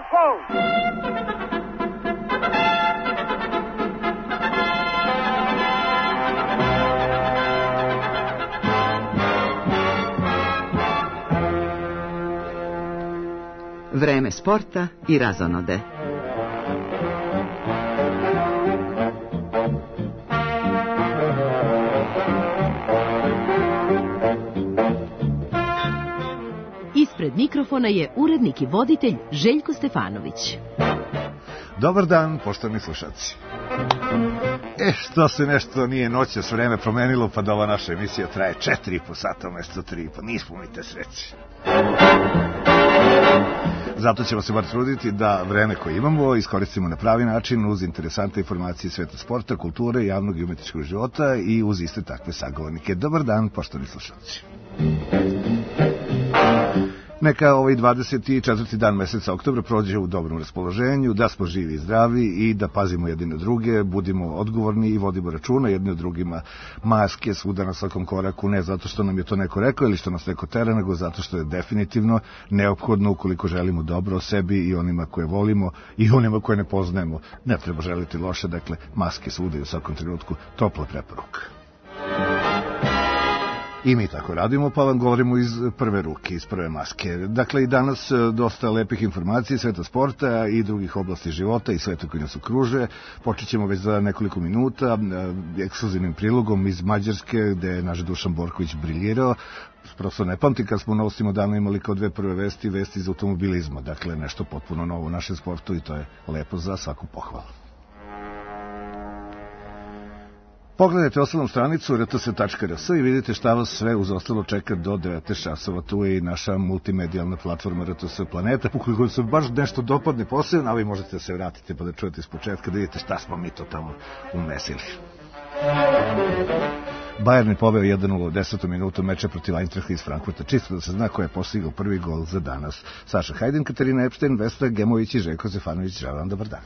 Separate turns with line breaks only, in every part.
Vreme sporta i razonode.
Ispred mikrofona je urednik i voditelj Željko Stefanović.
Dobar dan, poštovani slušalci. Što se nešto nije noćas vreme promenilo, pa da ova naša emisija traje 4,5 sata umesto 3,5. Nismo mi te sreći. Zato ćemo se bar truditi da vreme koje imamo iskoristimo na pravi način uz interesantne informacije sveta sporta, kulture, javnog i umetničkog života i uz iste takve sagovornike. Dobar dan, poštovani slušalci. Neka ovaj 24. dan meseca oktobra prođe u dobrom raspoloženju, da smo živi i zdravi i da pazimo jedni na druge, budimo odgovorni i vodimo računa jedni od drugima. Maske svuda na svakom koraku, ne zato što nam je to neko rekao ili što nas neko tera, nego zato što je definitivno neophodno ukoliko želimo dobro o sebi i onima koje volimo i onima koje ne poznajemo. Ne treba želiti loše, dakle maske svuda i u svakom trenutku, topla preporuka. I mi tako radimo, pa vam govorimo iz prve ruke, iz prve maske. Dakle, i danas dosta lepih informacija, sveta sporta i drugih oblasti života i sveta koji nas okružuje. Počet ćemo već za nekoliko minuta ekskluzivnim prilogom iz Mađarske, gde je naš Dušan Borković briljirao. Prosto ne pamtim kad smo u novostima davno imali kao dve prve vesti iz automobilizma. Dakle, nešto potpuno novo u našem sportu i to je lepo za svaku pohvalu. Pogledajte osnovnu stranicu rts.rs i vidite šta vas sve uz ostalo čeka do 19 časova. Tu je i naša multimedijalna platforma RTS Planeta. Ukoliko se baš nešto dopadne posebno, a vi možete se vratiti pa da čujete iz početka, da vidite šta smo mi to tamo umesili. Bayern je poveo 1-0 u 10. minutu meča protiv Eintrachta iz Frankfurta. Čisto da se zna ko je postigao prvi gol za danas. Saša Hajdin, Katarina Epstein, Vesna Gemović i Željko Stefanović. Želim vam dobar dan.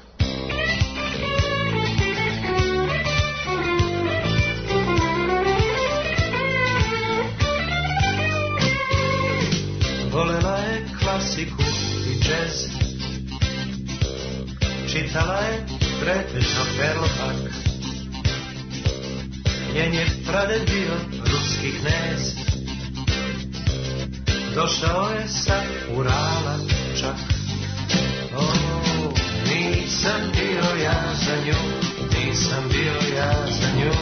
Volela je klasiku i džez, čitala je pretežno Perlopak. Njen je praded bio ruski knez, došao je sa Urala čak. Nisam bio ja za nju, nisam bio ja za nju,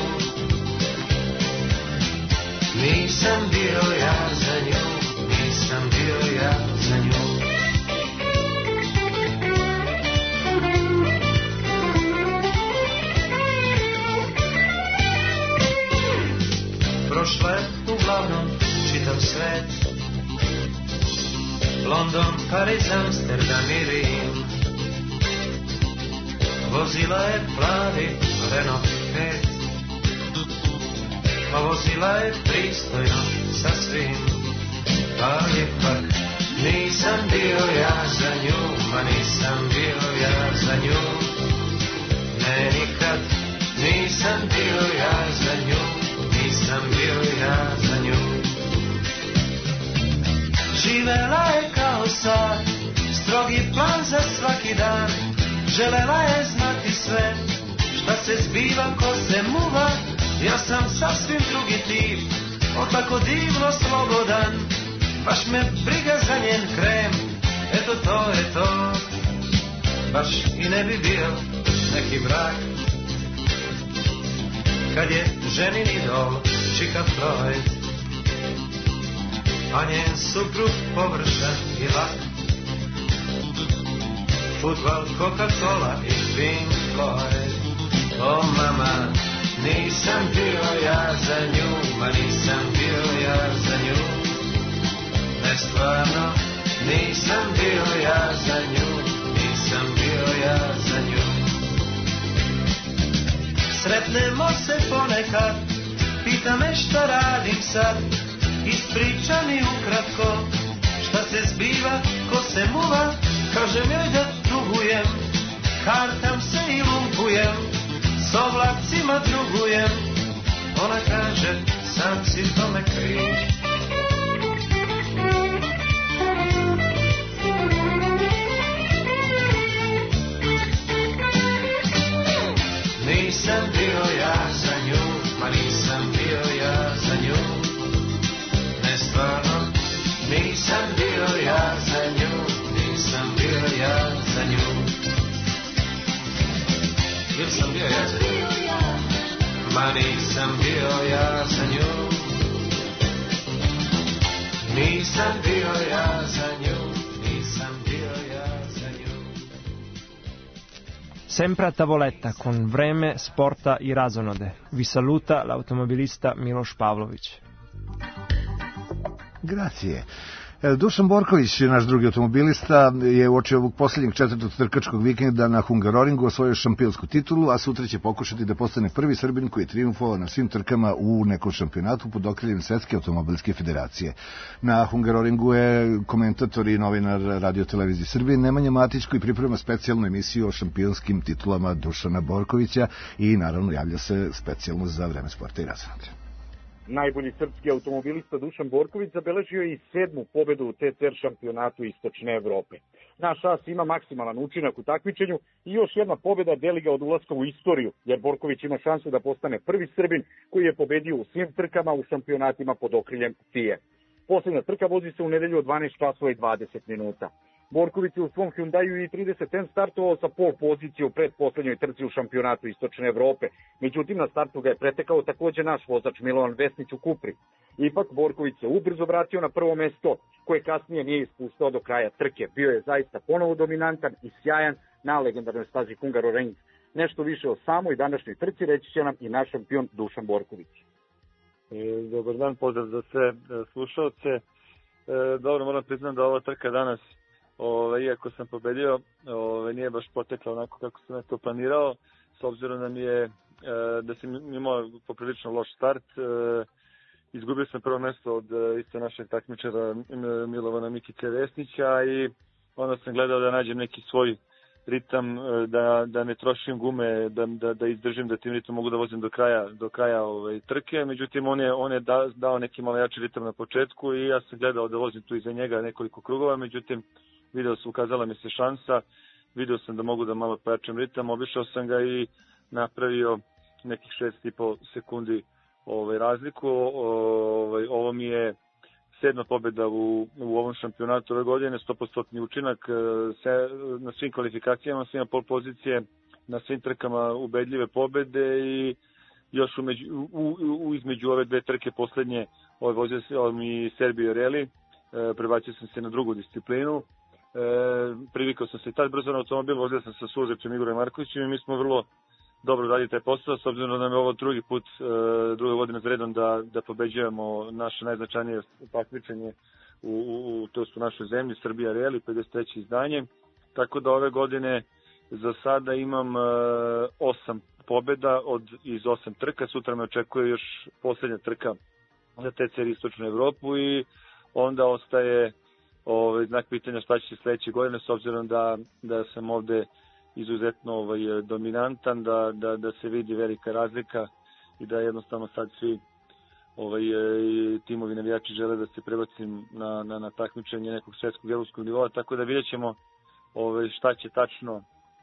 nisam bio ja za nju, nisam bio ja za nju. Prošla je uglavnom čitav svet, London, Pariz, Amsterdam i Rim. Vozila je plavi Renault 5, a vozila je pristojno sa svim. Ali ipak nisam bio ja za nju, ma nisam bio ja za nju. Ne nikad nisam bio ja za nju, nisam bio ja za nju. Živela je kao sad, strogi plan za svaki dan. Želela je znati sve, šta se zbiva, ko se muva. Ja sam sasvim drugi tip, tako divno slobodan. Baš me briga za njen krem, eto to je to. Baš i ne bi bio neki brak, kad je ženin idol Čika Freud, a njen suprug površan i lak. Fudbal, Coca-Cola i Pink Floyd. O mama, nisam bio ja za nju, ma nisam bio ja za nju. Ne stvarno, nisam bio ja za nju, nisam bio ja za nju. Sretnemo se ponekad, pita me šta radim sad. Ispriča mi ukratko, šta se zbiva, ko se muva. Kažem joj da tugujem, kartam se i lumpujem, s oblacima drugujem. Ona kaže, sam si tome kriv. ja za nju. Ili sam bio ja za nju? Ma nisam bio ja za nju. Nisam bio ja za nju. Nisam bio ja za nju.
Sempre a tavoletta con Vreme, Sporta i Razonode. Vi saluta l'automobilista Miloš Pavlović.
Grazie. Dušan Borković, naš drugi automobilista, je uoči ovog posljednjeg četvrtog trkačkog vikenda na Hungaroringu osvojio šampionsku titulu, a sutra će pokušati da postane prvi Srbin koji je trijumfovao na svim trkama u nekom šampionatu pod okriljem Svetske automobilske federacije. Na Hungaroringu je komentator i novinar Radio televizije Srbije Nemanja Matić, koji priprema specijalnu emisiju o šampionskim titulama Dušana Borkovića i naravno javlja se specijalno za Vreme, Sporta i Razonode.
Najbolji srpski automobilista Dušan Borković zabeležio je i 7. pobedu u TCR šampionatu Istočne Evrope. Naš as ima maksimalan učinak u takmičenju i još jedna pobeda deli ga od ulaska u istoriju, jer Borković ima šansu da postane prvi Srbin koji je pobedio u svim trkama u šampionatima pod okriljem FIA. Posljednja trka vozi se u nedelju od 12 časova i 20 minuta. Borković je u svom Hyundaiu i30N startovao sa pol pozicije u predposlednjoj trci u šampionatu Istočne Evrope. Međutim, na startu ga je pretekao takođe naš vozač Milovan Vesnić u Kupri. Ipak, Borković se ubrzo vratio na prvo mesto, koje kasnije nije ispuštao do kraja trke. Bio je zaista ponovo dominantan i sjajan na legendarnoj stazi Hungaroring. Nešto više o samoj današnjoj trci reći će nam i naš šampion Dušan Borković.
Dobar dan, pozdrav za sve slušalce. Dobro, moram priznati da ova trka danas, iako sam pobedio, nije baš potekla onako kako sam to planirao, s obzirom da sam imao poprilično loš start. Izgubio sam prvo mesto od isto našeg takmičara Milovana Mikice Vesnića i onda sam gledao da nađem neki svoj ritam, da ne trošim gume, da izdržim, da tim ritam mogu da vozim do kraja trke. Međutim, on je dao neki malo jači ritam na početku i ja sam gledao da vozim tu iza njega nekoliko krugova. Međutim, ukazala mi se šansa, video sam da mogu da malo pojačam ritam, obišao sam ga i napravio nekih 6,5 sekundi razliku. Ovo mi je 7. pobjeda u ovom šampionatu ove godine, 100% učinak, na svim kvalifikacijama sam imao pol pozicije, na svim trkama ubedljive pobjede i još između ove dve trke poslednje vozio mi Serbio Rally, prebacio sam se na drugu disciplinu. Privikao sam se i tad brzo na automobil, vozio sam sa suvozačem Igorom Markovićem i mi smo vrlo dobro radili taj posao, s obzirom da nam je ovo drugi put, druga godina za redom da pobeđujemo naše najznačajnije takmičenje to su u našoj zemlji, Srbija Rally, 53. izdanje. Tako da ove godine za sada imam 8 pobjeda iz 8 trka, sutra me očekuje još posljednja trka za TCR Istočnu Evropu i onda ostaje znak pitanja šta će sledeće godine, s obzirom da sam ovde izuzetno dominantan, da se vidi velika razlika i da jednostavno sad svi timovi navijači žele da se prebacim na takmičenje nekog svetskog evropskog nivoa, tako da vidjet ćemo šta će tačno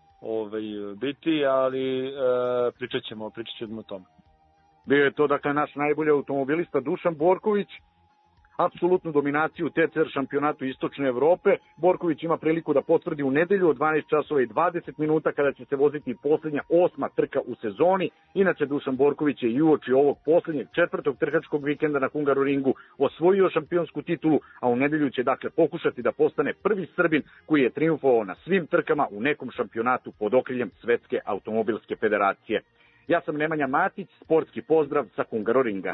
biti, ali pričat ćemo o tome.
Bio je to dakle naš najbolji automobilista Dušan Borković. Apsolutnu dominaciju u TCR šampionatu Istočne Evrope. Borković ima priliku da potvrdi u nedelju od 12 časova i 20 minuta kada će se voziti posljednja 8. trka u sezoni. Inače, Dušan Borković je i uoči ovog posljednjeg 4. trkačkog vikenda na Hungaroringu osvojio šampionsku titulu, a u nedelju će dakle pokušati da postane prvi Srbin koji je trijumfovao na svim trkama u nekom šampionatu pod okriljem Svetske automobilske federacije. Ja sam Nemanja Matić, sportski pozdrav sa Hungaroringa.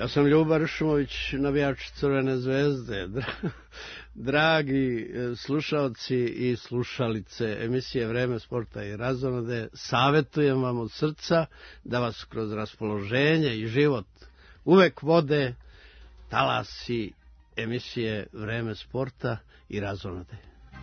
Ja sam Ljuba Ršumović, navijač Crvene zvezde. Dragi slušalci i slušalice emisije Vreme sporta i razonode, savjetujem vam od srca da vas kroz raspoloženje i život uvek vode talasi emisije Vreme sporta i razonode.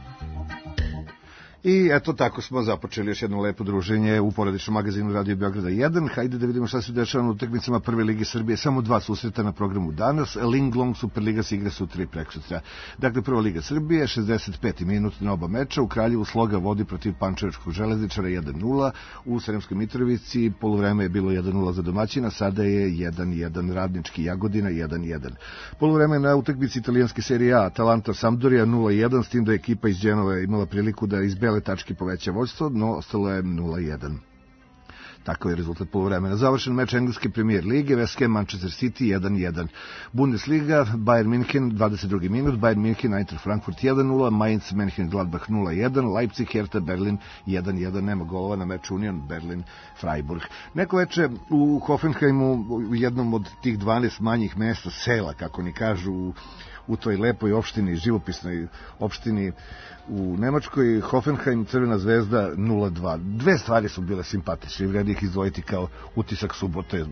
I eto tako smo započeli još jedno lepo druženje u porodičnom magazinu Radio Beograda 1. Hajde da vidimo šta se dešava na utakmicama Prve lige Srbije. Samo 2 susreta na programu danas. Linglong Superliga se igra sutra i preksutra. Dakle, Prva liga Srbije, 65. minut na oba meča. U Kraljevu Sloga vodi protiv Pančevačkog Železničara 1:0. U Sremskoj Mitrovici poluvreme je bilo 1:0 za domaćina, sada je 1:1. Radnički Jagodina 1:1. Poluvreme na utakmici italijanske serije A, Atalanta Sampdoria 0:1, s tim da je ekipa iz Dženove imala priliku da izbele tačke poveća vođstvo, no ostalo je 0:1. Tako je rezultat poluvremena. Završen meč engleske premijer lige, West Ham Manchester City 1:1. Bundesliga, Bayern München 22. minut, Bayern München Eintracht Frankfurt 1:0, Mainz Mönchengladbach 0:1, Leipzig Hertha Berlin 1:1. Nema golova na meču Union Berlin Freiburg. Neko veče u Hoffenheimu, u jednom od tih 12 manjih mesta, sela, kako ni kažu, u toj lepoj opštini, živopisnoj opštini u Nemačkoj, Hoffenheim, Crvena zvezda 0:2. Dve stvari su bile simpatične i vredi ih izdvojiti kao utisak subote,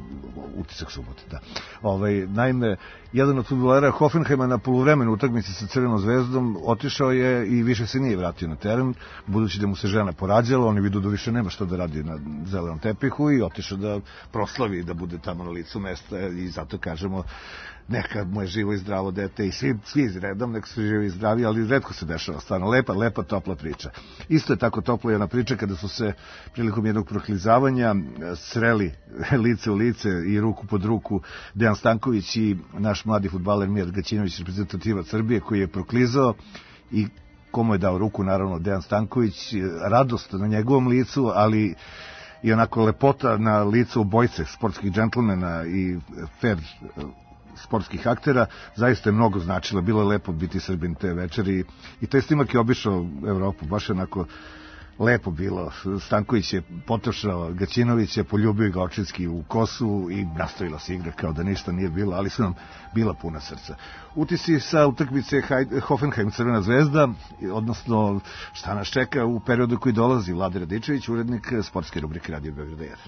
da. Naime, jedan od fudbalera Hoffenheima na poluvremenu utakmici sa Crvenom zvezdom otišao je i više se nije vratio na teren, budući da mu se žena porađala, oni vidu da više nema što da radi na zelenom tepihu i otišao da proslavi, da bude tamo na licu mesta, i zato kažemo neka mu je živo i zdravo dete i svi redom neka su živi i zdravi, ali retko se dešava, stvarno lepa, topla priča. Isto je tako topla jedna priča kada su se prilikom jednog proklizavanja sreli lice u lice i ruku pod ruku Dejan Stanković i naš mladi fudbaler Mijat Gaćinović, reprezentativac Srbije, koji je proklizao i komu je dao ruku, naravno Dejan Stanković, radost na njegovom licu, ali i onako lepota na licu obojice sportskih džentlmena i fair sportskih aktera, zaista je mnogo značila. Bilo je lepo biti Srbin te večeri i taj snimak je obišao Evropu, baš onako lepo bilo. Stanković je potošao Gaćinovića, poljubio ga očinski u kosu i nastavila se igra kao da ništa nije bilo, ali su nam bila puna srca. Utisci sa utakmice Hoffenheim Crvena zvezda, odnosno šta nas čeka u periodu koji dolazi. Vlade Radičević, urednik sportske rubrike Radio Beograda 1.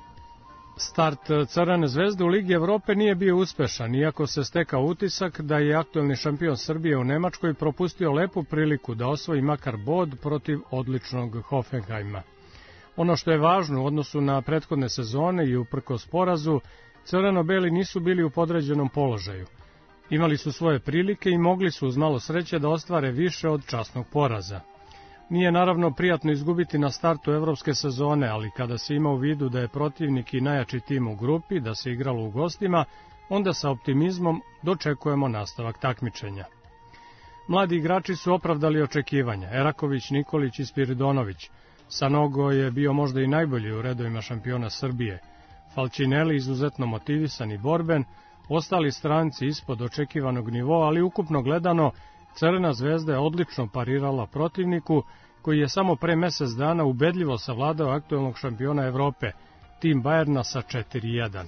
Start Crvene zvezde u Ligi Evrope nije bio uspešan, iako se stekao utisak da je aktuelni šampion Srbije u Nemačkoj propustio lepu priliku da osvoji makar bod protiv odličnog Hoffenheima. Ono što je važno u odnosu na prethodne sezone i uprkos porazu, crveno-beli nisu bili u podređenom položaju. Imali su svoje prilike i mogli su uz malo sreće da ostvare više od časnog poraza. Nije naravno prijatno izgubiti na startu evropske sezone, ali kada se ima u vidu da je protivnik i najjači tim u grupi, da se igralo u gostima, onda sa optimizmom dočekujemo nastavak takmičenja. Mladi igrači su opravdali očekivanja. Eraković, Nikolić i Spiridonović. Sanogo je bio možda i najbolji u redovima šampiona Srbije. Falcinelli izuzetno motivisan i borben, ostali stranci ispod očekivanog nivoa, ali ukupno gledano Crvena zvezda je odlično parirala protivniku, koji je samo pre mesec dana ubedljivo savladao aktuelnog šampiona Evrope, tim Bajerna sa 4:1.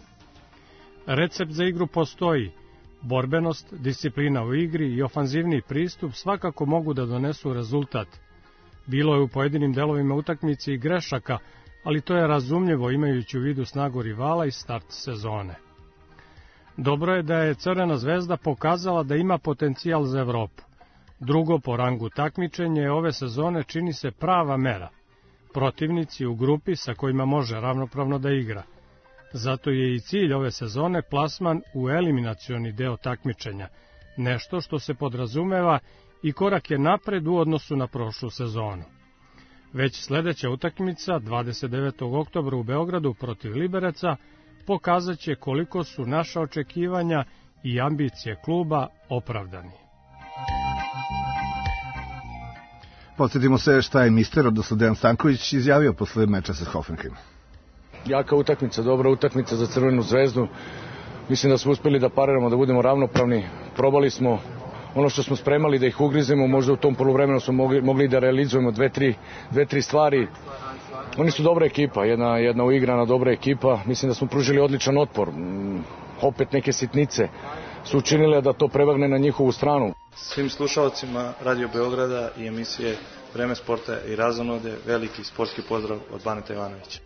Recept za igru postoji. Borbenost, disciplina u igri i ofanzivni pristup svakako mogu da donesu rezultat. Bilo je u pojedinim delovima utakmice i grešaka, ali to je razumljivo imajući u vidu snagu rivala i start sezone. Dobro je da je Crvena zvezda pokazala da ima potencijal za Evropu. Drugo po rangu takmičenje ove sezone čini se prava mera. Protivnici u grupi sa kojima može ravnopravno da igra. Zato je i cilj ove sezone plasman u eliminacioni deo takmičenja, nešto što se podrazumeva i korak je napred u odnosu na prošlu sezonu. Već sledeća utakmica, 29. oktobra u Beogradu protiv Libereca, pokazat će koliko su naša očekivanja i ambicije kluba opravdani.
Podsjetimo se šta je mister, odnosno Dejan Stanković, izjavio posle meča sa Hoffenheimom.
Jaka utakmica, dobra utakmica za Crvenu zvezdu. Mislim da smo uspeli da pariramo, da budemo ravnopravni. Probali smo ono što smo spremali da ih ugrizemo, možda u tom poluvremenu smo mogli da realizujemo dve, tri stvari. Oni su dobra ekipa, jedna uigrana dobra ekipa. Mislim da smo pružili odličan otpor. opet neke sitnice su učinile da to prevagne na njihovu stranu.
Svim slušalcima Radio Beograda i emisije Vreme sporta i razonode, veliki sportski pozdrav od Baneta Ivanovića.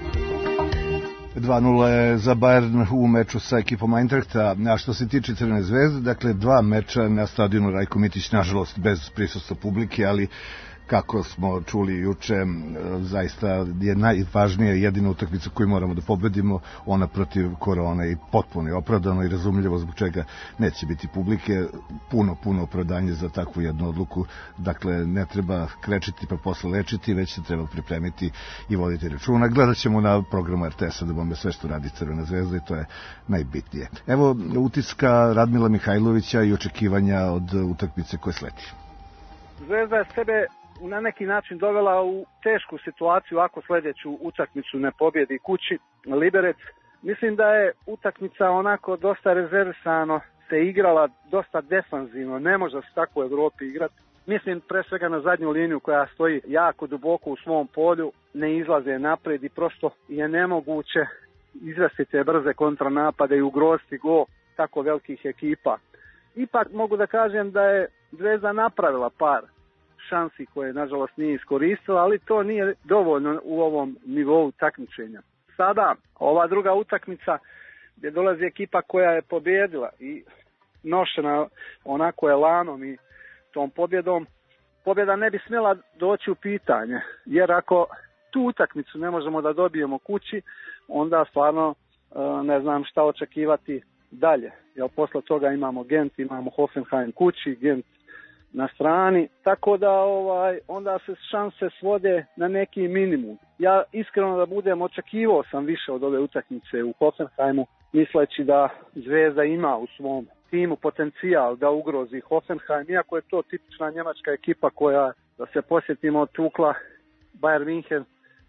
2:0 je za Bayern u meču sa ekipom Eintrachta. A što se tiče Crvene zvezde, dakle 2 meča na stadionu Rajko Mitić, nažalost bez prisustva publike, ali kako smo čuli juče, zaista je najvažnija jedina utakmica koju moramo da pobedimo, ona protiv Korone, i potpuno je opravdano i razumljivo zbog čega neće biti publike. Puno opravdanje za takvu jednu odluku. Dakle, ne treba krečiti pa posle lečiti, već se treba pripremiti i voditi računa. Gledat ćemo na programu RTS-a da bombe sve što radi Crvena zvezda i to je najbitnije. Evo utiska Radmila Mihajlovića i očekivanja od utakmice koje sledi.
Zvezda je sebe na neki način dovela u tešku situaciju ako sljedeću utakmicu ne pobjedi kući Liberec. Mislim da je utakmica onako dosta rezervisano se igrala, dosta defanzivno, ne može se tako u Evropi igrati. Mislim pre svega na zadnju liniju koja stoji jako duboko u svom polju, ne izlaze napred i prosto je nemoguće izvesti te brze kontranapade i ugroziti gol tako velikih ekipa. Ipak mogu da kažem da je Zvezda napravila par šansi koje nažalost nije iskoristila, ali to nije dovoljno u ovom nivou takmičenja. Sada ova druga utakmica gdje dolazi ekipa koja je pobjedila i nošena onako elanom i tom pobjedom, pobjeda ne bi smjela doći u pitanje, jer ako tu utakmicu ne možemo da dobijemo kući, onda stvarno ne znam šta očekivati dalje. Jer posle toga imamo Gent, imamo Hoffenheim kući, Gent na strani, tako da onda se šanse svode na neki minimum. Ja iskreno da budem, očekivao sam više od ove utakmice u Hoffenheimu, misleći da Zvezda ima u svom timu potencijal da ugrozi Hoffenheim, iako je to tipična njemačka ekipa koja, da se posjetimo, tukla Bayern München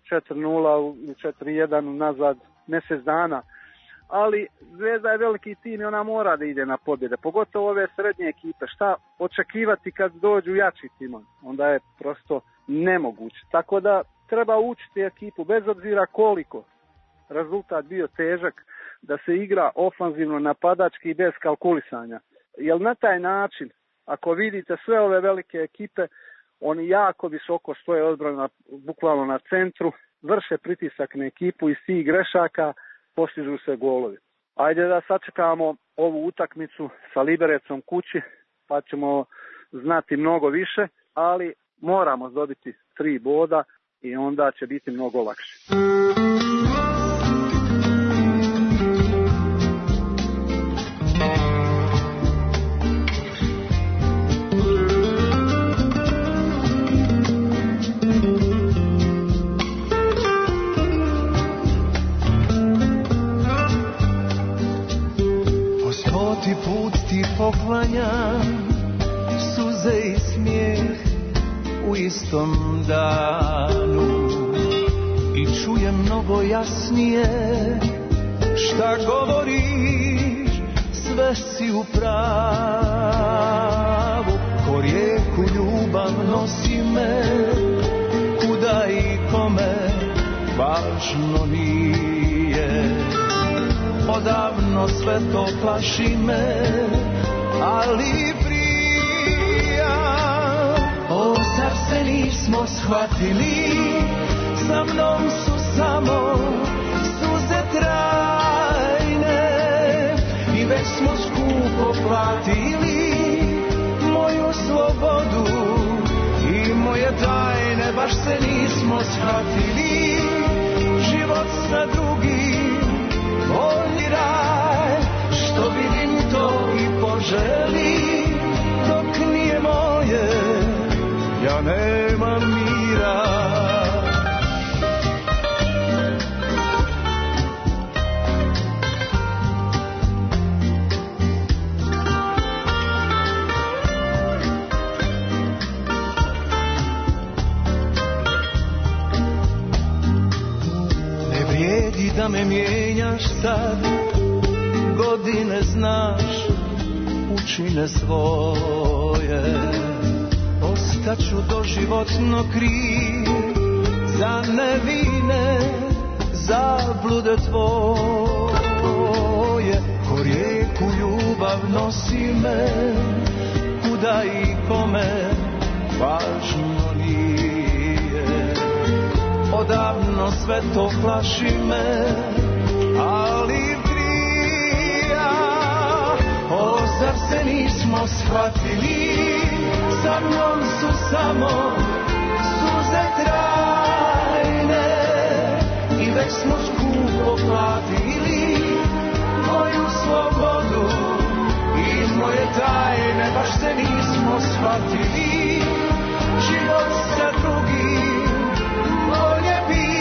4:0 ili 4:1 nazad mjesec dana. Ali Zvezda je veliki tim i ona mora da ide na pobjede, pogotovo ove srednje ekipe. Šta očekivati kad dođu jači timovi? Onda je prosto nemoguće. Tako da treba učiti ekipu, bez obzira koliko rezultat bio težak, da se igra ofanzivno, napadački i bez kalkulisanja. Jer na taj način, ako vidite sve ove velike ekipe, oni jako visoko stoje odbrana, bukvalno na centru, vrše pritisak na ekipu i svih grešaka postižu se golovi. Ajde da sačekamo ovu utakmicu sa Liberecom kući, pa ćemo znati mnogo više, ali moramo dobiti 3 boda i onda će biti mnogo lakše.
Put ti poklanjam, suze i smijeh u istom danu i čujem mnogo jasnije šta govoriš, sve si u pravu. Ko rijeku ljubav nosi me, kuda i kome važno nije. Odavno sve to plaši me, ali prija. O, zar se nismo shvatili, sa mnom su samo suze trajne i već smo skupo platili moju slobodu i moje tajne. Baš se nismo shvatili, život sa drugim bolji raj, što vidim to i poželim, dok nije moje, ja nemam mira. Ne vrijedi da me mijenjaš sad, godine znaš, učine svoje. Ostaću doživotno kriv za nevine zablude tvoje. Ko ko rijeku ljubav nosi me, kuda i kome važno nije. Odavno sve to plaši me, ali prija. O, zar se nismo shvatili, sa mnom su samo suze trajne, i već smo skupo platili moju slobodu i moje tajne. Baš se nismo shvatili, život sa drugim bolje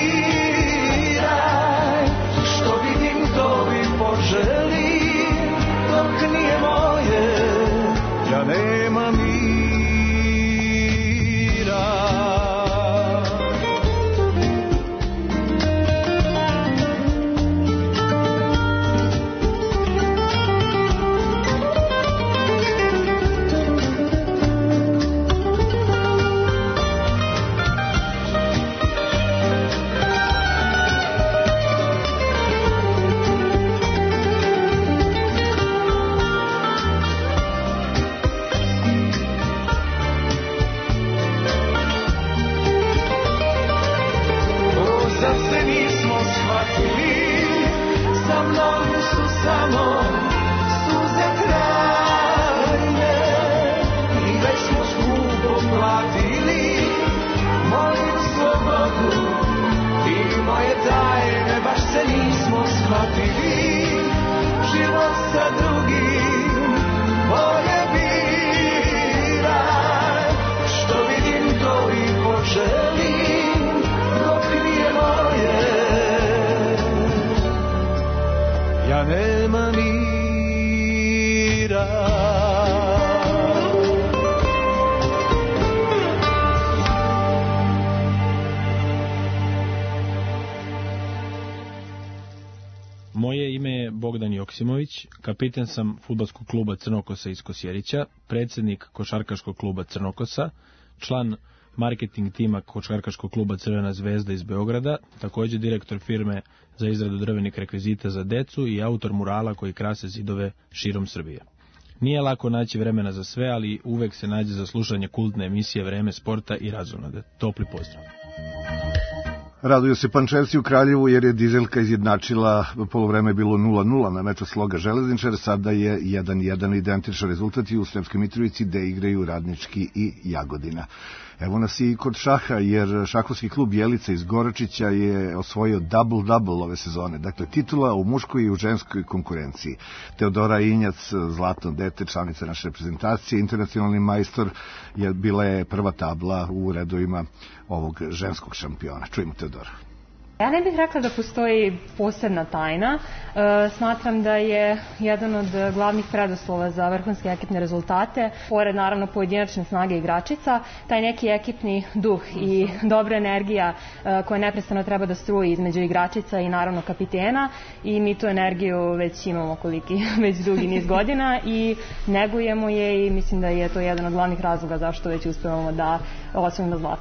biraj. Što vidim to bi poželi, dok nije moje, ja nemam mira.
Moje ime je Bogdan Joksimović, kapiten sam fudbalskog kluba Crnokosa iz Kosjerića, predsjednik košarkaškog kluba Crnokosa, član marketing tima košarkaškog kluba Crvena zvezda iz Beograda, također direktor firme za izradu drvenih rekvizita za decu i autor murala koji krase zidove širom Srbije. Nije lako naći vremena za sve, ali uvek se nađe za slušanje kultne emisije Vreme sporta i razonode. Topli pozdrav.
Raduju se Pančevci u Kraljevu jer je Dizeljka izjednačila, polovreme je bilo 0-0 na meču Sloga Železničar, sada je 1-1 identičan rezultat i u Sremskoj Mitrovici gde igraju Radnički i Jagodina. Evo nas i kod šaha, jer šahovski klub Jelica iz Goračića je osvojio double ove sezone. Dakle, titula u muškoj i u ženskoj konkurenciji. Teodora Injac, zlatno dete, članica naše reprezentacije, internacionalni majstor, bila je prva tabla u redovima ovog ženskog šampiona. Čujemo Teodora.
Ja ne bih rekla da postoji posebna tajna. Smatram da je jedan od glavnih preduslova za vrhunske ekipne rezultate, pored naravno pojedinačne snage igračica, taj neki ekipni duh i dobra energija koja neprestano treba da struji između igračica i naravno kapitena, i mi tu energiju već imamo već dugi niz godina i negujemo je, i mislim da je to jedan od glavnih razloga zašto već uspevamo da osvojimo zlato.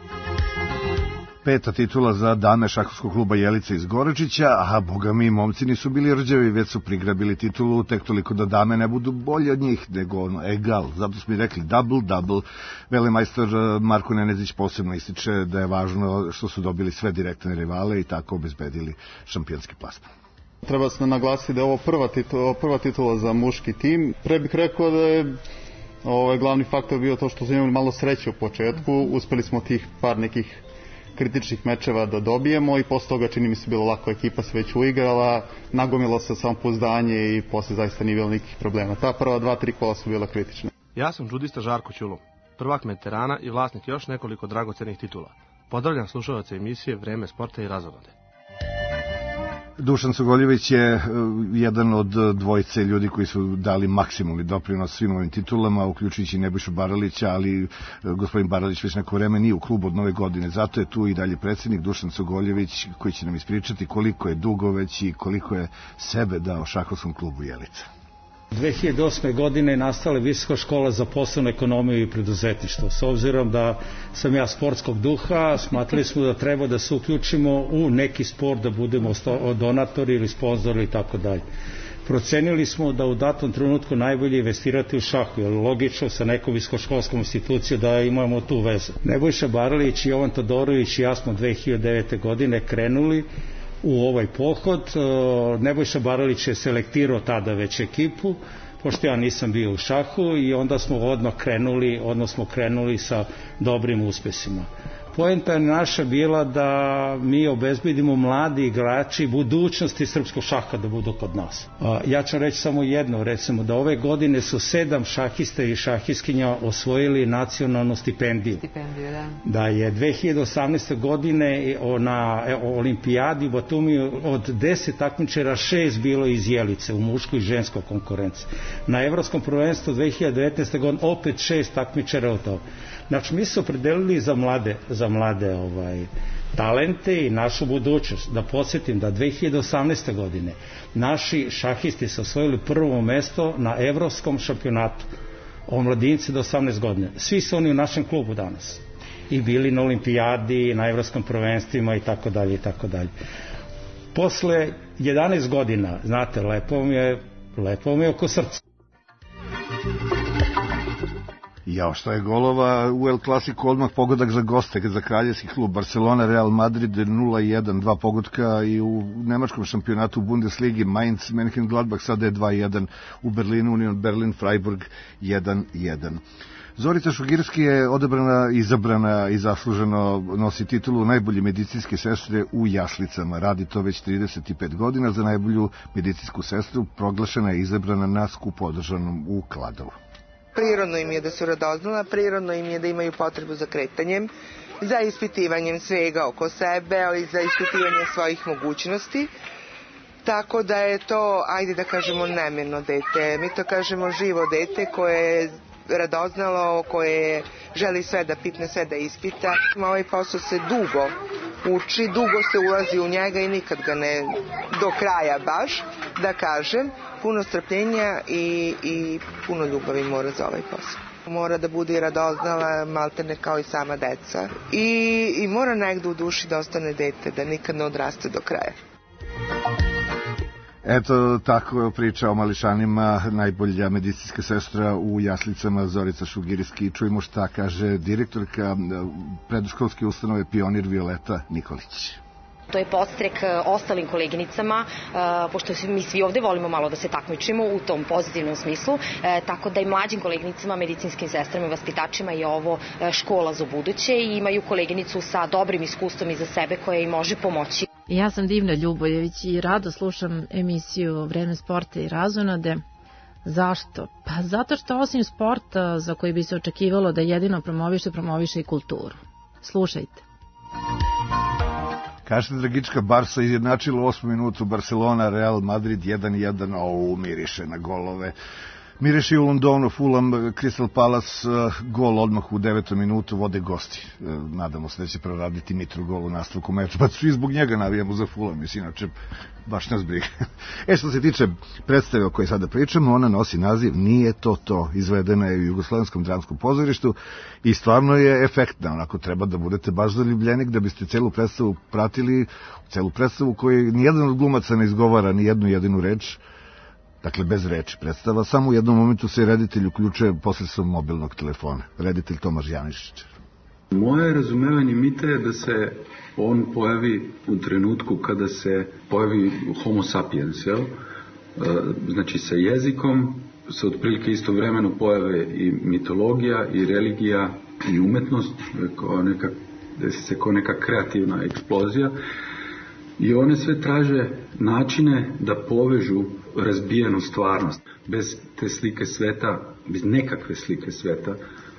5. titula za dame šahovskog kluba Jelica iz Goračića, a boga mi, momci nisu bili rđavi, već su prigrabili titulu, tek toliko da dame ne budu bolje od njih, nego egal. Zato smo i rekli double. Velemajstor Marko Nenezić posebno ističe da je važno što su dobili sve direktne rivale i tako obezbedili šampionski plasman.
Treba se naglasiti da je ovo prva titula za muški tim. Pre bih rekao da je glavni faktor bio to što smo imali malo sreće u početku, uspeli smo tih par nekih kritičnih mečeva da dobijemo i posle toga čini mi se bilo lako, ekipa se već uigrala, nagomilo se samopouzdanje i posle zaista nije bilo nikakvih problema. Ta prva 2-3 kola su bila kritična.
Ja sam džudista Žarko Ćulum, prvak veterana i vlasnik još nekoliko dragocenih titula. Pozdravljam slušalce emisije Vreme sporta i razonode.
Dušan Sogoljević je jedan od dvojice ljudi koji su dali maksimumni doprinos svim ovim titulama, uključujući Nebojšu Baralića, ali gospodin Baralić već neko vreme nije u klubu od nove godine. Zato je tu i dalje predsjednik Dušan Sogoljević, koji će nam ispričati koliko je dugo već i koliko je sebe dao šahovskom klubu Jelica.
2008. godine je nastala Visoka škola za poslovnu ekonomiju i preduzetništvo. S obzirom da sam ja sportskog duha, smatrali smo da treba da se uključimo u neki sport, da budemo donatori ili sponzori i tako dalje. procenili smo da u datom trenutku najbolje investirati u šahu, jer logično sa nekom visokoškolskom institucijom da imamo tu vezu. Nebojša Baralić i Jovan Todorović i ja smo 2009. godine krenuli u ovaj pohod. Nebojša Baralić je selektirao tada već ekipu, pošto ja nisam bio u šahu, i onda smo odmah krenuli sa dobrim uspesima. Poenta je naša bila da mi obezbedimo mladi igrači budućnosti srpskog šaha da budu kod nas. Ja ću reći samo jedno, recimo da ove godine su 7 šahista i šahiskinja osvojili nacionalnu stipendiju. Da je 2018. godine na olimpijadi u Batumiju od 10 takmičara 6 bilo iz Jelice u muškoj i ženskoj konkurenciji. Na evropskom prvenstvu 2019. godine opet 6 takmičara od toga. Znači, mi se opredelili za mlade talente i našu budućnost. Da podsjetim da 2018. godine naši šahisti su osvojili prvo mesto na evropskom šampionatu o mladinci do 18 godina. Svi su oni u našem klubu danas. I bili na olimpijadi, na evropskom prvenstvima i tako dalje i tako dalje. Posle 11 godina, znate, lepo mi je oko srca.
Jao, što je golova u El Clasico, odmah pogodak za goste, za kraljevski klub Barcelona, Real Madrid 0-1, 2 pogotka, i u nemačkom šampionatu u Bundesligi Mainz, Mönchengladbach sada je 2-1, u Berlinu Union Berlin, Freiburg 1-1. Zorica Šugirski je izabrana i zasluženo nosi titulu najbolje medicinske sestre u Jaslicama. Radi to već 35 godina. Za najbolju medicinsku sestru proglašena je izabrana na skupu održanom u Kladovu.
Prirodno im je da su radoznala, prirodno im je da imaju potrebu za kretanjem, za ispitivanjem svega oko sebe, ali i za ispitivanje svojih mogućnosti. Tako da je to, ajde da kažemo, nemirno dete. Mi to kažemo živo dete koje je radoznalo, koje želi sve da pipne, sve da ispita. Ovaj posao se dugo uči, dugo se ulazi u njega i nikad ga ne do kraja baš, da kažem. Puno strpljenja i puno ljubavi mora za ovaj posao. Mora da bude i radoznala, maltene kao i sama deca. I mora negde u duši da ostane dete, da nikad ne odraste do kraja.
Eto, tako je priča o mališanima najbolja medicinska sestra u Jaslicama Zorica Šugirski. Čujemo šta kaže direktorka predškolske ustanove Pionir Violeta Nikolić.
To je podstrek ostalim koleginicama, pošto mi svi ovde volimo malo da se takmičimo u tom pozitivnom smislu, tako da i mlađim koleginicama, medicinskim sestrama i vaspitačima je ovo škola za buduće i imaju koleginicu sa dobrim iskustvom iza sebe koja im može pomoći.
Ja sam Divna Ljubojević i rado slušam emisiju Vreme sporta i razonode. Zašto? Pa zato što osim sporta za koji bi se očekivalo da jedino promoviše i kulturu. Slušajte.
Kažete, Dragička, Barsa izjednačila 8. minutu, Barcelona, Real Madrid 1-1, miriše na golove. Miriše i u Londonu, Fulham, Crystal Palace, gol odmah u 9. minutu, vode gosti. Nadamo se da će proraditi Mitru gol u nastavku meča, pa svi zbog njega navijamo za Fulham, mislim, inače baš nas briga. Što se tiče predstave o kojoj sada pričamo, ona nosi naziv Nije to, izvedena je u Jugoslavenskom dramskom pozorištu i stvarno je efektna, onako treba da budete baš zaljubljenik da biste celu predstavu pratili, celu predstavu koju nijedan od glumaca ne izgovara ni jednu jedinu reč, dakle bez reči predstava, samo u jednom momentu se reditelj uključuje posredstvom mobilnog telefona, reditelj Tomaš Janišić.
Moje razumevanje mita je da se on pojavi u trenutku kada se pojavi homo sapiens, jel? Znači sa jezikom se otprilike istovremeno pojave i mitologija i religija i umetnost, desi se kao neka kreativna eksplozija i one sve traže načine da povežu razbijenu stvarnost. Bez te slike sveta, bez nekakve slike sveta,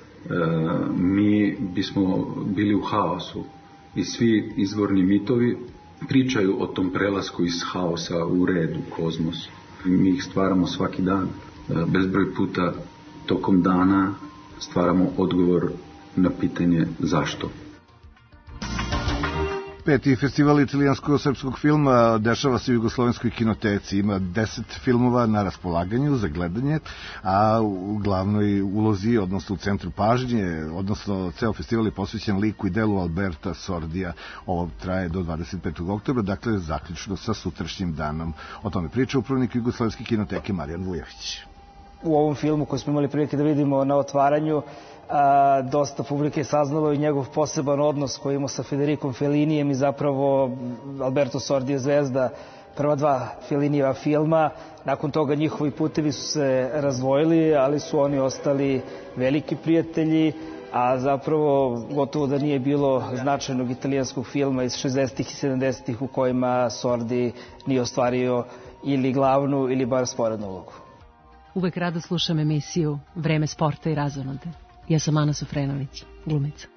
mi bismo bili u haosu i svi izvorni mitovi pričaju o tom prelasku iz haosa u red, u kozmos. Mi ih stvaramo svaki dan. Bezbroj puta tokom dana stvaramo odgovor na pitanje zašto.
25. festival italijansko-srpskog filma dešava se u Jugoslovenskoj kinoteci. Ima 10 filmova na raspolaganju za gledanje, a u glavnoj ulozi, odnosno u centru pažnje, odnosno ceo festival je posvećen liku i delu Alberta Sordija. Ovo traje do 25. oktobra, dakle zaključno sa sutrašnjim danom. O tome priča upravnik Jugoslovenske kinoteke Marijan Vujović.
U ovom filmu koji smo imali prilike da vidimo na otvaranju, dosta publike je saznalo i njegov poseban odnos koji imao sa Federikom Fellinijem i zapravo Alberto Sordi je zvezda prva dva Fellinijeva filma. Nakon toga njihovi putevi su se razdvojili, ali su oni ostali veliki prijatelji, a zapravo gotovo da nije bilo značajnog italijanskog filma iz 60. i 70. u kojima Sordi nije ostvario ili glavnu ili bar sporednu ulogu.
Uvek rado slušam emisiju Vreme sporta i razonode. Ja sam Ana Sofrenović, glumica.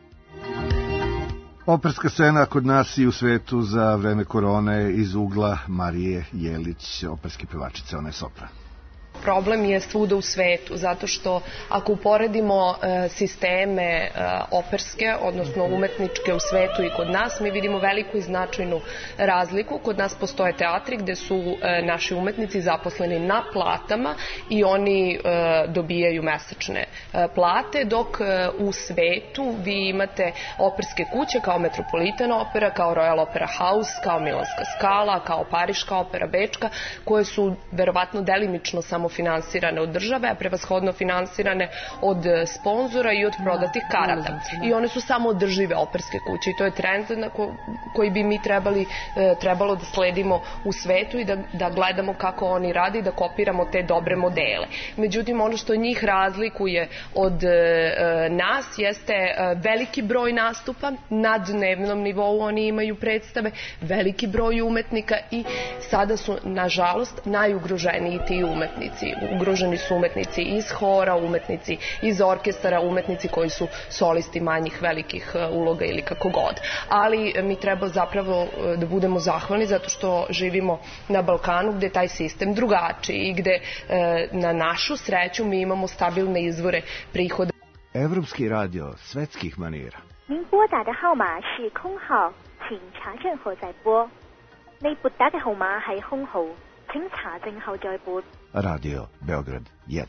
Operska scena kod nas i u svetu za vreme korone iz ugla Marije Jelić, operske pevačice, ona je sopran.
Problem je svuda u svetu, zato što ako uporedimo sisteme operske, odnosno umetničke u svetu i kod nas, mi vidimo veliku i značajnu razliku. Kod nas postoje teatri gde su naši umetnici zaposleni na platama i oni dobijaju mesečne plate, dok u svetu vi imate operske kuće kao Metropolitan opera, kao Royal Opera House, kao Milanska Scala, kao Pariška opera Bečka, koje su verovatno delimično samo finansirane od države, a prevashodno finansirane od sponzora i od prodatih karata. I one su samo održive operske kuće i to je trend koji bi mi trebalo da sledimo u svetu i da gledamo kako oni rade i da kopiramo te dobre modele. Međutim, ono što njih razlikuje od nas jeste veliki broj nastupa, na dnevnom nivou oni imaju predstave, veliki broj umetnika i sada su, nažalost, najugroženiji ti umetnici. Ugroženi su umetnici iz hora, umetnici iz orkestara, umetnici koji su solisti manjih velikih uloga ili kako god. Ali mi treba zapravo da budemo zahvalni zato što živimo na Balkanu gde je taj sistem drugačiji i gde na našu sreću mi imamo stabilne izvore prihoda.
Evropski radio svetskih manira.
您拨打的号码是空号，请查证后再拨。你撥打嘅號碼係空號，請查證後再撥。
Radio Beograd 1.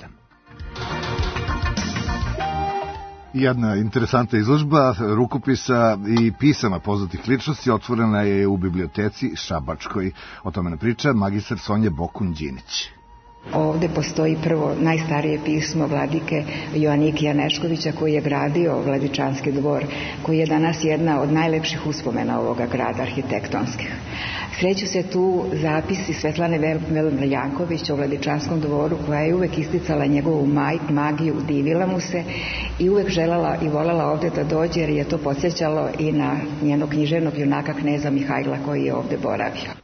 Jedna interesantna izložba rukopisa i pisama poznatih ličnosti otvorena je u biblioteci Šabačkoj. O tome nam priča magistar Sonja Bokun-Đinić.
Ovde postoji prvo najstarije pismo vladike Joanikija Neškovića koji je gradio Vladičanski dvor, koji je danas jedna od najlepših uspomena ovoga grada arhitektonskih. Sreću se tu zapisi Svetlane Velomljanković o Vladičanskom dvoru, koja je uvek isticala njegovu magiju, divila mu se i uvek želela i volela ovde da dođe, jer je to podsjećalo i na njenog književnog junaka kneza Mihajla koji je ovde boravio.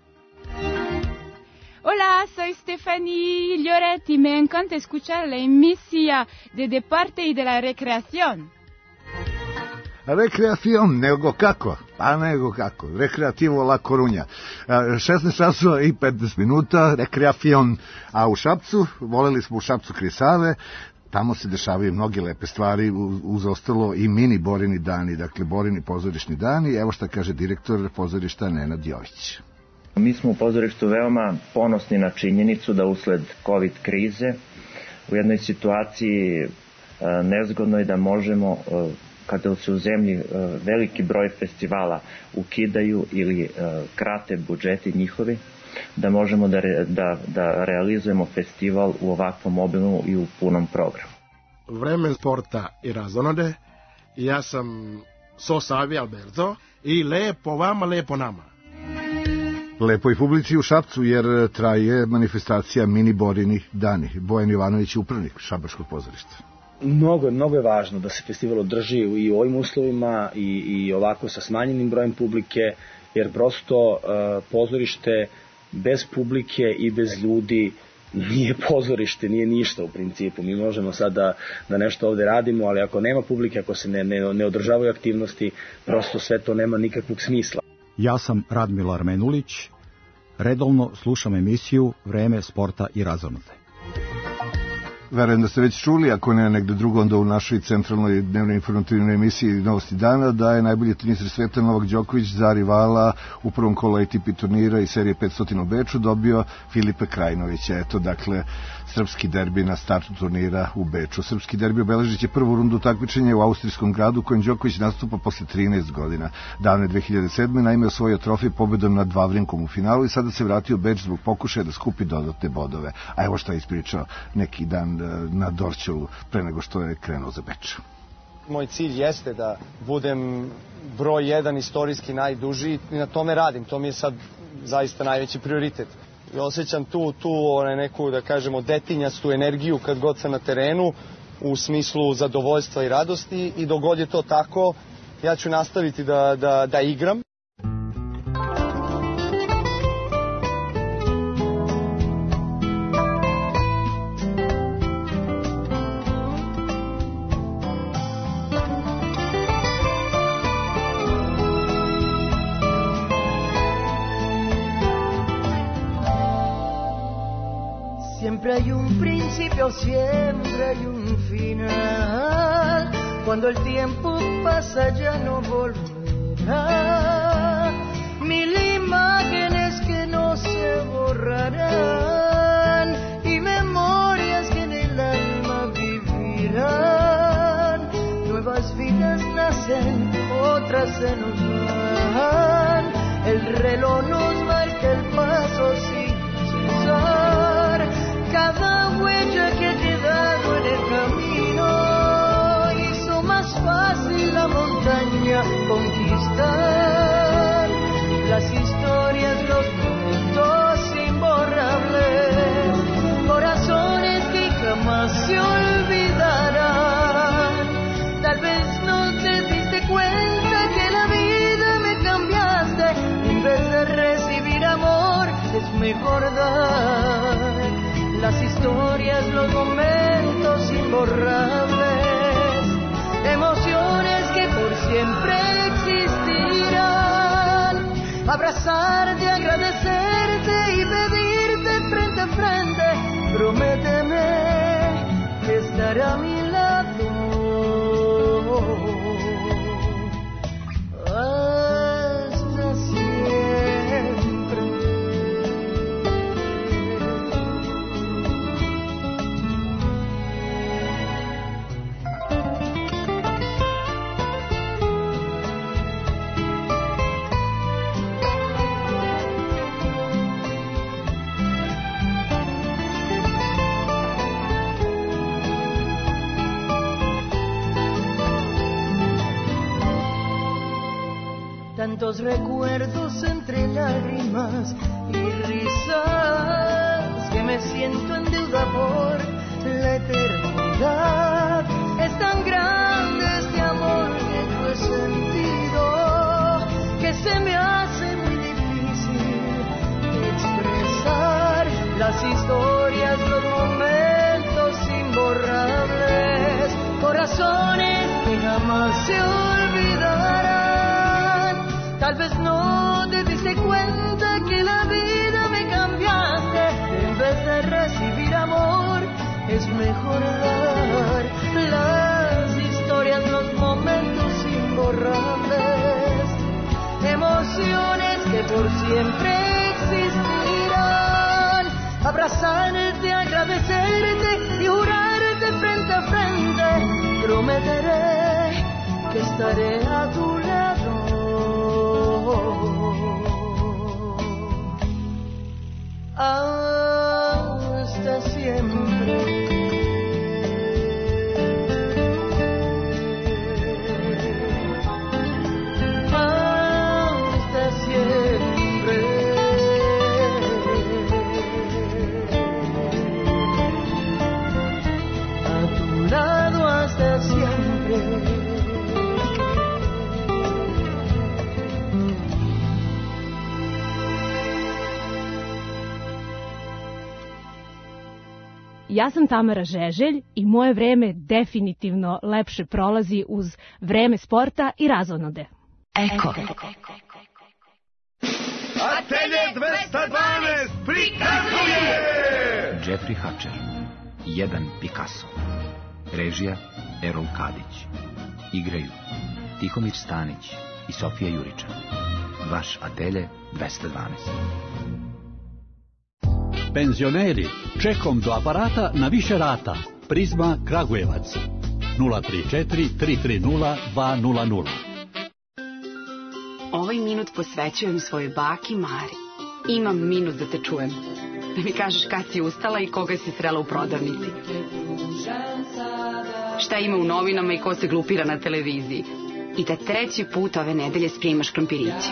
Hola, soy Stephanie Lloret y me encanta escuchar la emisija de Deporte y de la Recreación.
Rekreacion, nego kako? Pa nego kako. Rekreativo La Coruña. 16 časova i 15 minuta, rekreacion. A u Šapcu, voleli smo u Šapcu kraj Save, tamo se dešavaju mnoge lepe stvari, uz ostalo i mini Borini dani, dakle Borini pozorišni dani. Evo šta kaže direktor pozorišta Nenad Jović.
Mi smo u pozorištu veoma ponosni na činjenicu da usled COVID krize u jednoj situaciji nezgodnoj da možemo, kada se u zemlji veliki broj festivala ukidaju ili krate budžeti njihovi, da možemo da realizujemo festival u ovakvom obimu i u punom programu.
Vreme sporta i razonode, ja sam Sosavi Alberto i lepo vama, lepo nama.
Lepo i publici u Šapcu jer traje manifestacija Mini Borini dani. Bojan Jovanović je upravnik Šabačkog pozorišta.
Mnogo je važno da se festival održi i u ovim uslovima i ovako sa smanjenim brojem publike, jer prosto pozorište bez publike i bez ljudi nije pozorište, nije ništa u principu. Mi možemo sad da nešto ovde radimo, ali ako nema publike, ako se ne održavaju aktivnosti, prosto sve to nema nikakvog smisla.
Ja sam Radmila Armenulić, redovno slušam emisiju Vreme sporta i razonode.
Verujem da ste već čuli, ako ne negde drugo, onda u našoj centralnoj dnevnoj informativnoj emisiji Novosti dana, da je najbolji teniser sveta Novak Đoković za rivala u prvom kolu ATP turnira i serije 500 u Beču dobio Filipa Krajinovića. Eto, dakle, srpski derbi na startu turnira u Beču. Srpski derbi obeležit će prvu rundu takmičenja u austrijskom gradu u kojem Đoković nastupa posle 13 godina. Davne 2007. naime osvojio trofej pobedom nad Vavrinkom u finalu i sada se vratio u Beč zbog pokušaja da skupi dodatne bodove. A evo šta je ispričao neki dan na Dorćolu pre nego što je krenuo za Beč.
Moj cilj jeste da budem broj 1 istorijski najduži i na tome radim. To mi je sad zaista najveći prioritet. I osjećam tu neku, da kažemo, detinjastu energiju kad god sam na terenu u smislu zadovoljstva i radosti i dok god je to tako, ja ću nastaviti da igram.
Siempre hay un principio, siempre hay un final. Cuando el tiempo pasa ya no volverá. Mil imágenes que no se borrarán y memorias que en el alma vivirán. Nuevas vidas nacen, otras se nos van. El reloj nos marca el paso sin cesar. Cada huella que ha quedado en el camino hizo más fácil la montaña conquistar. Las historias, los momentos imborrables, corazones que jamás se olvidarán. Tal vez no te diste cuenta que la vida me cambiaste. En vez de recibir amor, es mejor dar. Las historias, los momentos imborrables, emociones que por siempre existirán. Abrazarte, agradecerte y pedirte frente a frente. Prométeme que estará a mi lado hasta siempre. Tantos recuerdos entre lágrimas y risas que me siento en deuda por la eternidad. Es tan grande este amor que yo he sentido que se me hace muy difícil expresar las historias, los momentos imborrables, corazones que jamás se olvidarán. Tal vez no te diste cuenta que la vida me cambiaste. En vez de recibir amor, es mejor dar. Las historias, los momentos imborrables, emociones que por siempre existirán. Abrazarte, agradecerte y jurarte frente a frente. Prometeré que estaré a tu lado hasta siempre. Hasta siempre. A tu lado hasta siempre.
Ja sam Tamara Žeželj i moje vreme definitivno lepše prolazi uz vreme sporta i razonode. Eko.
Atelje 212 prikazuje
Jeffrey Hatcher.
1 Picasso. Režija Erol Kadić. Igraju Tihomir Stanić i Sofija Juričan. Vaš atelje 212.
Penzioneri, čekom do aparata na više rata. Prizma Kragujevac. 034 330 200.
Ovaj minut posvećujem svojoj baki Mari. Imam minut da te čujem. Da mi kažeš kad si ustala i koga si srela u prodavnici. Šta ima u novinama i ko se glupira na televiziji. I da 3. put ove nedelje sprimaš krompiriće.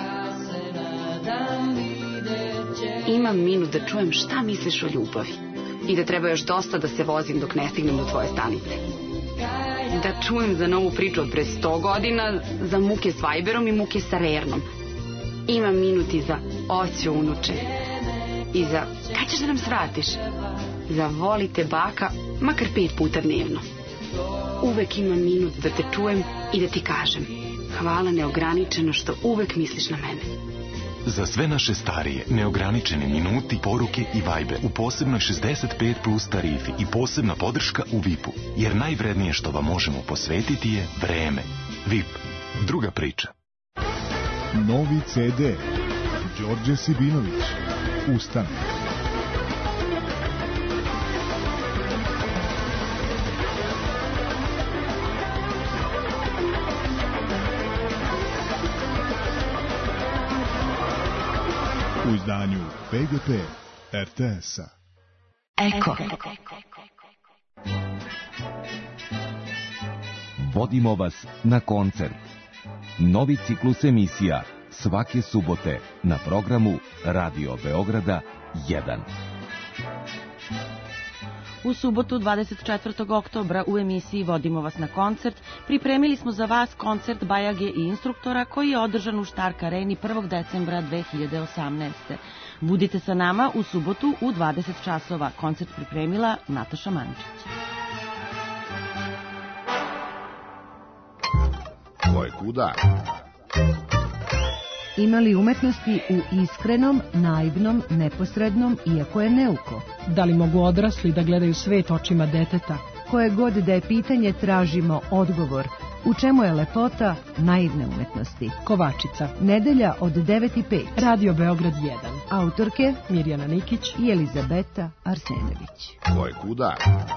Imam minut da čujem šta misliš o ljubavi. I da treba još dosta da se vozim dok ne stignem do tvoje stanice. Da čujem za novu priču od pre 100 godina, za muke s Viberom i muke sa Rernom. Imam minut i za oću unuče. I za kad ćeš da nam svratiš? Za volite baka, makar 5 puta dnevno. Uvek imam minut da te čujem i da ti kažem hvala neograničeno što uvek misliš na mene.
Za sve naše starije, neograničeni minuti, poruke i Viber u posebnoj 65 plus tarifi i posebna podrška u VIP-u. Jer najvrednije što vam možemo posvetiti je vreme. VIP. Druga priča.
Novi CD. Đorđe Sibinović. Ustane. U izdanju PGP RTS-a.
Eko.
Vodimo vas na koncert. Novi ciklus emisija svake subote na programu Radio Beograda 1.
U subotu 24. oktobra u emisiji Vodimo vas na koncert pripremili smo za vas koncert Bajage i instruktora koji je održan u Štark areni 1. decembra 2018. Budite sa nama u subotu u 20 časova. Koncert pripremila Nataša Mančić.
Ko je kuda?
Ima li umetnosti u iskrenom, naivnom, neposrednom, iako je neuko?
Da li mogu odrasli da gledaju svet očima deteta?
Koje god da je pitanje, tražimo odgovor. U čemu je lepota naivne umetnosti?
Kovačica.
Nedelja od 9:05.
Radio Beograd 1.
Autorke
Mirjana Nikić
i Elizabeta Arsenović.
Ko je kuda?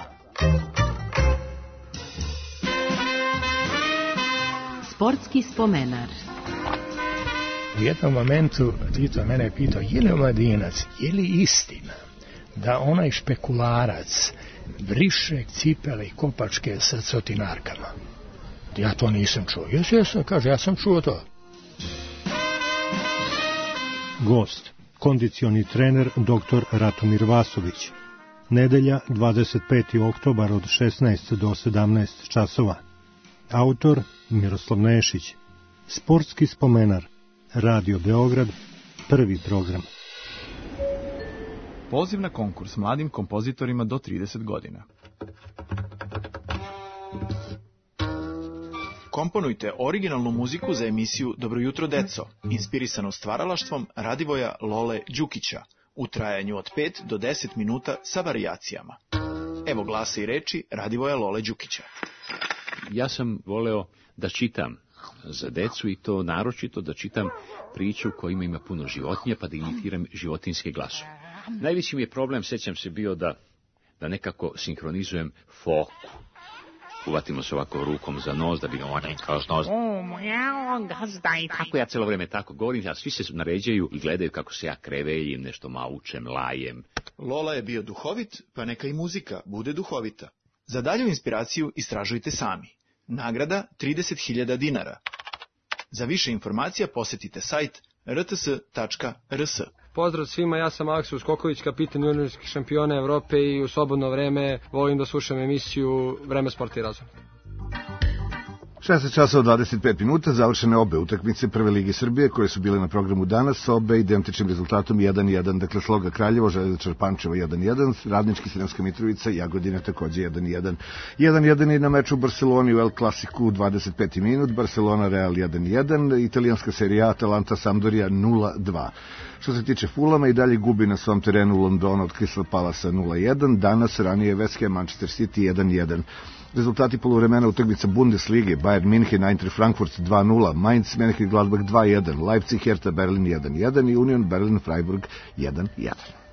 Sportski spomenar.
U jednom momentu Tito mene pitao, je li omladinac, je li istina da onaj špekularac briše cipele i kopačke sa cotinarkama? Ja to nisam čuo. Jesam, kaže, ja sam čuo to.
Gost, kondicioni trener dr. Ratomir Vasović. Nedelja, 25. oktobar od 16 do 17 časova. Autor, Miroslav Nešić. Sportski spomenar. Radio Beograd, prvi program.
Poziv na konkurs mladim kompozitorima do 30 godina. Komponujte originalnu muziku za emisiju Dobro jutro deco, inspirisanu stvaralaštvom Radivoja Lole Đukića, u trajanju od 5 do 10 minuta sa varijacijama. Evo glasa i reči Radivoja Lole Đukića.
Ja sam voleo da čitam za decu i to naročito da čitam priču kojima ima puno životinja pa da imitiram životinjske glasove. Najveći mi je problem, sećam se, bio da nekako sinhronizujem foku. Uvatimo se ovako rukom za nos da bi ga možda kroz nos. I tako ja celo vreme tako govorim, a svi se naređaju i gledaju kako se ja kreveljim, nešto maučem, lajem.
Lola je bio duhovit, pa neka i muzika bude duhovita. Za dalju inspiraciju istražujte sami. Nagrada 30.000 dinara. Za više informacija posetite sajt rts.rs.
Pozdrav svima, ja sam Aleksa Uskoković, kapitan juniorskih šampiona Evrope i u slobodno vreme volim da slušam emisiju Vreme sporta i razvoja.
16 časova 25 minuta, završene obe utakmice Prve ligi Srbije koje su bile na programu danas, obe identičnim rezultatom 1-1, dakle Sloga Kraljevo, Železničar Pančevo 1-1, Radnički Sremska Mitrovica, Jagodina takođe 1-1. 1-1 i na meču u Barceloni u El Clasiku 25. minut, Barcelona Real 1-1, italijanska serija Atalanta Sampdoria 0-2. Što se tiče Fulama, i dalje gubi na svom terenu u Londonu od Crystal Palasa 0-1, danas ranije West Ham Manchester City 1-1. Rezultati poluvremena utakmica Bundeslige: Bayern München Eintracht Frankfurt 2-0, Mainz Mönchengladbach 2-1, Leipzig Hertha Berlin 1-1 i Union Berlin Freiburg 1-1.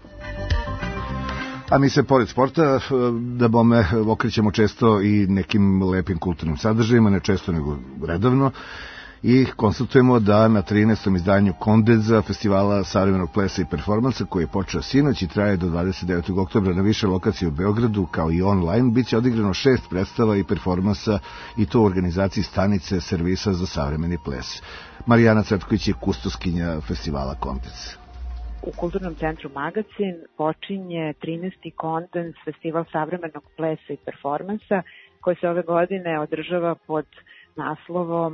A mi se pored sporta da bome okrećemo često i nekim lepim kulturnim sadržajima, ne često nego redovno, i konstatujemo da na 13. izdanju Kondeza, festivala savremenog plesa i performansa, koji je počeo sinoć i traje do 29. oktobra na više lokacije u Beogradu, kao i online, bit će odigrano 6 predstava i performansa, i to u organizaciji stanice servisa za savremeni ples. Marijana Cvetković je kustoskinja festivala Kondez.
U Kulturnom centru Magacin počinje 13. Kondens, festival savremenog plesa i performansa, koji se ove godine održava pod naslovom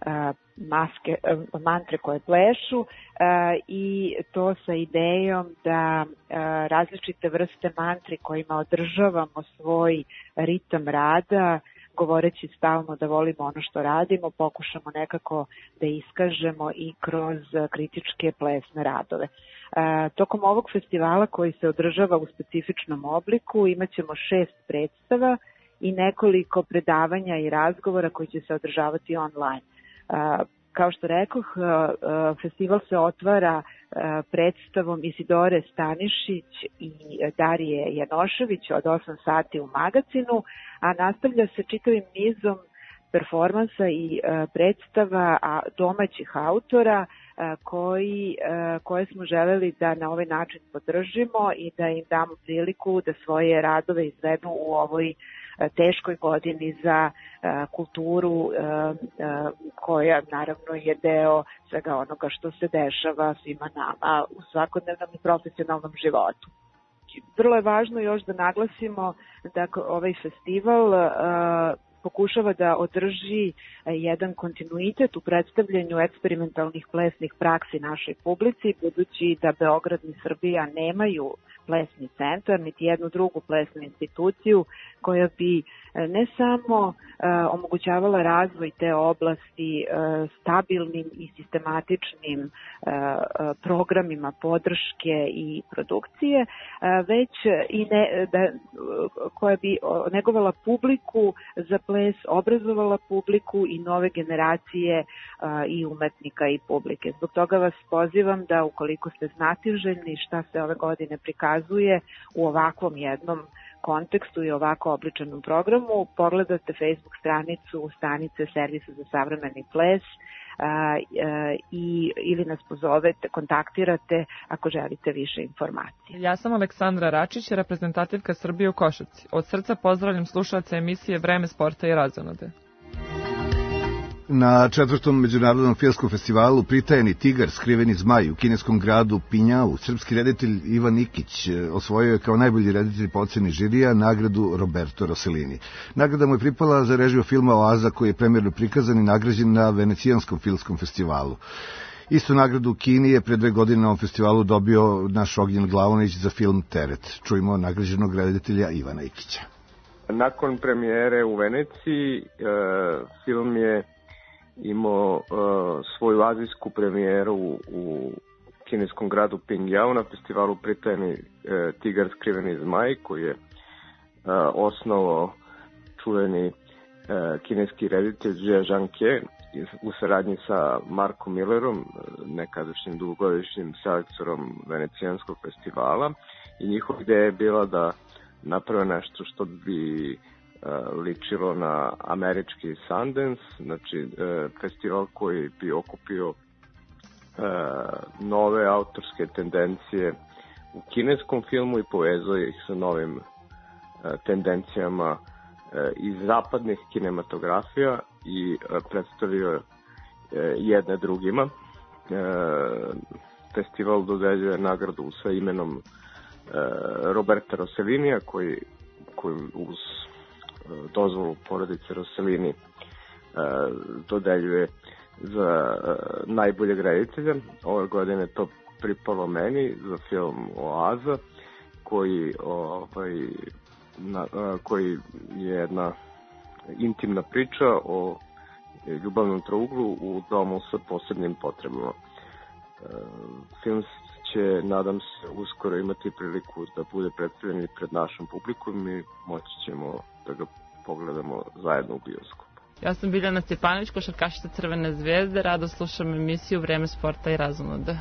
mantre koje plešu, i to sa idejom da različite vrste mantri kojima održavamo svoj ritam rada, govoreći stalno da volimo ono što radimo, pokušamo nekako da iskažemo i kroz kritičke plesne radove. Tokom ovog festivala, koji se održava u specifičnom obliku, imaćemo 6 predstava i nekoliko predavanja i razgovora koji će se održavati online. Kao što rekoh, festival se otvara predstavom Isidore Stanišić i Darije Janošević od 8 sati u Magacinu, a nastavlja se čitavim nizom performansa i predstava domaćih autora koje smo želeli da na ovaj način podržimo i da im damo priliku da svoje radove izvedu u ovoj teškoj godini za kulturu, koja naravno je deo svega onoga što se dešava svima nama u svakodnevnom i profesionalnom životu. Vrlo je važno još da naglasimo da ovaj festival pokušava da održi jedan kontinuitet u predstavljanju eksperimentalnih plesnih praksi našoj publici, budući da Beograd i Srbija nemaju plesni centar, niti jednu drugu plesnu instituciju koja bi ne samo omogućavala razvoj te oblasti stabilnim i sistematičnim programima podrške i produkcije, već i koja bi negovala publiku za ples, obrazovala publiku i nove generacije i umetnika i publike. Zbog toga vas pozivam da, ukoliko ste znatiželjni šta se ove godine prikazuje u ovakvom jednom kontekstu i ovako obličenom programu, pogledate Facebook stranicu stanice Servisa za savremeni ples ili nas pozovete, kontaktirate ako želite više informacije.
Ja sam Aleksandra Račić, reprezentativka Srbije u košarci. Od srca pozdravljam slušalce emisije Vreme sporta i razonode.
Na 4. međunarodnom filmskom festivalu Pritajeni tigar, skriveni zmaj u kineskom gradu Pinjau, srpski reditelj Ivan Nikić osvojio je kao najbolji reditelj po oceni žirija nagradu Roberto Rossellini. Nagrada mu je pripala za režiju filma Oaza, koji je premjerno prikazan i nagrađen na Venecijanskom filmskom festivalu. Istu nagradu u Kini je pre 2 godine na ovom festivalu dobio naš Ognjen Glavonić za film Teret. Čujmo nagrađenog reditelja Ivana Nikića.
Nakon premijere u Veneciji, film je imao svoju azijsku premijeru u kineskom gradu Pingjau na festivalu Pritajeni tigar, skriveni zmaj, koji je osnovao čuveni kineski reditelj Jia Zhangke u saradnji sa Markom Millerom, nekadašnjim dugogodišnjim selektorom Venecijanskog festivala, i njihova ideja je bila da naprave nešto što bi ličilo na američki Sundance, znači festival koji bi okupio nove autorske tendencije u kineskom filmu i povezao ih sa novim tendencijama iz zapadnih kinematografija i predstavio jedne drugima. Festival dodeljuje nagradu sa imenom Roberta Rossellinija, koji uz dozvolu porodice Rossellini dodeljuje za najboljeg reditelja. Ove godine to pripalo meni za film Oaza, koji je jedna intimna priča o ljubavnom trouglu u domu sa posebnim potrebama. Film će, nadam se, uskoro imati priliku da bude predstavljen pred našom publikom i moći ćemo da ga pogledamo zajedno u bioskopu.
Ja sam Biljana Stjepanović, košarkašica Crvene zvezde, rado slušam emisiju Vreme sporta i razonoda.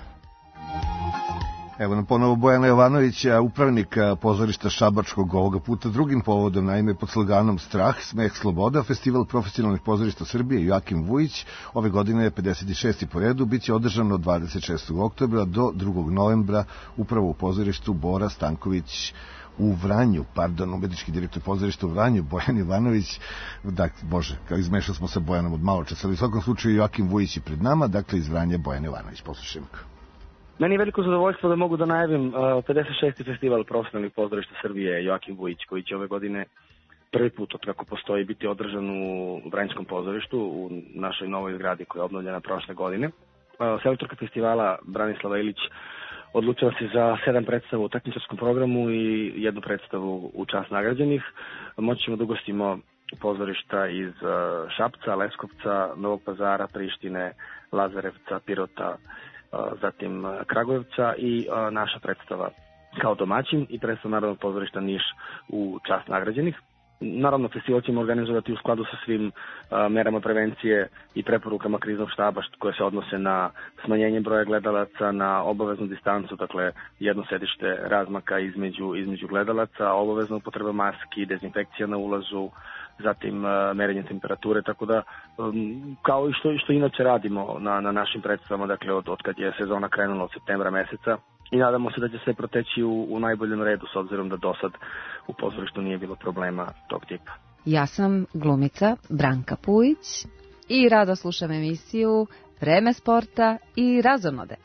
Evo nam ponovo Bojana Jovanovića, upravnik pozorišta Šabačkog, ovoga puta drugim povodom, naime pod sloganom Strah, smeh, sloboda, festival profesionalnih pozorišta Srbije Joakim Vujić, ove godine je 56. po redu, bit će održan od 26. oktobra do 2. novembra upravo u pozorištu Bora Stanković u Vranju, umetnički direktor pozorišta u Vranju, Bojan Ivanović, dakle, bože, kao izmešao smo sa Bojanom od malo časa, ali u svakom slučaju Joakim Vujić je pred nama, dakle iz Vranja Bojan Ivanović, poslušajmo ga.
Meni je veliko zadovoljstvo da mogu da najavim 56. festival profesionalnih pozorišta Srbije Joakim Vujić, koji će ove godine prvi put od kako postoji biti održan u Vranjskom pozorištu u našoj novoj zgradi koja je obnovljena prošle godine. Selektorka festivala Branislava Ilić odlučila se za 7 predstava u takmičarskom programu i 1 predstavu u čast nagrađenih. Moći ćemo da ugostimo pozorišta iz Šapca, Leskovca, Novog Pazara, Prištine, Lazarevca, Pirota, zatim Kragujevca i naša predstava kao domaćin i predstava Narodnog pozorišta Niš u čast nagrađenih. Naravno, festival ćemo organizovati u skladu sa svim merama prevencije i preporukama kriznog štaba koje se odnose na smanjenje broja gledalaca, na obaveznu distancu, dakle jedno sedište razmaka između gledalaca, obavezna upotreba maski, dezinfekcija na ulazu, zatim merenje temperature, tako da kao i što inače radimo na našim predstavama, dakle od kad je sezona krenula od septembra meseca, i nadamo se da će sve proteći u najboljem redu, s obzirom da do sad u pozorištu nije bilo problema tog tipa.
Ja sam glumica Branka Pujić i rado slušam emisiju Vreme sporta i razonode.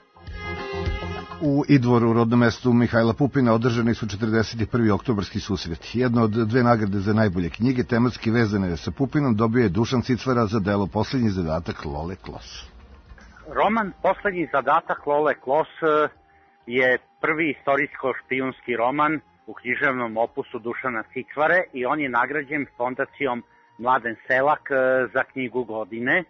U Idvoru, u rodnom mestu Mihajla Pupina, održani su 41. oktobarski susreti. Jedno od 2 nagrade za najbolje knjige, tematski vezane sa Pupinom, dobio je Dušan Cicvara za delo Poslednji zadatak Lole Klos.
Roman Poslednji zadatak Lole Klos je prvi istorijsko-špijunski roman u književnom opusu Dušana Cicvare i on je nagrađen fondacijom Mladen Selak za knjigu godine,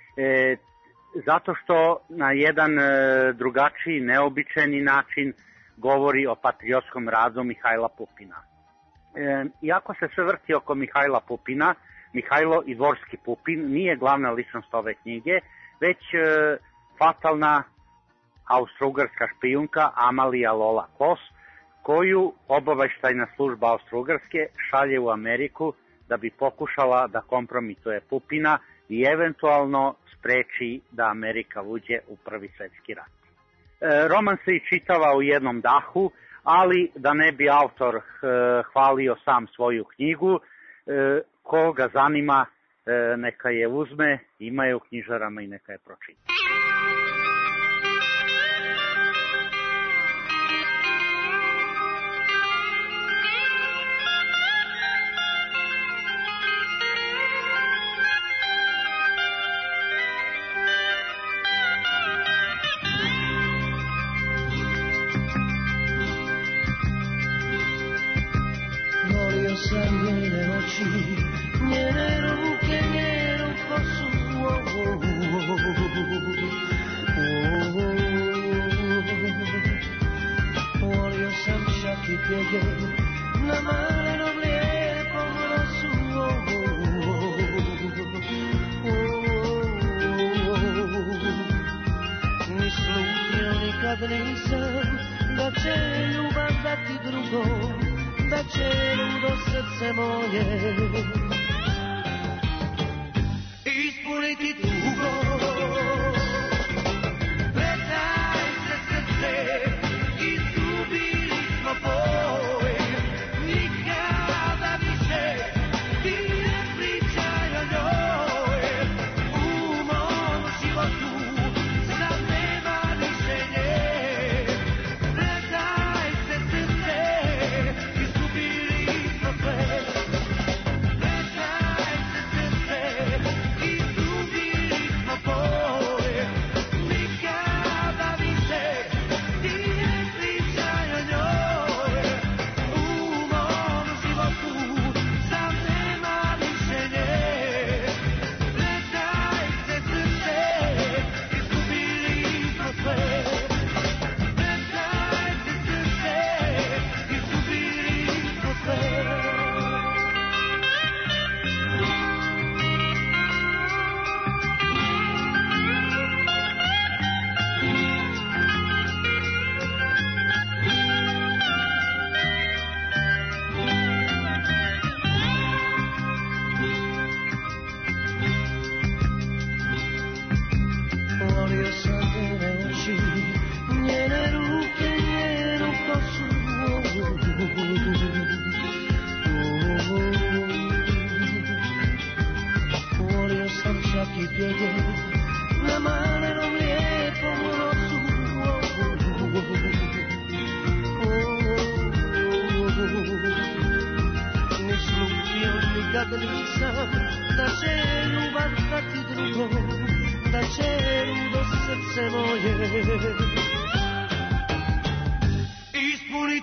zato što na jedan drugačiji, neobičajni način govori o patriotskom radu Mihajla Pupina. Iako se sve vrti oko Mihajla Pupina, Mihajlo Idvorski Pupin nije glavna ličnost ove knjige, već fatalna austrougarska špijunka Amalija Lola Klos, koju obaveštajna služba Austrougarske šalje u Ameriku da bi pokušala da kompromituje Pupina i eventualno spreči da Amerika uđe u Prvi svetski rat. Roman se i čitava u jednom dahu, ali da ne bi autor hvalio sam svoju knjigu, koga zanima neka je uzme, ima je u knjižarama i neka je pročita.
Sam njene oči, njene ruke, njenu kosu. Volio sam šati pjege na malenom lijepom nosu. Ni slutio nikad nisam da će ljubav dati drugom, da će ludo srce moje ispuniti tugo. Predaj se srce, izgubili smo boj, nikada više ti ne pričaj o njoj. U mom životu sad nema više nje. Predaj se srce, izgubili smo sve. Predaj se srce, izgubili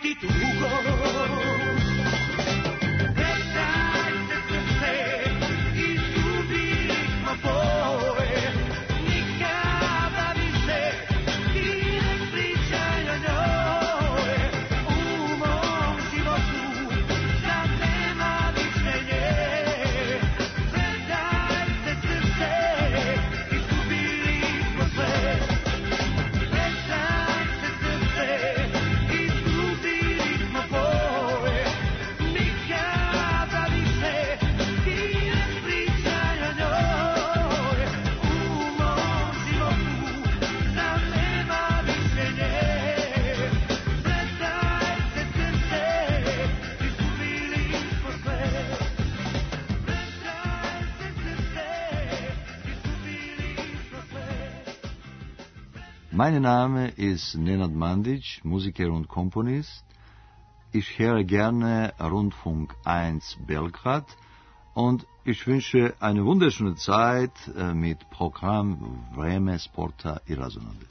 biti tugo.
Mein Name ist Nenad Mandić, Musiker und Komponist. Ich höre gerne Rundfunk 1 Belgrad und ich wünsche eine wunderschöne Zeit mit Programm Vreme sporta I razonode.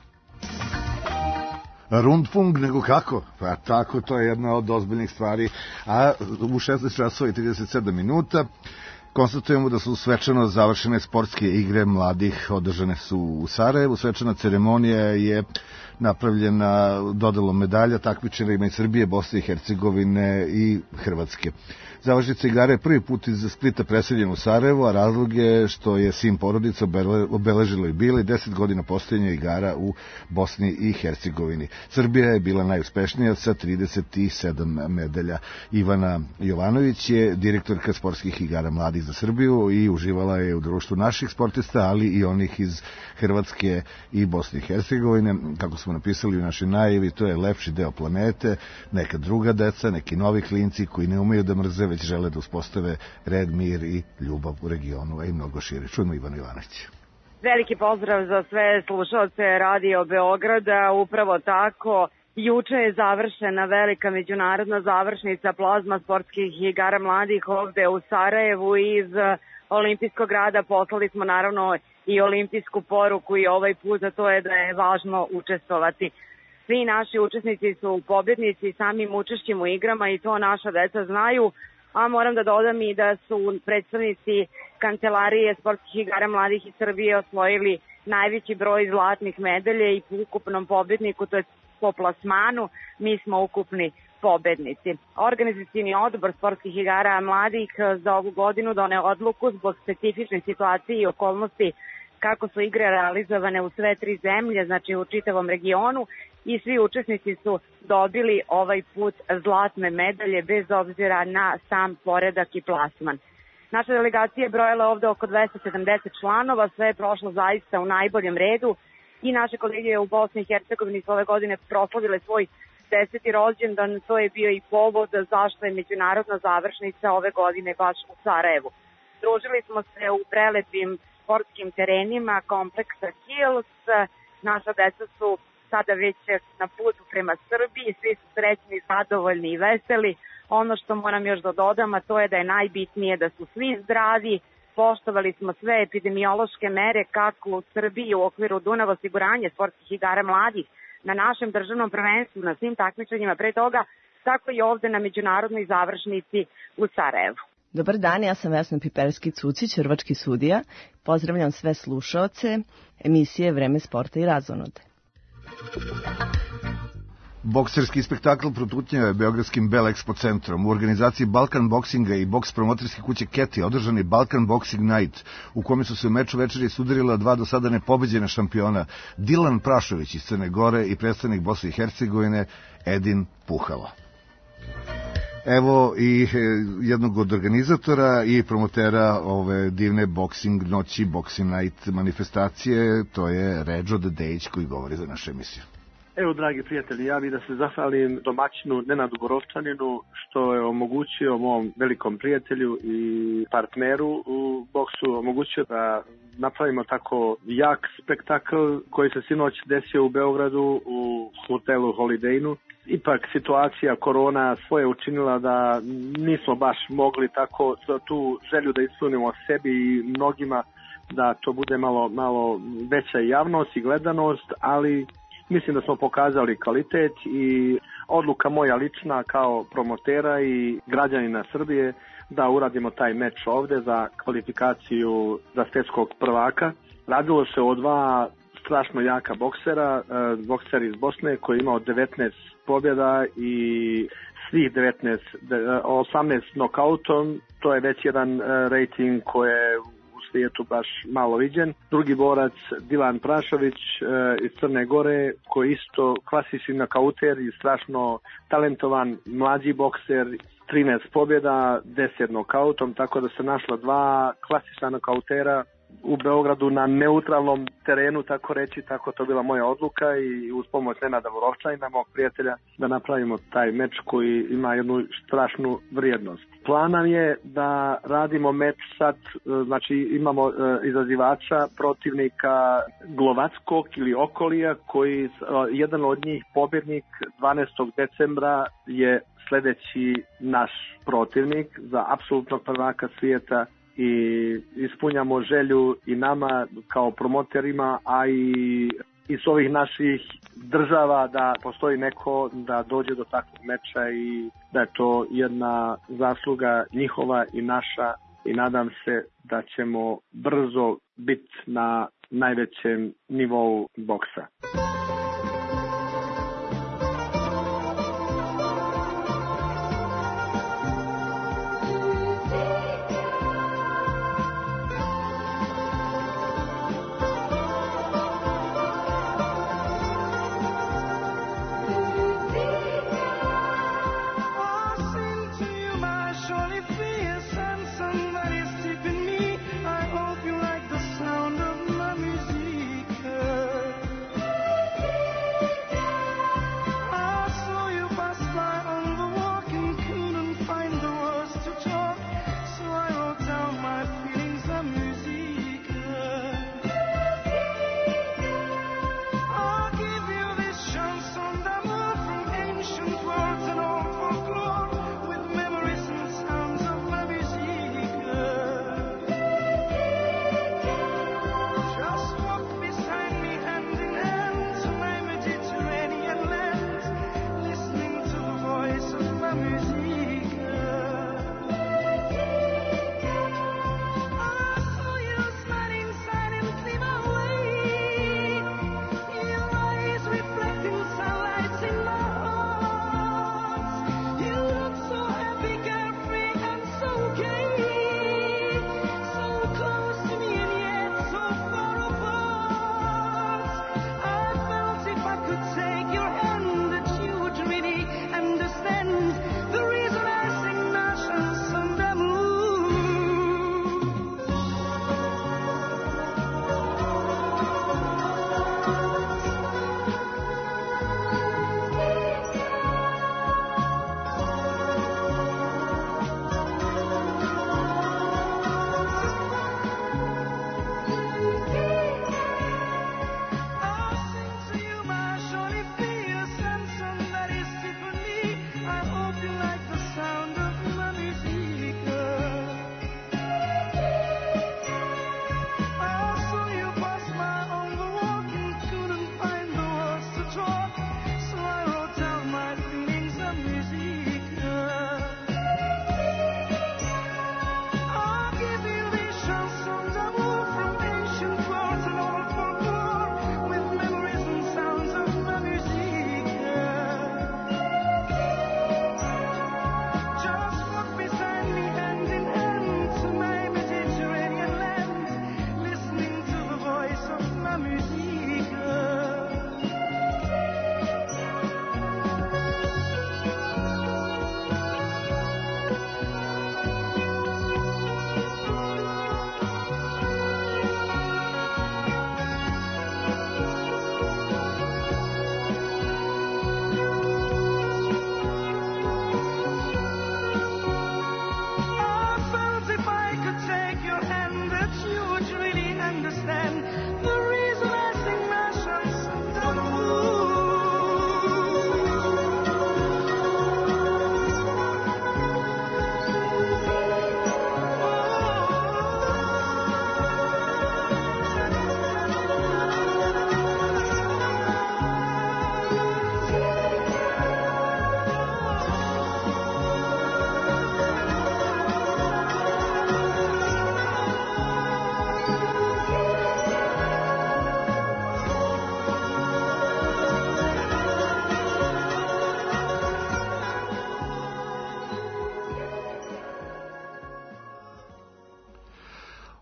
Rundfunk, nego kako? Pa tako, to je jedna od ozbiljnih stvari. A u 16 časova I 37 minuta konstatujemo da su svečano završene sportske igre mladih, održane su u Sarajevu. Svečana ceremonija je napravljena dodelom medalja takmičarima iz Srbije, Bosne I Hercegovine I Hrvatske. Završnica igara je prvi put iz Splita preseljen u Sarajevo, a razlog je što je sin porodica obeležilo I bila 10 godina postojanja igara u Bosni I Hercegovini. Srbija je bila najuspešnija sa 37 medalja. Ivana Jovanović je direktorka sportskih igara mladih za Srbiju I uživala je u društvu naših sportista, ali I onih iz Hrvatske I Bosne I Hercegovine. Kako smo napisali u našoj najavi, to je lepši deo planete, neka druga deca, neki novi klinci koji ne umeju da mrze, već žele da uspostave red, mir I ljubav u regionu, a I mnogo šire. Čujemo Ivanu Jovanović.
Veliki pozdrav za sve slušalce Radio Beograda, upravo tako. Juče je završena velika međunarodna završnica plazma sportskih igara mladih ovde u Sarajevu. Iz olimpijskog grada poslali smo naravno I olimpijsku poruku I ovaj put, a to je da je važno učestvovati. Svi naši učesnici su pobjednici samim učešćem u igrama I to naša deca znaju, a moram da dodam I da su predstavnici Kancelarije sportskih igara mladih iz Srbije osvojili najveći broj zlatnih medalja I po ukupnom pobjedniku, to je po plasmanu, mi smo ukupni pobednici. Organizacioni odbor sportskih igara mladih za ovu godinu doneo odluku zbog specifične situacije I okolnosti kako su igre realizovane u sve 3 zemlje, znači u čitavom regionu, I svi učesnici su dobili ovaj put zlatne medalje bez obzira na sam poredak I plasman. Naša delegacija je brojala ovde oko 270 članova, sve je prošlo zaista u najboljem redu I naše kolege u Bosni I Hercegovini su ove godine proslavile svoj 10. rođendan, to je bio I povod zašto je međunarodna završnica ove godine baš u Sarajevu. Družili smo se u prelepim sportskim terenima kompleksa Hills, naša deca su sada već na putu prema Srbiji, svi su srećni, zadovoljni I veseli. Ono što moram još da dodam, a to je da je najbitnije da su svi zdravi, poštovali smo sve epidemiološke mere kako u Srbiji u okviru Dunav osiguranja sportskih igara mladih na našem državnom prvenstvu, na svim takmičenjima pre toga, tako I ovde na međunarodnoj završnici u Sarajevu.
Dobar dan, ja sam Vesna Piperski-Cucić, hrvački sudija. Pozdravljam sve slušaoce emisije Vreme sporta I razonode.
Bokserski spektakl protutnjao je beogradskim Bell Expo centrom. U organizaciji Balkan Boksinga I boks promotorske kuće Keti održan je Balkan Boxing Night, u kome su se u meču večeri sudarila 2 do sada nepobeđena šampiona, Dilan Prašović iz Crne Gore I predstavnik Bosne I Hercegovine Edin Puhala. Evo I jednog od organizatora I promotera ove divne boksing noći, Boxing Night manifestacije, to je Ređo Dedejić koji govori za našu emisiju.
Evo, dragi prijatelji, ja bih da se zahvalim domaćinu Nenadu Borovčaninu što je omogućio mom velikom prijatelju I partneru u boksu, omogućio da napravimo tako jak spektakl koji se sinoć desio u Beogradu u hotelu Holiday Innu. Ipak situacija korona svoje učinila da nismo baš mogli tako tu želju da ispunimo sebi I mnogima da to bude malo veća javnost I gledanost, ali mislim da smo pokazali kvalitet I odluka moja lična kao promotera i građanina Srbije da uradimo taj meč ovde za kvalifikaciju za svetskog prvaka. Radilo se o dva strašno jaka boksera, bokser iz Bosne koji je imao 19 pobjeda i svih 18 nokautom, to je već jedan rating koji je u svijetu baš malo viđen. Drugi borac Dilan Prašović iz Crne Gore koji isto klasični nokauter i strašno talentovan mlađi bokser, 13 pobjeda, 10 nokautom, tako da se našla dva klasična nokautera u Beogradu na neutralnom terenu, tako reći, tako to bila moja odluka i uz pomoć Nenada Vorovčanina, mog prijatelja, da napravimo taj meč koji ima jednu strašnu vrijednost. Plan nam je da radimo meč sad, znači imamo izazivača protivnika Glovackog ili Okolija, koji jedan od njih pobjednik 12. decembra je sledeći naš protivnik za apsolutnog prvaka svijeta i ispunjamo želju i nama kao promoterima, a i iz ovih naših država da postoji neko da dođe do takvog meča i da je to jedna zasluga njihova i naša i nadam se da ćemo brzo biti na najvećem nivou boksa.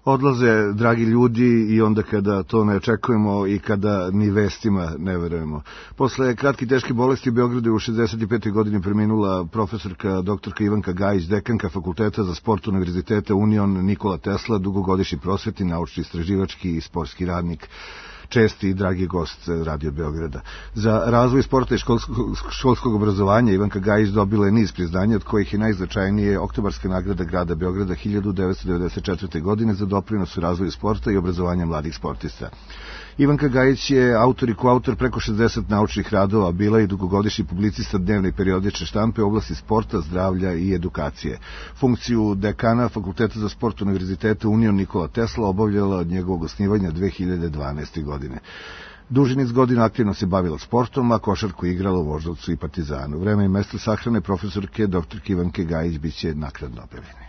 Odlaze dragi ljudi i onda kada to ne očekujemo i kada ni vestima ne verujemo. Posle kratke i teške bolesti u Beogradu u 65. godini preminula profesorka doktorka Ivanka Gajić, dekanka Fakulteta za sport Univerziteta Union Nikola Tesla, dugogodišnji prosvetni, naučni, istraživački i sportski radnik, česti i dragi gost Radio Beograda. Za razvoj sporta i školskog obrazovanja Ivanka Gajić dobila je niz priznanja, od kojih je najznačajnije Oktobarska nagrada grada Beograda 1994. godine za doprinos u razvoju sporta i obrazovanja mladih sportista. Ivanka Gajić je autor i koautor preko 60 naučnih radova, bila je dugogodišnji publicista dnevne i periodične štampe u oblasti sporta, zdravlja i edukacije. Funkciju dekana Fakulteta za sport Univerziteta Union Nikola Tesla obavljala od njegovog osnivanja 2012. godine. Duži niz godina aktivno se bavila sportom, a košarku igrala u Voždovcu i Partizanu. Vreme i mesto sahrane profesorke dr. Ivanke Gajić biće naknadno objavljeni.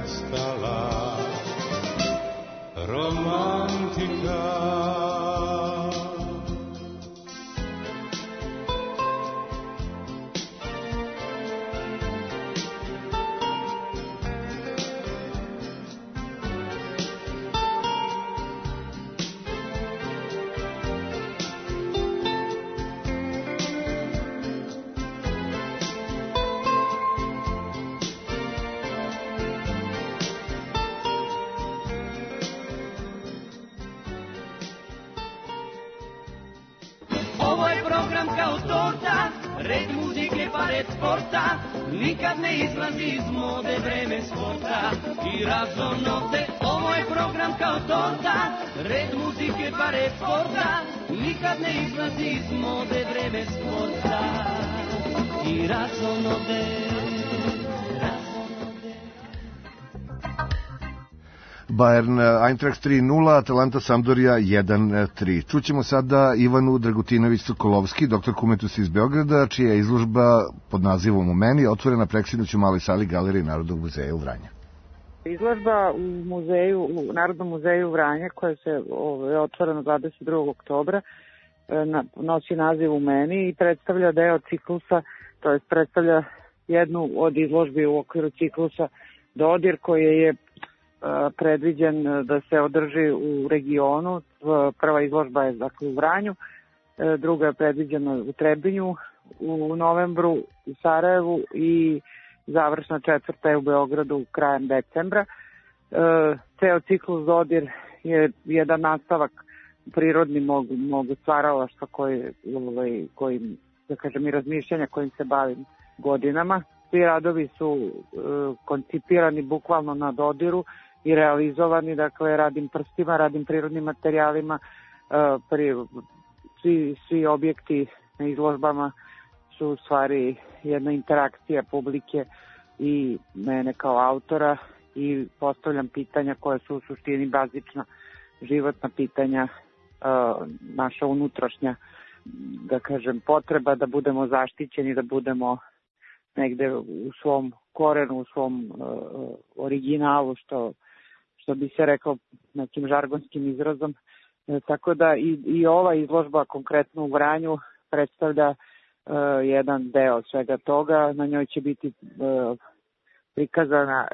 Romantika.
program kao torta, red muzike pa red sporta, nikad ne izlazi iz mode vreme sporta i razonode. Ovo je program kao torta, red muzike pa red sporta, nikad ne izlazi iz mode vreme sporta i razonode.
Bayern Eintracht 3-0, Atalanta Sampdoria 1-3. Čućemo sada Ivanu Dragutinović-Sokolovski, doktorku umetnosti iz Beograda, čija je izložba pod nazivom U meni otvorena preksinoć u maloj sali Galerije Narodnog muzeja u Vranju.
Izložba u Narodnom muzeju Vranja, koja se je otvorena 22. oktobra, nosi naziv U meni i predstavlja deo ciklusa, to je predstavlja jednu od izložbi u okviru ciklusa Dodir, koje je predviđen da se održi u regionu. Prva izložba je dakle u Vranju, druga je predviđena u Trebinju u novembru, u Sarajevu i završna četvrta je u Beogradu krajem decembra. Ceo ciklus Dodir je jedan nastavak prirodni mog stvaralaštva koji da kažem i razmišljanja kojim se bavim godinama. Svi radovi su koncipirani bukvalno na dodiru i realizovani, dakle radim prstima, radim prirodnim materijalima, svi objekti na izložbama su u stvari jedna interakcija publike i mene kao autora i postavljam pitanja koja su u suštini bazična životna pitanja, naša unutrašnja, da kažem, potreba da budemo zaštićeni, da budemo negde u svom korenu, u svom originalu, što bi se rekao nekim žargonskim izrazom. Tako da i ova izložba konkretno u Vranju predstavlja jedan deo svega toga. Na njoj će biti prikazana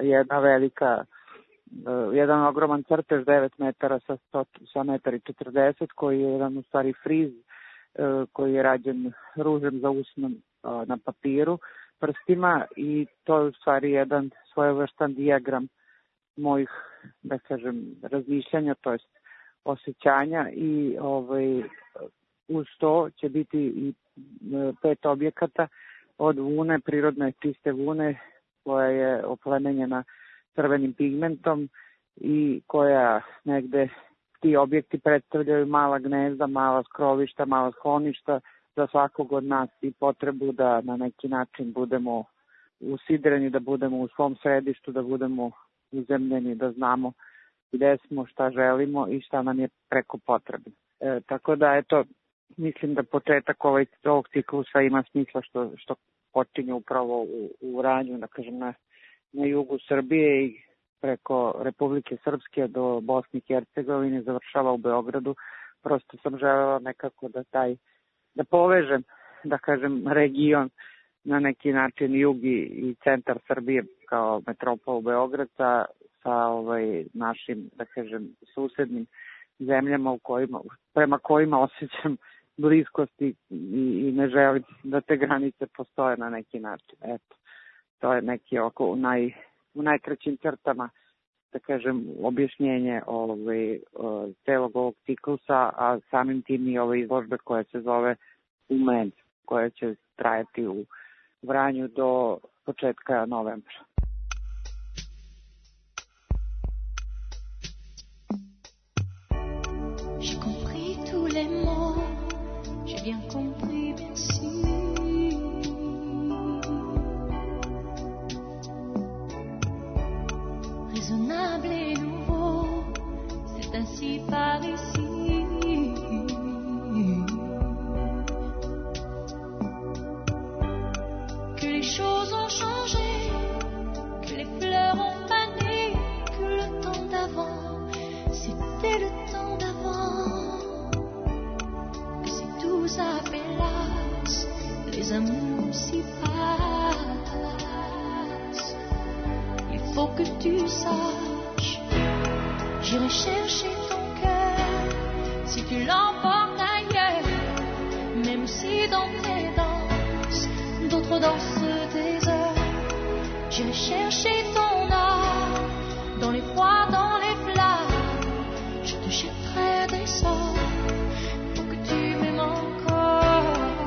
jedan ogroman crtež 9 metara sa 1,40 m, koji je jedan u stvari friz koji je rađen ružem za usnom na papiru, prstima, i to je u stvari jedan svojevrstan dijagram mojih, da kažem, razmišljanja, to jest osjećanja, i uz to će biti i 5 objekata od vune, prirodne čiste vune, koja je oplemenjena crvenim pigmentom i koja negde, ti objekti predstavljaju mala gnezda, mala skrovišta, mala skloništa za svakog od nas i potrebu da na neki način budemo usidreni, da budemo u svom središtu, da budemo uzemljeni, da znamo gde smo, šta želimo i šta nam je preko potrebno. Tako da, eto, mislim da početak ovog ciklusa ima smisla što počinje upravo u Vranju, da kažem, na jugu Srbije i preko Republike Srpske do Bosne i Hercegovine, završava u Beogradu. Prosto sam želela nekako da povežem, da kažem, region, na neki način jug i centar Srbije kao metropolu Beograd sa našim, da kažem, susednim zemljama prema kojima osjećam bliskosti i ne želim da te granice postoje na neki način. Eto, to je neki u najkraćim crtama, da kažem, objašnjenje celog ovog ciklusa, a samim tim i ove izložbe koja se zove U meni, koja će trajati u Vranju do početka novembra.
J'ai compris tous les mots, j'ai bien compris, merci. Raisonnable et nouveau, c'est ainsi par ici. Que les choses ont changé, que les fleurs ont fané, que le temps d'avant, c'était le temps d'avant. Que si tout s'appelasse, les amours s'y passent. Il faut que tu saches, j'irai chercher ton cœur si tu l'emportes ailleurs, même si dans tes danses d'autres dansent des heures. J'irai chercher ton âme dans les froids, dans les flammes. Je te jetterai des sorts pour que tu m'aimes encore.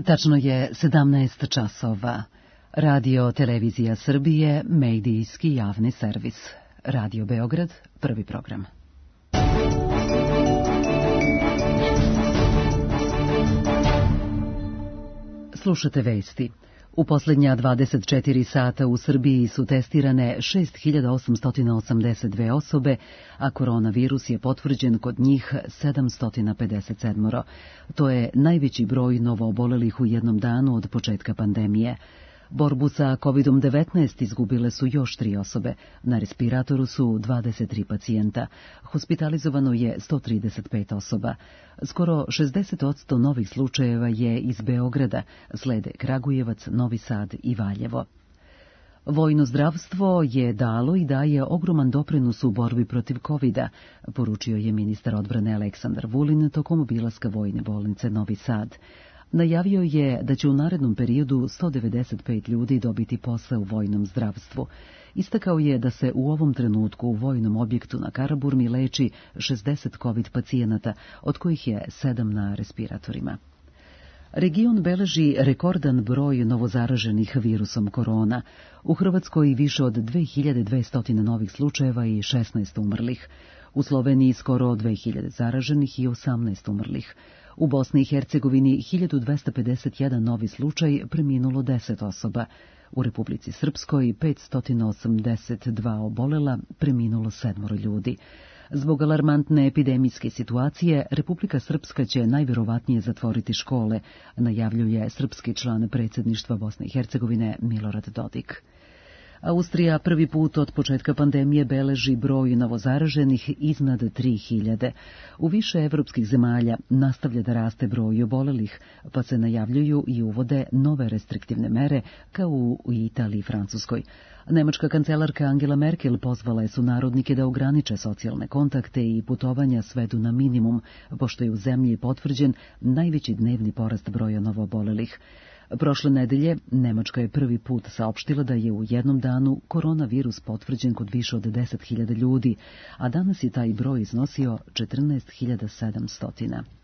Tačno je 17 časova. Radio Televizija Srbije, medijski javni servis. Radio Beograd, prvi program. Slušate vesti. U posljednja 24 sata u Srbiji su testirane 6882 osobe, a koronavirus je potvrđen kod njih 757. To je najveći broj novoobolelih u jednom danu od početka pandemije. Borbu sa COVID-19 izgubile su još 3 osobe. Na respiratoru su 23 pacijenta. Hospitalizovano je 135 osoba. Skoro 60% novih slučajeva je iz Beograda, slede Kragujevac, Novi Sad i Valjevo. Vojno zdravstvo je dalo i daje ogroman doprinos u borbi protiv COVID-a, poručio je ministar odbrane Aleksandar Vulin tokom obilaska vojne bolnice Novi Sad. Najavio je da će u narednom periodu 195 ljudi dobiti posao u vojnom zdravstvu. Istakao je da se u ovom trenutku u vojnom objektu na Karaburmi leči 60 COVID pacijenata, od kojih je 7 na respiratorima. Region beleži rekordan broj novozaraženih virusom korona. U Hrvatskoj više od 2200 novih slučajeva i 16 umrlih. U Sloveniji skoro 2000 zaraženih i 18 umrlih. U Bosni i Hercegovini 1251 novi slučaj, preminulo 10 osoba. U Republici Srpskoj 582 obolela, preminulo 7 ljudi. Zbog alarmantne epidemijske situacije, Republika Srpska će najvjerovatnije zatvoriti škole, najavljuje srpski član predsjedništva Bosne i Hercegovine Milorad Dodik. Austrija prvi put od početka pandemije beleži broj novozaraženih iznad 3000. U više evropskih zemalja nastavlja da raste broj obolelih, pa se najavljuju i uvode nove restriktivne mere, kao u Italiji i Francuskoj. Nemačka kancelarka Angela Merkel pozvala je sunarodnike da ograniče socijalne kontakte i putovanja svedu na minimum, pošto je u zemlji potvrđen najveći dnevni porast broja novoobolelih. Prošle nedelje Nemačka je prvi put saopštila da je u jednom danu koronavirus potvrđen kod više od 10.000 ljudi, a danas je taj broj iznosio 14.700.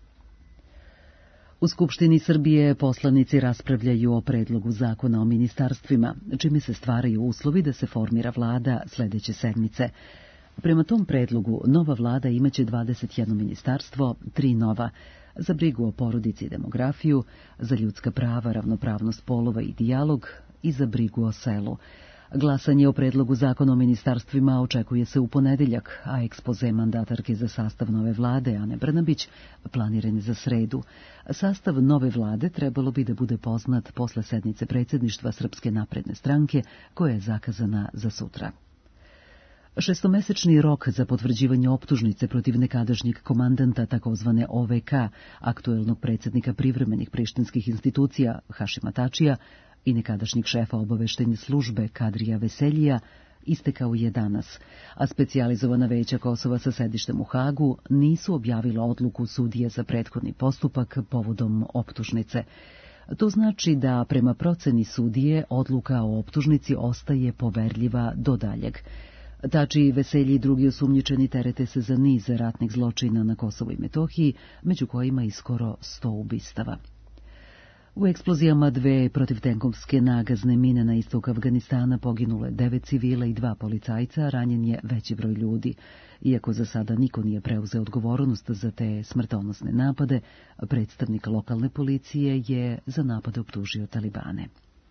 U Skupštini Srbije poslanici raspravljaju o predlogu zakona o ministarstvima, čime se stvaraju uslovi da se formira vlada sljedeće sedmice. Prema tom predlogu nova vlada imaće 21 ministarstvo, 3 nova, za brigu o porodici i demografiju, za ljudska prava, ravnopravnost polova i dijalog i za brigu o selu. Glasanje o predlogu zakona o ministarstvima očekuje se u ponedeljak, a ekspoze mandatarke za sastav nove vlade, Ane Brnabić, planiran je za sredu. Sastav nove vlade trebalo bi da bude poznat posle sednice predsjedništva Srpske napredne stranke, koja je zakazana za sutra. Šestomesečni rok za potvrđivanje optužnice protiv nekadašnjeg komandanta takozvane OVK, aktuelnog predsjednika privremenih prištinskih institucija Hašima Tačija i nekadašnjeg šefa obaveštajne službe Kadrija Veseljija, istekao je danas, a specijalizovana veća Kosova sa sedištem u Hagu nisu objavila odluku sudije za prethodni postupak povodom optužnice. To znači da prema proceni sudije odluka o optužnici ostaje poverljiva do daljeg. Tači i Veselji i drugi osumnjičeni terete se za niz ratnih zločina na Kosovu i Metohiji, među kojima i skoro 100 ubistava. U eksplozijama 2 protivtenkovske nagazne mine na istok Afganistana poginule 9 civila i 2 policajca, a ranjen je veći broj ljudi. Iako za sada niko nije preuzeo odgovornost za te smrtonosne napade, predstavnik lokalne policije je za napade optužio Talibane.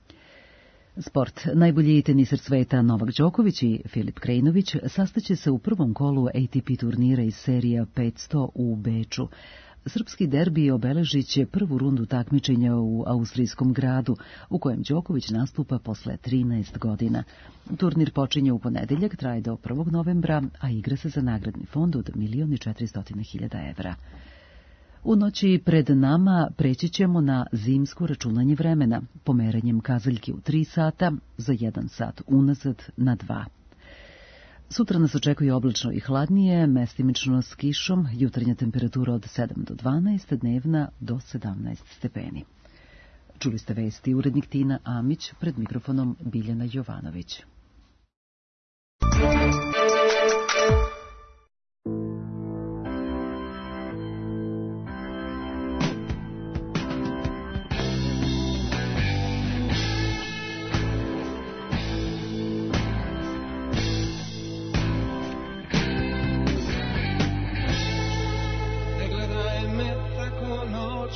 Sport. Najbolji teniser sveta Novak Đoković i Filip Krajinović sastaće se u prvom kolu ATP turnira iz serija 500 u Beču. Srpski derbi obeležit će prvu rundu takmičenja u austrijskom gradu, u kojem Đoković nastupa posle 13 godina. Turnir počinje u ponedeljak, traje do 1. novembra, a igra se za nagradni fond od 1.400.000 evra. U noći pred nama preći ćemo na zimsko računanje vremena, pomeranjem kazaljki u 3 sata, za 1 sat unazad na 2. Sutra nas očekuje oblačno i hladnije, mestimično s kišom, jutarnja temperatura od 7 do 12, dnevna do 17 stepeni. Čuli ste vesti, urednik Tina Amić, pred mikrofonom Biljana Jovanović.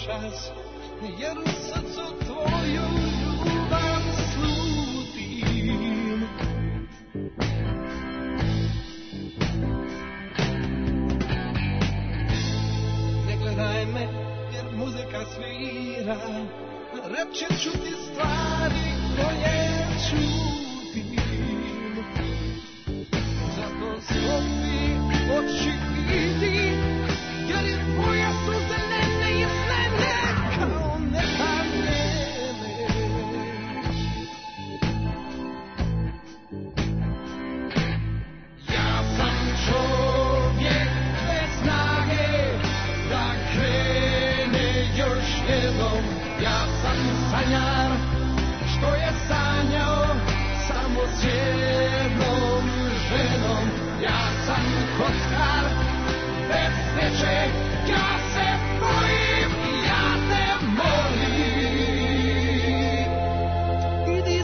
čas, jer u srcu tvoju ljubav slutim. Ne gledaj me, jer muzika svira, reći ću ti stvari koje čutim. Zato slovi oči vidi, jer je tvoje suze ne izmene kao nepanjene. Ja sam čovjek bez snage da krene još jednom. Ja sam sanjar što je sanjao samo s jednom ženom. Ja sam kockar bez sreće, ja se bojim, ja te molim. Idi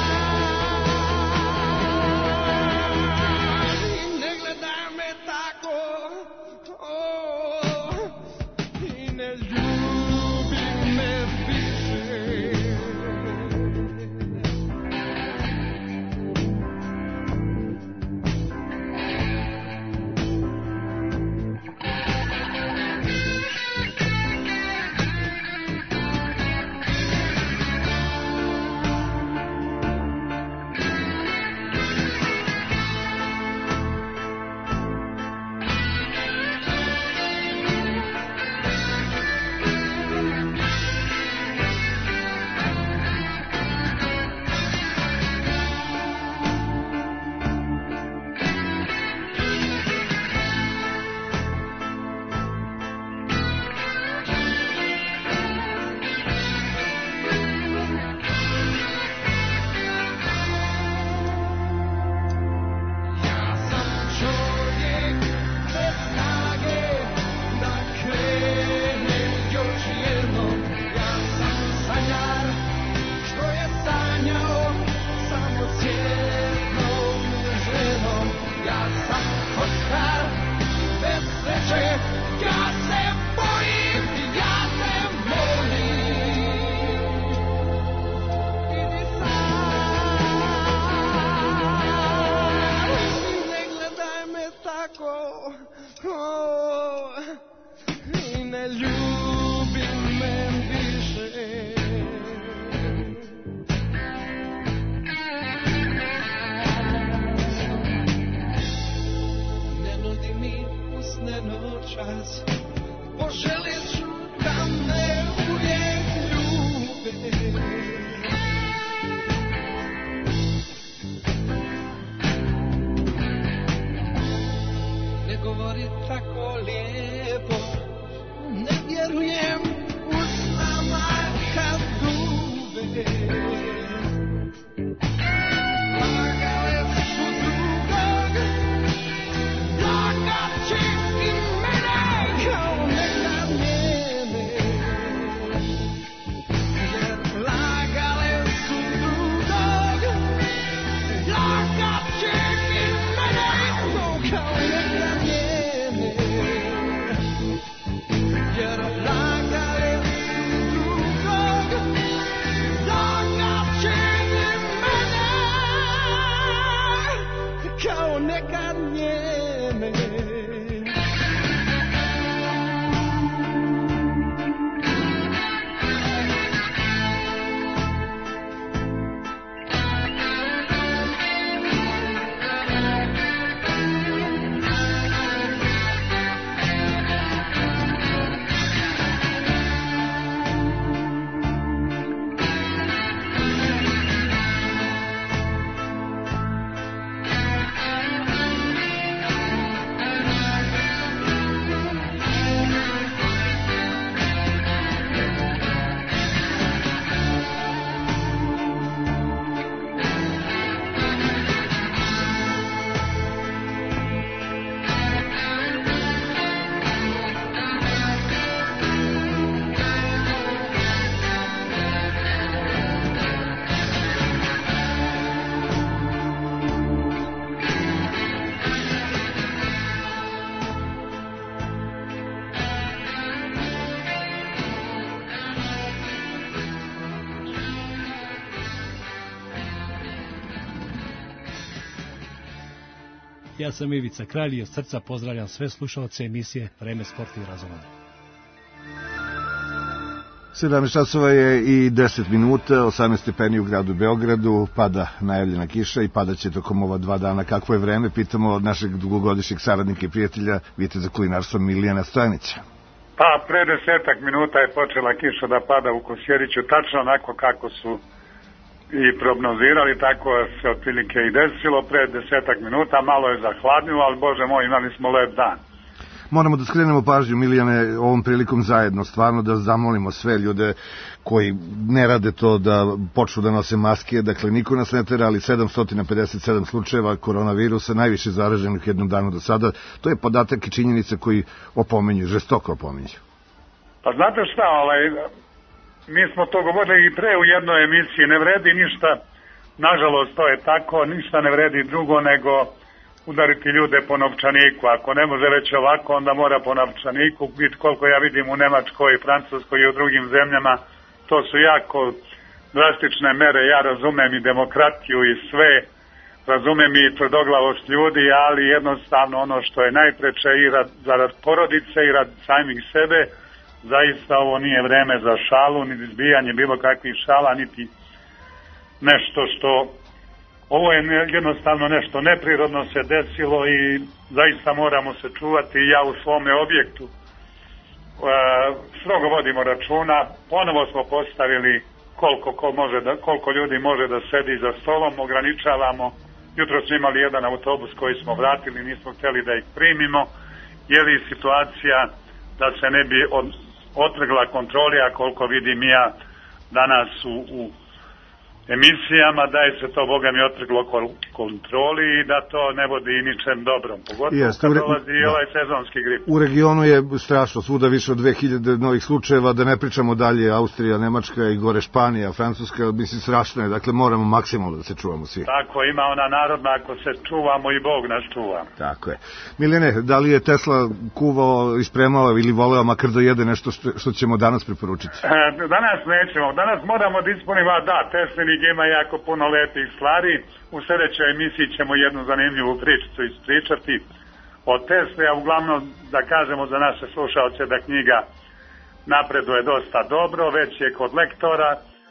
sam i ne gledaj me tako, i ne ljubi me više.
Ja sam Ivica Kralj i od srca pozdravljam sve slušalce emisije Vreme sporta i razumane.
17 časova je i 10 minuta, 18 stepeni u gradu Beogradu, pada najavljena kiša i padaće tokom ova 2 dana. Kakvo je vreme? Pitamo od našeg dugogodišnjeg saradnika i prijatelja, viteza kulinarstva Milijana Stojanića.
Pa, pre 10 minuta je počela kiša da pada u Kosjeriću, tačno onako kako su i prognozirali, tako se otprilike i desilo. Pre 10 minuta malo je zahladnilo, ali bože moj, imali smo lep dan.
Moramo da skrenemo pažnju, Milijane, ovom prilikom zajedno, stvarno da zamolimo sve ljude koji ne rade to da počnu da nose maske, dakle niko nas ne tera, ali 757 slučajeva koronavirusa, najviše zaraženih u jednom danu do sada, to je podatak i činjenica koji opominju, žestoko opominju.
Pa znate šta, mi smo to govorili i pre u jednoj emisiji, ne vredi ništa, nažalost to je tako, ništa ne vredi drugo nego udariti ljude po novčaniku. Ako ne može već ovako, onda mora po novčaniku. Koliko ja vidim u Nemačkoj, Francuskoj i u drugim zemljama, to su jako drastične mere. Ja razumem i demokratiju i sve, razumem i tvrdoglavost ljudi, ali jednostavno ono što je najpreče i zarad porodice i rad samih sebe, zaista ovo nije vreme za šalu, niti izbijanje bilo kakvih šala, niti nešto što... Ovo je jednostavno nešto neprirodno se desilo i zaista moramo se čuvati. Ja u svome objektu strogo vodimo računa. Ponovo smo postavili koliko ljudi može da sedi za stolom, ograničavamo. Jutro smo imali jedan autobus koji smo vratili, nismo htjeli da ih primimo, jer je situacija da se ne bi otrgla kontroli, a koliko vidim ja danas u emisijama da je se to Boga mi otrglo kontroli i da to ne vodi ničem dobrom, pogotovo kad dolazi i ovaj sezonski grip.
U regionu je strašno, svuda više od 2000 novih slučajeva, da ne pričamo dalje, Austrija, Nemačka i gore Španija, Francuska, mislim strašno je, dakle moramo maksimalno da se čuvamo svi.
Tako, ima ona narodna, ako se čuvamo i Bog nas čuva.
Tako je. Miljane, da li je Tesla kuvao, ispremao ili voleo makar da jede nešto što ćemo danas preporučiti?
Danas nećemo, danas moramo da ispunimo, Teslini ima jako puno lepih stvari. U sljedećoj emisiji ćemo jednu zanimljivu pričicu ispričati o Tesli, a uglavnom da kažemo za naše slušaoce da knjiga napreduje dosta dobro, već je kod lektora,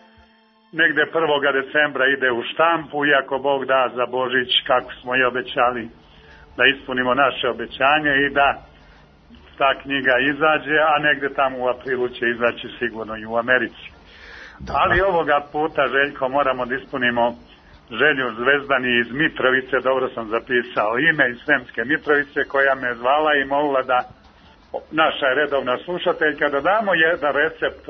negde 1. decembra ide u štampu, iako Bog da za Božić, kako smo i obećali, da ispunimo naše obećanje i da ta knjiga izađe, a negde tamo u aprilu će izaći sigurno i u Americi. Ali ovoga puta, Željko, moramo da ispunimo želju Zvezdani iz Mitrovice, dobro sam zapisao ime, iz Sremske Mitrovice, koja me zvala i molila da, naša je redovna slušateljka, da damo jedan recept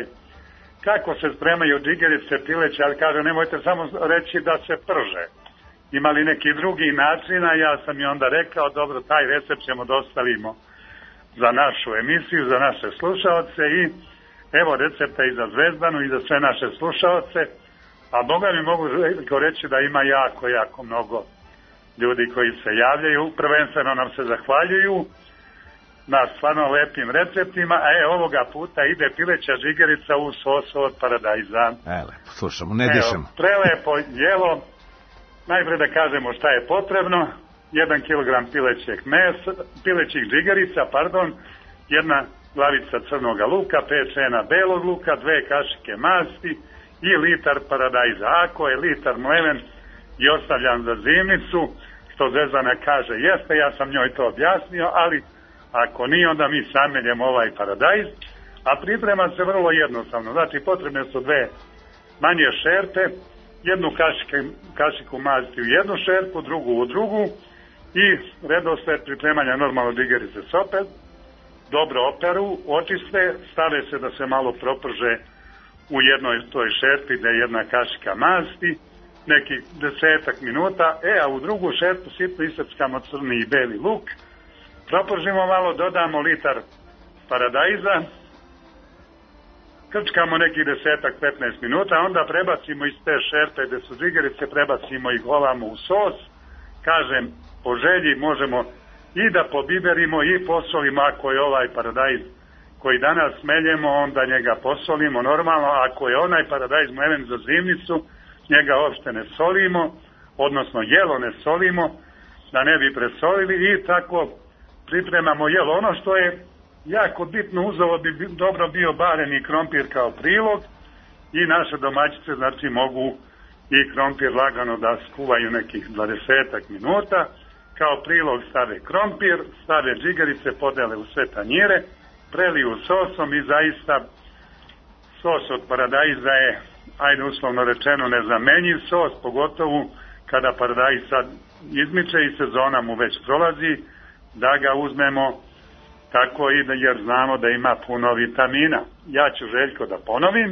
kako se spremaju džigerice, pileće, ali kaže nemojte samo reći da se prže. Imali neki drugi načina, ja sam i onda rekao, dobro, taj recept ćemo dostavimo za našu emisiju, za naše slušaoce i evo recepta i za Zvezdanu i za sve naše slušaoce, a Boga mi mogu reći da ima jako mnogo ljudi koji se javljaju, prvenstveno nam se zahvaljuju na stvarno lepim receptima, a ovoga puta ide pileća žigerica u sosu od paradajza.
Lepo, slušamo, ne dišemo.
Prelepo jelo, najpre da kažemo šta je potrebno, 1 kg pilećih žigerica, jedna glavica crnog luka, 5 šena belog luka, 2 kašike masti i litar paradajza. Ako je litar mleven i ostavljan za zimnicu, što Zvezdana kaže jeste, ja sam njoj to objasnio, ali ako nije, onda mi sameljemo ovaj paradajz, a priprema se vrlo jednostavno. Znači, potrebne su 2 manje šerpe, jednu kašiku masti u jednu šerpu, drugu u drugu i redosled pripremanja normalno džigerice s opet, dobro operu, očiste, stave se da se malo proprže u jednoj toj šerpi da je 1 kašika masti, neki 10 minuta, a u drugu šerpu sitno isepskamo crni i beli luk, propržimo malo, dodamo litar paradajza, krčkamo nekih 10-15 minuta, onda prebacimo iz te šerpe gde su džigerice, prebacimo ih ovamo u sos, kažem, po želji možemo i da pobiberimo i posolimo, ako je ovaj paradajz koji danas smeljemo, onda njega posolimo normalno, ako je onaj paradajz mleven za zimnicu, njega uopšte ne solimo, odnosno jelo ne solimo, da ne bi presolili i tako pripremamo jelo. Ono što je jako bitno, uz ovo bi dobro bio bareni krompir kao prilog i naše domaćice znači mogu i krompir lagano da skuvaju nekih 20 minuta. Kao prilog stave krompir, stave džigerice, podele u sve tanjire, preliju sosom i zaista sos od paradajza je, ajde uslovno rečeno, nezamenjiv sos, pogotovo kada paradajz sad izmiče i sezona mu već prolazi, da ga uzmemo tako i da, jer znamo da ima puno vitamina. Ja ću, Željko, da ponovim.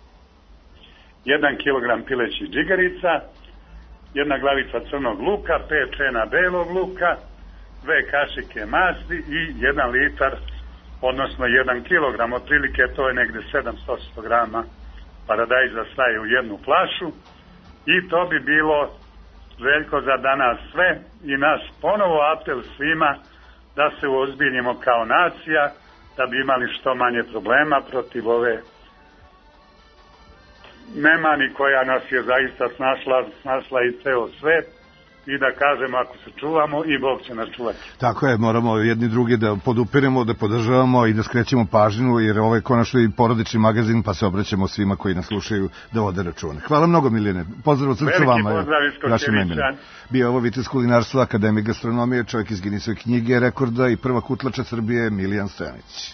1 kilogram pilećih džigerica, 1 glavica crnog luka, 5 čena belog luka, 2 kašike masti i 1 litar, odnosno 1 kilogram, otprilike to je negde 700 grama paradajza staje u jednu flašu i to bi bilo, Željko, za danas sve i naš ponovo apel svima da se uozbiljimo kao nacija, da bi imali što manje problema protiv ove nemani koja nas je zaista snašla i ceo svet i da kažemo ako se čuvamo i Bog će nas čuvati.
Tako je, moramo jedni drugi da podupiremo, da podržavamo i da skrećemo pažnju, jer ovo je konačno i porodični magazin, pa se obraćamo svima koji nas slušaju da vode račune. Hvala mnogo, Miljane. Pozdrav od srca vama.
Veliki pozdrav iz Kočevića.
Bio je ovo vitez kulinarstva, akademik gastronomije, čovjek iz Guinnessove knjige rekorda i prva kutlača Srbije, Milijan Stojanić.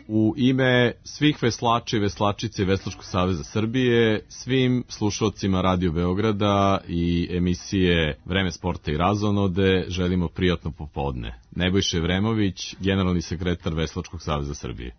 U ime svih veslača i veslačice Veslačkog saveza Srbije, svim slušalcima Radio Beograda i emisije Vreme sporta i razonode želimo prijatno popodne. Nebojša Evremović, generalni sekretar Veslačkog saveza Srbije.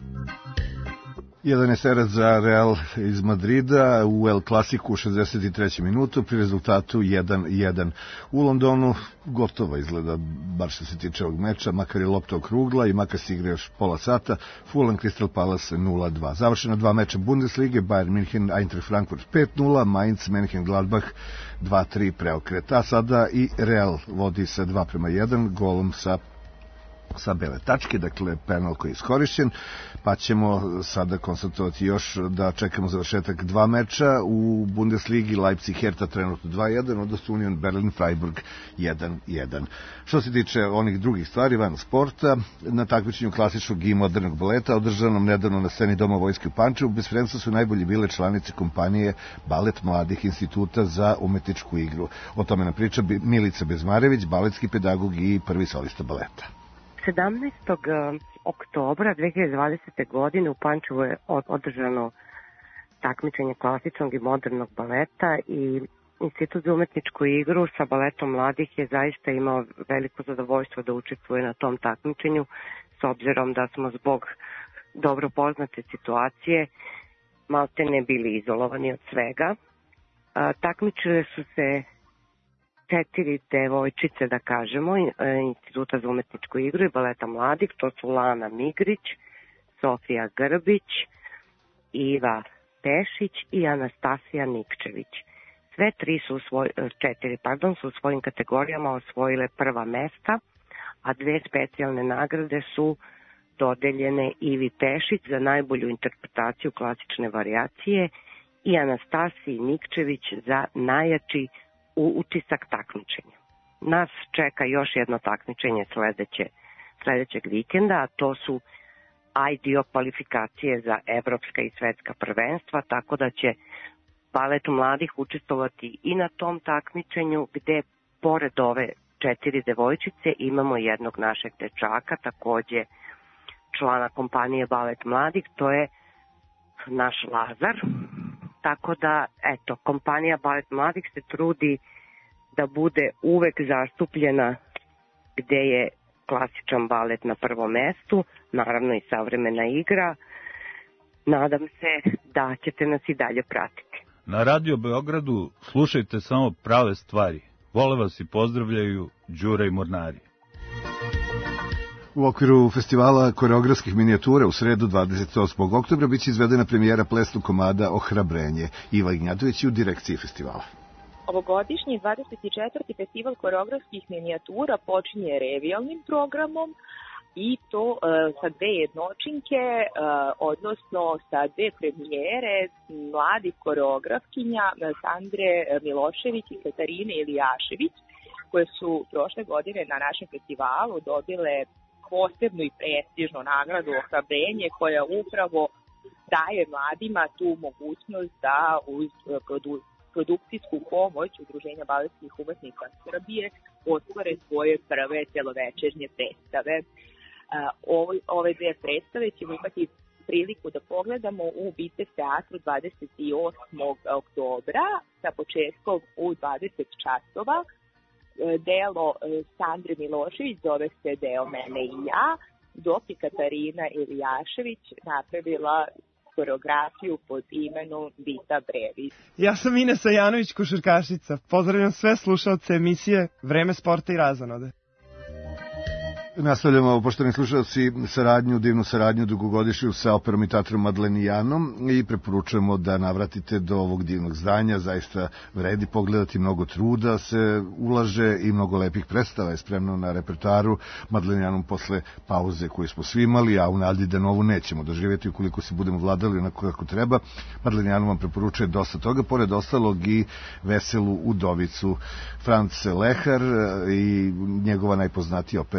1-0 za Real iz Madrida u El Clasiku u 63. minutu pri rezultatu 1-1. U Londonu gotovo izgleda, bar što se tiče ovog meča, makar je lopta okrugla i makar se igra još pola sata. Fulham Crystal Palace 0-2. Završeno 2 meča Bundeslige, Bayern München Eintracht Frankfurt 5-0, Mainz Mönchengladbach 2-3 preokret. A sada i Real vodi sa 2-1 golom sa bele tačke, dakle penal koji je iskorišćen, pa ćemo sada konstatovati još da čekamo završetak 2 meča u Bundesligi, Leipzig Hertha trenutno 2-1, odnosno Union Berlin Freiburg 1-1. Što se tiče onih drugih stvari van sporta, na takmičenju klasičnog i modernog baleta održanom nedavno na sceni Doma vojske u Pančevu, bez prvenstva su najbolji bile članice kompanije Balet mladih instituta za umetničku igru. O tome nam priča Milica Bezmarević, baletski pedagog i prvi solista baleta.
17. oktobra 2020. godine u Pančevu je održano takmičenje klasičnog i modernog baleta i Institut za umetničku igru sa baletom mladih je zaista imao veliko zadovoljstvo da učestvuje na tom takmičenju, s obzirom da smo zbog dobro poznate situacije malte ne bili izolovani od svega. Takmičile su se 4 devojčice, da kažemo, Instituta za umetničku igru i baleta mladih, to su Lana Migrić, Sofija Grbić, Iva Pešić i Anastasija Nikčević. Sve 4 su u svojim kategorijama osvojile prva mesta, a 2 specijalne nagrade su dodeljene Ivi Pešić za najbolju interpretaciju klasične varijacije i Anastasiji Nikčević za najjači utisak takmičenja. Nas čeka još jedno takmičenje sledećeg vikenda, a to su dio kvalifikacije za evropska i svetska prvenstva, tako da će balet mladih učestvovati i na tom takmičenju, gde pored ove 4 devojčice imamo jednog našeg dečaka, takođe člana kompanije Balet mladih, to je naš Lazar. Tako da, eto, kompanija Balet mladih se trudi da bude uvek zastupljena gde je klasičan balet na prvom mestu, naravno i savremena igra. Nadam se da ćete nas i dalje pratiti.
Na Radio Beogradu slušajte samo prave stvari. Vole vas i pozdravljaju Đura i Mornari.
U okviru festivala koreografskih minijatura u sredu 28. oktobra biće izvedena premijera plesnog komada Ohrabrenje. Iva Ignjatović je u direkciji festivala.
Ovogodišnji 24. festival koreografskih minijatura počinje revijalnim programom i to sa 2 jednočinke, odnosno sa 2 premijere mladih koreografkinja Sandre Milošević i Katarine Ilijašević, koje su prošle godine na našem festivalu dobile posebnu i prestižnu nagradu Ohrabrenje, koja upravo daje mladima tu mogućnost da uz produkcijsku pomoć Udruženja baletskih umetnika Srbije ostvare svoje prve celovečernje predstave. Ove 2 predstave ćemo imati priliku da pogledamo u Bitev teatru 28. oktobra sa početkom u 20 časova. Delo Sandre Milošević zove se Deo mene i ja, dok je Katarina Ilijašević napravila koreografiju pod imenom Vita Brevis.
Ja sam Inesa Janović, košarkašica. Pozdravljam sve slušalce emisije Vreme sporta i razonode.
Nastavljamo, poštovani slušalci, divnu saradnju dugogodišnju sa Operom i teatrom Madlenijanom i preporučujemo da navratite do ovog divnog zdanja. Zaista vredi pogledati, mnogo truda se ulaže i mnogo lepih predstava je spremno na repertoaru. Madlenijanom posle pauze koju smo svi imali, a u nadi da novu nećemo doživjeti ukoliko se budemo vladali onako kako treba. Madlenijanom vam preporučuje dosta toga, pored ostalog i Veselu udovicu. Franz Lehar i njegova najpoznatija opereta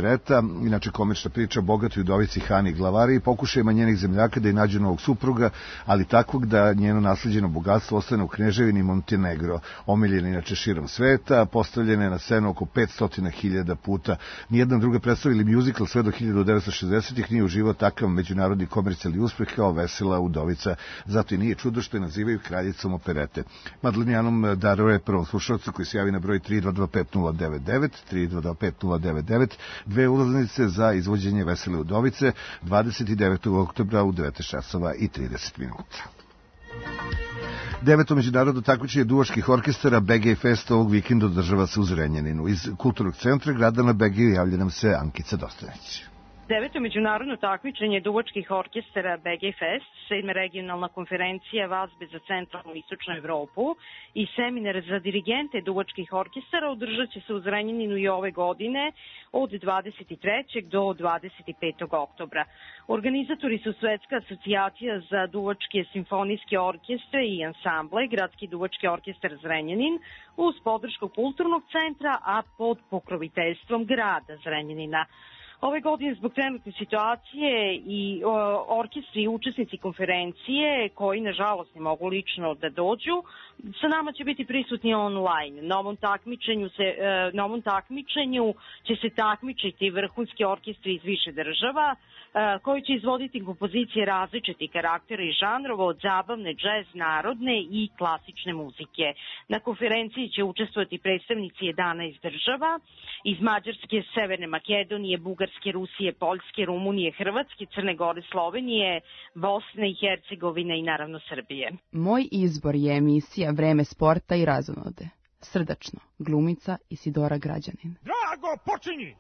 Srpska, inače komična priča o bogatoj udovici Hani Glavari i pokušajima njenih zemljaka da i nađu novog supruga, ali takvog da njeno nasleđeno bogatstvo ostane u Kneževini Montenegro, omiljena inače širom sveta, postavljena je na scenu oko 500.000 puta. Nijedna druga predstava ili mjuzikl sve do 1960-ih nije uživao takav međunarodni komercijalni uspeh kao Vesela udovica, zato i nije čudo što je nazivaju kraljicom operete. Madlenijanom daruje prvom slušalcu koji se javi na broj 3225 099, dve ulaznice za izvođenje Vesele udovice 29. oktobra u 19 časova i 30 minuta. Deveto međunarodno takmičenje duvačkih orkestara Begej Fest ovog vikenda održava se u Zrenjaninu. Iz Kulturnog centra grada na Begeju javlja nam se Ankica Dostanić.
Deveto međunarodno takmičenje duvačkih orkestara Begej Fest, 7. regionalna konferencija Vazbe za centralnu i istočnu Evropu i seminar za dirigente duvačkih orkestara održat će se u Zrenjaninu i ove godine od 23. do 25. oktobra. Organizatori su Svetska asocijacija za duvačke simfonijske orkestre i ansamble, Gradski duvački orkestar Zrenjanin, uz podršku Kulturnog centra, a pod pokroviteljstvom grada Zrenjanina. Ove godine zbog trenutne situacije i orkestri i učesnici konferencije koji nažalost ne mogu lično da dođu, sa nama će biti prisutni online. Na ovom takmičenju će se takmičiti vrhunski orkestri iz više država koji će izvoditi kompozicije različitih karaktera i žanrova od zabavne, džez, narodne i klasične muzike. Na konferenciji će učestvovati predstavnici 11 država iz Mađarske, Severne Makedonije, Bugarske, Rusije, Poljske, Rumunije, Hrvatske, Crne Gore, Slovenije, Bosne i Hercegovine i naravno Srbije.
Moj izbor je emisija Vreme sporta i razonode. Srdačno, glumica Isidora Građanin.
Drago, počinji!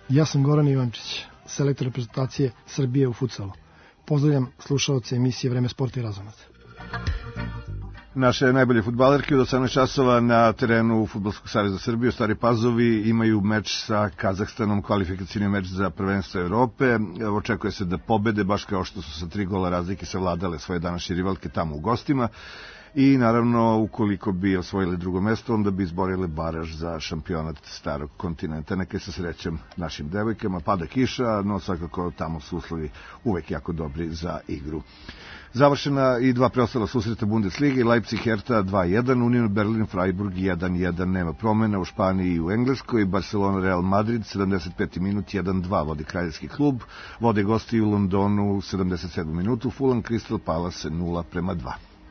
Ja sam Goran Ivančić, selektor reprezentacije Srbije u futsalu. Pozdravljam slušaoce emisije Vreme sporta i razonode.
Naše najbolje fudbalerke od 18 časova na terenu Fudbalskog saveza Srbije u Stari Pazovi imaju meč sa Kazahstanom, kvalifikacijni meč za prvenstvo Evrope. Očekuje se da pobede, baš kao što su sa 3 gola razlike savladale svoje današnje rivalke tamo u gostima. I naravno, ukoliko bi osvojili drugo mesto, onda bi izborile baraž za šampionat starog kontinenta. Neka sa srećem našim devojkama, pada kiša, no svakako tamo su uslovi uvek jako dobri za igru. Završena i 2 preostala susreta Bundeslige, Leipzig Hertha 2-1, Union Berlin Freiburg 1-1, nema promena u Španiji i u Engleskoj, Barcelona Real Madrid 75. minut 1-2 vodi kraljevski klub, vode gosti u Londonu 77. minutu, Fulham Crystal Palace 0-2.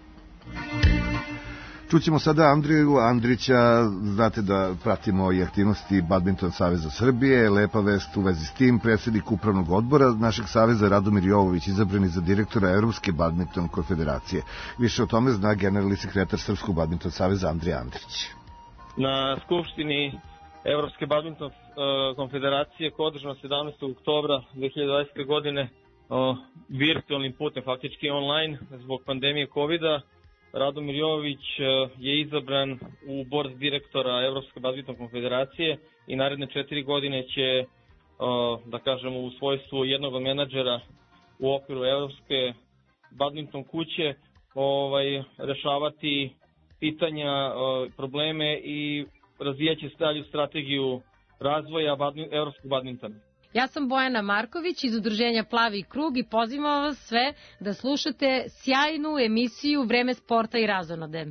Čućemo sada Andriju Andrića, znate da pratimo i aktivnosti Badminton Saveza Srbije, lepa vest u vezi s tim, predsjednik upravnog odbora našeg saveza Radomir Jovović izabrani za direktora Evropske badminton konfederacije. Više o tome zna generalni sekretar Srpskog badminton saveza Andrija Andrić.
Na skupštini Evropske badminton konfederacije koja je održana 17. oktobra 2020. godine virtualnim putem, faktički online, zbog pandemije COVID-a, Radomir Jovović je izabran u bord direktora Evropske badminton konfederacije i naredne 4 godine će, da kažemo, u svojstvu jednog od menadžera u okviru Evropske badminton kuće rešavati pitanja, probleme i razvijaće dalju strategiju razvoja evropskog badmintona.
Ja sam Bojana Marković iz udruženja Plavi krug i pozivam vas sve da slušate sjajnu emisiju Vreme sporta i razonode.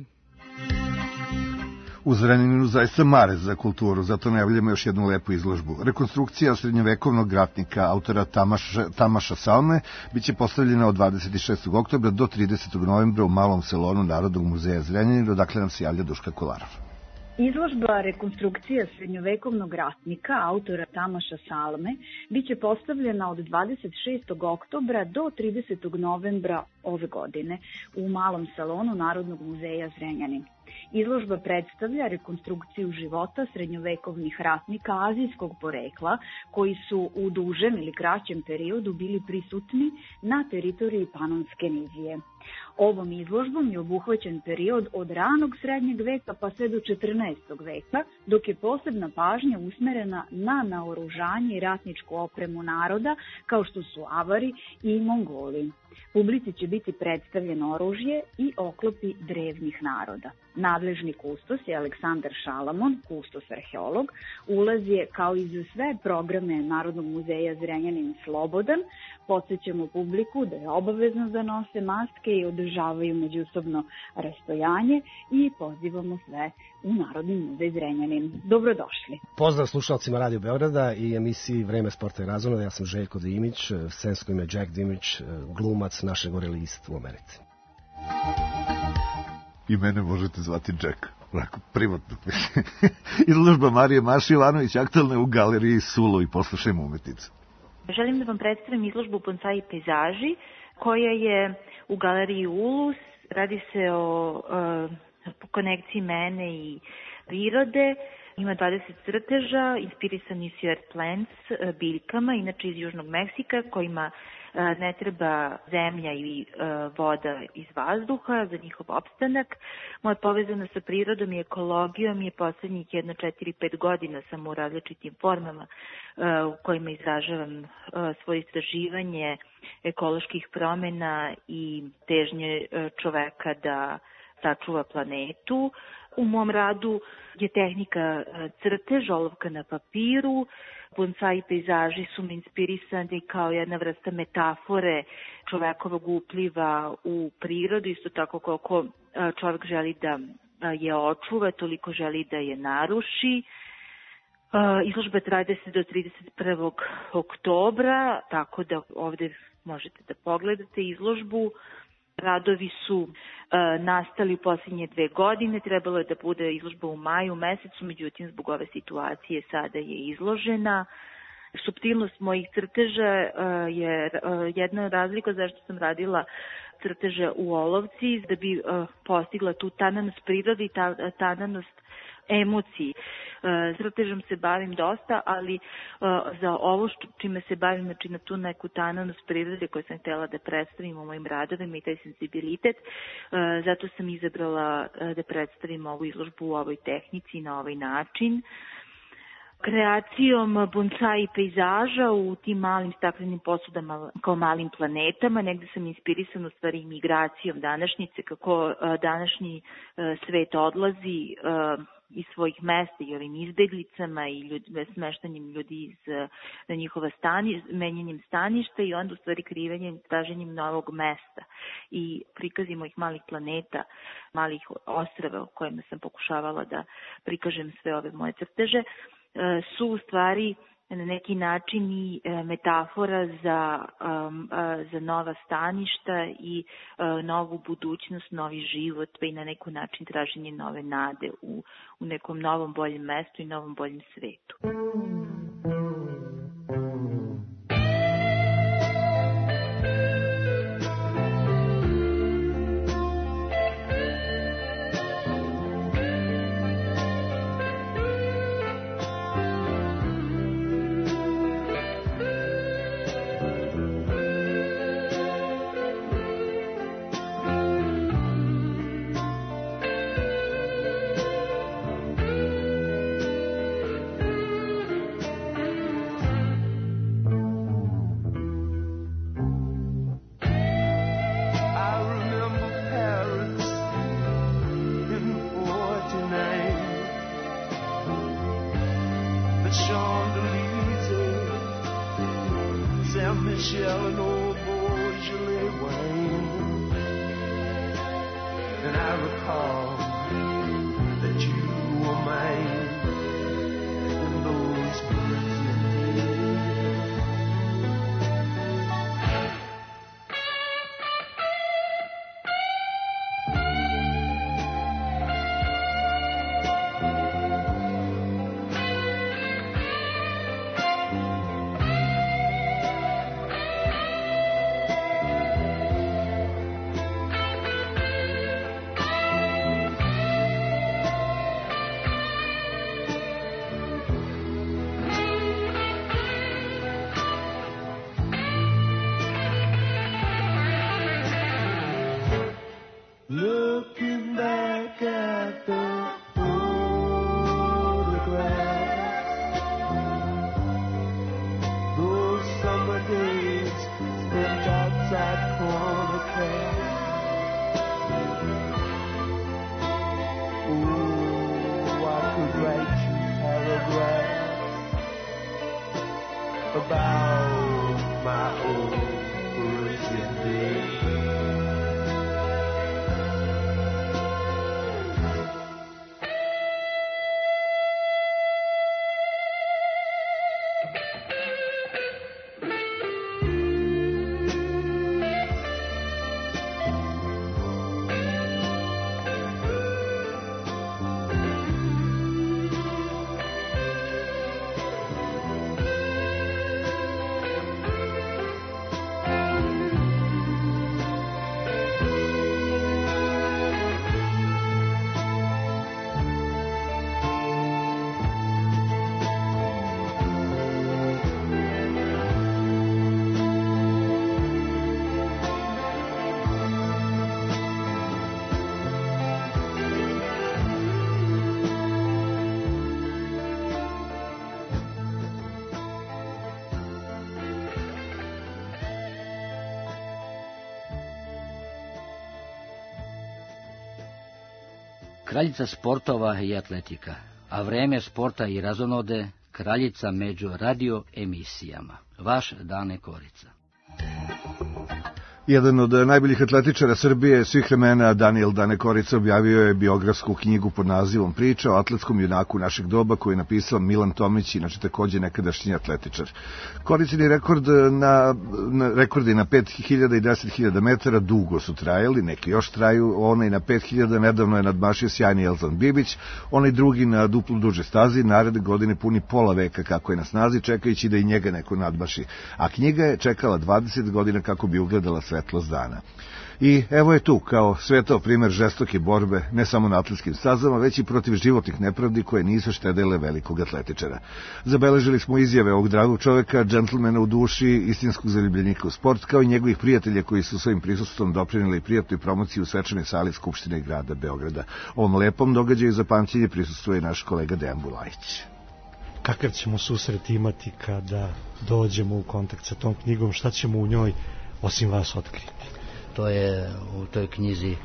U Zrenjaninu zaista mare za kulturu, zato najavljamo još jednu lepu izložbu. Rekonstrukcija srednjovekovnog gratnika autora Tamaša Salme biće postavljena od 26. oktobra do 30. novembra u Malom salonu Narodnog muzeja Zrenjanin, odakle nam se javlja Duška Kolarov.
Izložba rekonstrukcija srednjovekovnog ratnika autora Tamaša Salme biće postavljena od 26. oktobra do 30. novembra ove godine u Malom salonu Narodnog muzeja Zrenjanin. Izložba predstavlja rekonstrukciju života srednjovekovnih ratnika azijskog porekla koji su u dužem ili kraćem periodu bili prisutni na teritoriji Panonske nizije. Ovom izložbom je obuhvaćen period od ranog srednjeg veka pa sve do 14. veka, dok je posebna pažnja usmerena na naoružanje i ratničku opremu naroda kao što su Avari i Mongoli. Publici će biti predstavljeno oružje i oklopi drevnih naroda. Nadležni kustos je Aleksandar Šalamon, kustos arheolog. Ulaz je, kao i za sve programe Narodnog muzeja Zrenjanin, slobodan. Podsećamo publiku da je obavezno da nose maske i održavaju međusobno rastojanje i pozivamo sve u Narodni muzej Zrenjanin. Dobrodošli.
Pozdrav slušalcima Radio Beograda i emisiji Vreme sporta i razonode. Ja sam Željko Dimić, scensko ime Jack Dimić, glumac našeg orelist u Americi.
I mene možete zvati Jack, onako privatno. Izložba Marije Maši Ivanović aktualna u galeriji Sulo i poslušajmo umetnicu.
Želim da vam predstavim izložbu Bonsai pejzaži koja je u galeriji Ulus. Radi se o konekciji mene i prirode. Ima 20 crteža, inspirisani su earth plants, biljkama, inače iz Južnog Meksika, kojima ne treba zemlja i voda iz vazduha za njihov opstanak. Moja povezana sa prirodom i ekologijom je poslednjih 4-5 godina sam u različitim formama u kojima izražavam svoje istraživanje ekoloških promena i težnje čoveka da sačuva planetu. U mom radu je tehnika crtež, olovka na papiru. Bonsai pejzaži su mi inspirisani kao jedna vrsta metafore čovekovog upliva u prirodu, isto tako koliko čovek želi da je očuva, toliko želi da je naruši. Izložba traje do 31. oktobra, tako da ovde možete da pogledate izložbu. Radovi su nastali u posljednje 2 godine, trebalo je da bude izložba u maju mesecu, međutim zbog ove situacije sada je izložena. Suptilnost mojih crteža je jedna razlika zašto sam radila crteže u olovci, da bi postigla tu tananost prirode i tananost emociji. Crtežom se bavim dosta, ali za ovo čime se bavim, znači na tu neku tanavnost prirode koju sam htjela da predstavim u mojim radovima i taj senzibilitet, zato sam izabrala da predstavim ovu izložbu u ovoj tehnici na ovaj način. Kreacijom bonsai pejzaža u tim malim staklenim posudama kao malim planetama, negde sam inspirisan u stvari imigracijom današnjice, kako današnji svet odlazi iz svojih mesta i ovim izbeglicama i smeštanjem ljudi na njihova menjanjem staništa i onda u stvari krivenjem, traženjem novog mesta i prikazim ovih malih planeta, malih ostrava o kojima sam pokušavala da prikažem sve ove moje crteže, su u stvari na neki način i metafora za nova staništa i novu budućnost, novi život, pa i na neku način traženje nove nade u nekom novom boljem mestu i novom boljem svetu.
Kraljica sportova i atletika, a vreme sporta i razonode, kraljica među radio emisijama. Vaš Dane Korica.
Jedan od najboljih atletičara Srbije svih vremena, Daniel Dane Korica, objavio je biografsku knjigu pod nazivom Priča o atletskom junaku našeg doba, koju je napisao Milan Tomić, inače takođe nekadašnji atletičar. Koricini rekordi na 5000 i 10.000 metara dugo su trajali, neki još traju, onaj na 5000 nedavno je nadmašio sjajni Elzan Bibić, onaj drugi na duplo duže stazi, naredne godine puni pola veka kako je na snazi, čekajući da i njega neko nadmaši. A knjiga je čekala 20 godina kako bi ugledala svetlost dana. I evo je tu, kao svetao primer žestoke borbe, ne samo na atletskim stazama, već i protiv životnih nepravdi koje nisu štedele velikog atletičara. Zabeležili smo izjave ovog dragog čoveka, džentlmena u duši, istinskog zaljubljenika u sport, kao i njegovih prijatelja koji su svojim prisustvom doprinijeli prijatnoj promociji u svečanoj sali Skupštine grada Beograda. Ovom lepom događaju za pamćenje prisustvuje naš kolega Dejan Bulajić.
Kakav ćemo susret imati kada dođemo u kontakt sa tom knjigom? Šta ćemo u njoj osim vas otkriti?
To je u toj knjizi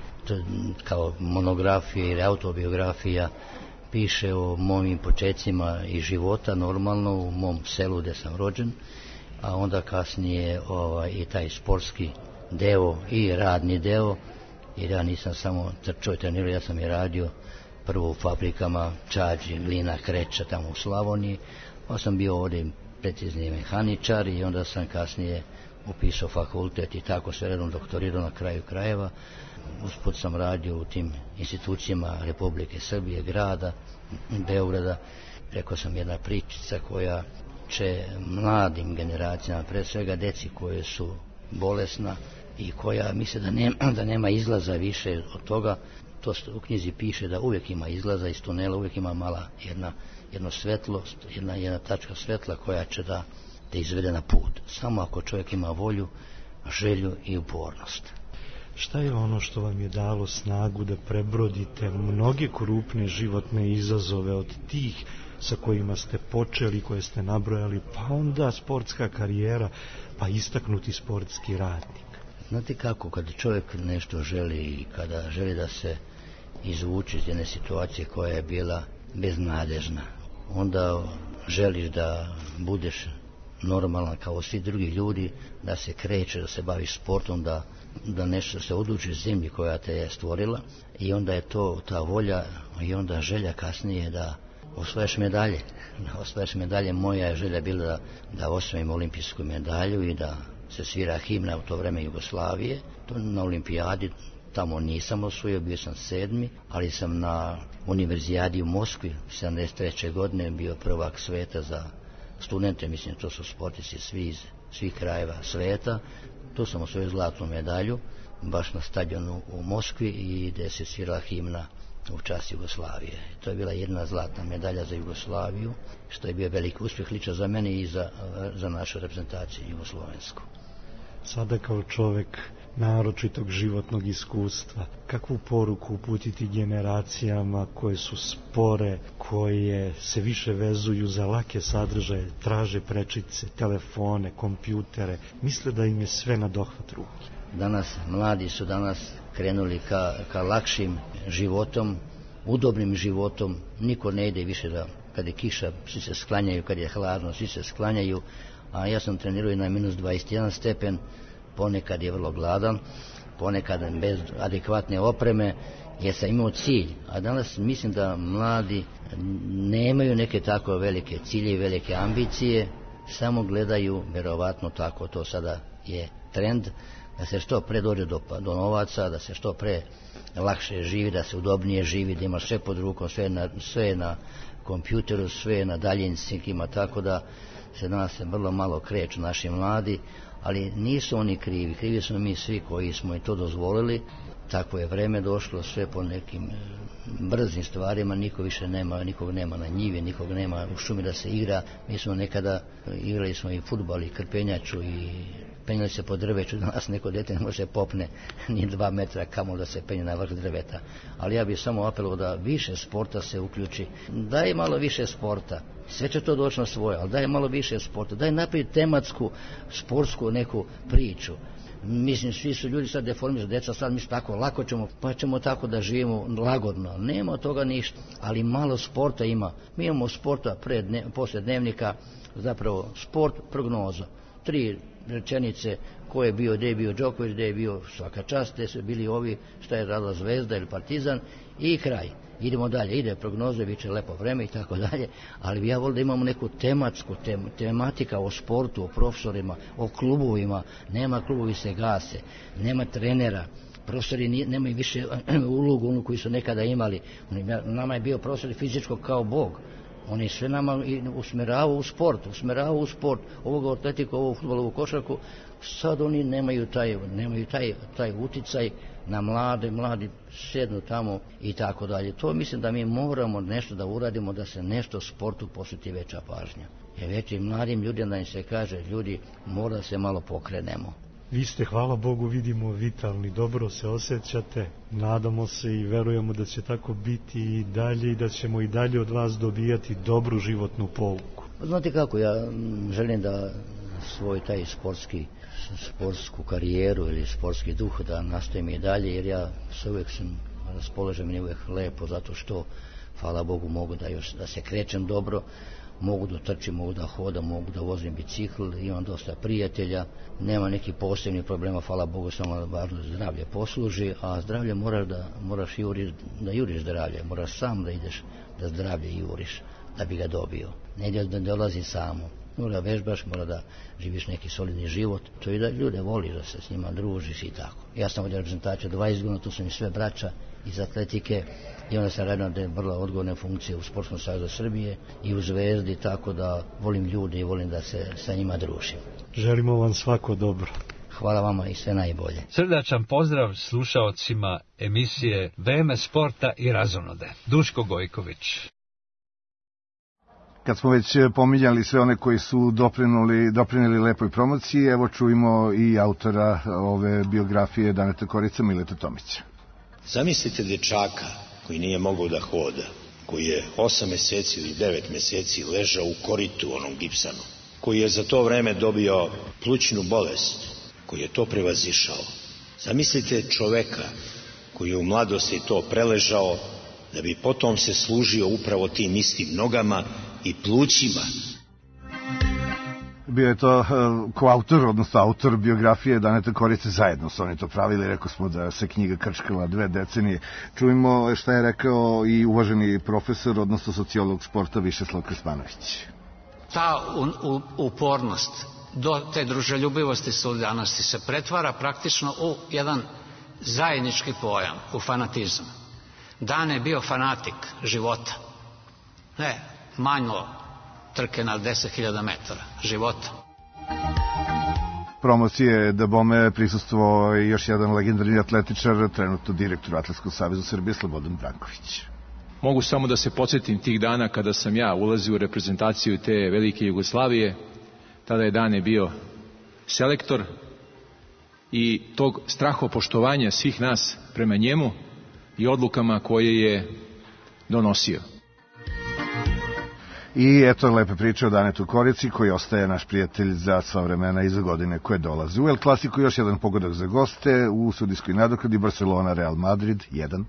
kao monografija ili autobiografija, piše o mojim počecima i života normalno u mom selu gdje sam rođen, a onda kasnije i taj sportski deo i radni deo, jer ja nisam samo trčao i trenirao, ja sam i radio prvo u fabrikama Čađi, Glina, Kreča tamo u Slavoniji, pa sam bio ovdje precizni mehaničar i onda sam kasnije upisao fakultet i tako sve redom doktorirao na kraju krajeva. Usput sam radio u tim institucijama Republike Srbije, grada, Beograda. Rekao sam jedna pričica koja će mladim generacijama, pre svega deci koje su bolesna i koja misle da nema izlaza više od toga. To u knjizi piše da uvijek ima izlaza iz tunela, uvijek ima mala jedno svetlost, jedna tačka svetla koja će da izvede na put. Samo ako čovjek ima volju, želju i upornost.
Šta je ono što vam je dalo snagu da prebrodite mnoge krupne životne izazove od tih sa kojima ste počeli, koje ste nabrojali, pa onda sportska karijera, pa istaknuti sportski radnik?
Znate kako, kad čovjek nešto želi i kada želi da se izvuče iz jedne situacije koja je bila beznadežna, onda želiš da budeš normalan kao svi drugi ljudi, da se kreće, da se baviš sportom, da nešto se odlučiš zemlji koja te je stvorila, i onda je to ta volja i onda želja kasnije da osvajaš medalje. Moja je želja bila da osvojim olimpijsku medalju i da se svira himna u to vreme Jugoslavije. To na olimpijadi tamo nisam osvojio, bio sam 7. ali sam na univerzijadi u Moskvi 73. godine bio prvak sveta za studente, mislim to su sportisti iz svih krajeva sveta. Tu sam osvojio zlatnu medalju baš na stadionu u Moskvi i gdje se svirala himna u čast Jugoslavije. To je bila jedna zlatna medalja za Jugoslaviju, što je bio veliki uspjeh lično za mene i za našu reprezentaciju jugoslovensku.
Sada kao čovjek naročitog životnog iskustva, kakvu poruku uputiti generacijama koje su spore, koje se više vezuju za lake sadržaje, traže prečice, telefone, kompjutere, misle da im je sve na dohvat ruke?
Mladi su danas krenuli ka lakšim životom, udobnim životom. Niko ne ide više da kad je kiša svi se sklanjaju, kad je hladno svi se sklanjaju, a ja sam trenirao i na minus 21 stepen, ponekad je vrlo gladan, ponekad bez adekvatne opreme, jer sam imao cilj. A danas mislim da mladi nemaju neke tako velike cilje i velike ambicije, samo gledaju, vjerovatno tako to sada je trend, da se što pre dođe do novaca, da se što pre lakše živi, da se udobnije živi, da ima sve pod rukom, sve je na kompjuteru, sve je na daljinskim, tako da se danas vrlo malo kreću naši mladi, ali nisu oni krivi smo mi svi koji smo i to dozvolili. Takvo je vreme došlo, sve po nekim brzim stvarima, nikog nema na njivi, nikog nema u šumi da se igra. Mi smo nekada igrali smo i fudbal i krpenjaču i penjali se po drveću, danas neko dete ne može popne ni 2 metra kamo da se penje na vrh drveta. Ali ja bih samo apelovao da više sporta se uključi, daj malo više sporta, sve će to doći na svoje, ali daj malo više sporta, daj napravi tematsku, sportsku neku priču. Mislim, svi su ljudi sad deformirani, djeca sad misle tako, lako ćemo, pa ćemo tako da živimo lagodno. Nema od toga ništa, ali malo sporta ima. Mi imamo sporta poslije dnevnika, zapravo sport, prognoza. 3 rečenice, ko je bio, gdje je bio Đoković, gdje je bio svaka čast, gdje su bili ovi, šta je radila Zvezda ili Partizan, i kraj. Idemo dalje, ide prognoze, bit će lepo vreme i tako dalje, ali ja volim da imamo neku tematsku tematika o sportu, o profesorima, o klubovima. Nema, klubovi se gase, nema trenera, profesori nemaju više ulogu onu koju su nekada imali. Nama je bio profesor fizičko kao Bog. Oni sve nama usmeravaju u sport, ovoga atletiku, ovog fudbala, ovog košarku. Sad oni nemaju taj uticaj na mladi sednu tamo i tako dalje. To mislim da mi moramo nešto da uradimo, da se nešto sportu posveti veća pažnja. Jer već i mladim ljudima da im se kaže, ljudi, mora da se malo pokrenemo.
Vi ste, hvala Bogu, vidimo vitalni, dobro se osjećate, nadamo se i verujemo da će tako biti i dalje i da ćemo i dalje od vas dobijati dobru životnu pouku.
Znate kako, ja želim da svoj taj sportsku karijeru ili sportski duh da nastavim i dalje, jer ja se uvijek raspoložem i uvijek lepo, zato što, hvala Bogu, mogu da se krećem dobro, mogu da trčim, mogu da hodam, mogu da vozim bicikl, imam dosta prijatelja, nema nekih posebnih problema, hvala Bogu, samo važno zdravlje posluži, a zdravlje moraš da juriš zdravlje, moraš sam da ideš da zdravlje juriš, da bi ga dobio. Ne da dolazi samo. Mora vežbaš, mora da živiš neki solidni život, to i da ljude voliš, da se s njima družiš i tako. Ja sam ovdje reprezentaciju 20 godina, tu su mi sve braća iz atletike i onda sam radio na vrlo odgovorne funkcije u Sportskom savezu Srbije i u Zvezdi, tako da volim ljude i volim da se sa njima družim.
Želimo vam svako dobro.
Hvala vama i sve najbolje.
Srdačan pozdrav slušaocima emisije Vreme sporta i razonode. Duško Gojković.
Kad smo već pominjali sve one koji su doprineli lepoj promociji, evo čujemo i autora ove biografije Daneta Korica, Mileta Tomića.
Zamislite dečaka koji nije mogao da hoda, koji je 8 meseci ili 9 meseci ležao u koritu onom gipsanu, koji je za to vreme dobio plućnu bolest, koji je to prevazišao. Zamislite čoveka koji je u mladosti to preležao, da bi potom se služio upravo tim istim nogama i plućima.
Bio je to koautor, odnosno autor biografije Daneta Korice, zajedno su oni to pravili, rekao smo da se knjiga krčkala 2 decenije. Čujemo šta je rekao i uvaženi profesor, odnosno sociolog sporta Višeslav Krsmanović.
Ta upornost do te druželjubivosti, solidarnosti se pretvara praktično u jedan zajednički pojam, u fanatizam. Dan je bio fanatik života. Ne, manjlo trke na 10.000 metara života.
Promocije da bome prisustvo još jedan legendarni atletičar, trenutno direktor Atletskog saveza Srbije, Slobodan Branković.
Mogu samo da se podsjetim tih dana kada sam ja ulazio u reprezentaciju te velike Jugoslavije. Tada je Dane bio selektor i tog strahopoštovanja svih nas prema njemu i odlukama koje je donosio.
I eto lepe priče o Danetu Korici, koji ostaje naš prijatelj za sva vremena i za godine koje dolaze. U El Klasiku još jedan pogodak za goste, u sudijskoj nadoknadi Barcelona Real Madrid 1-3.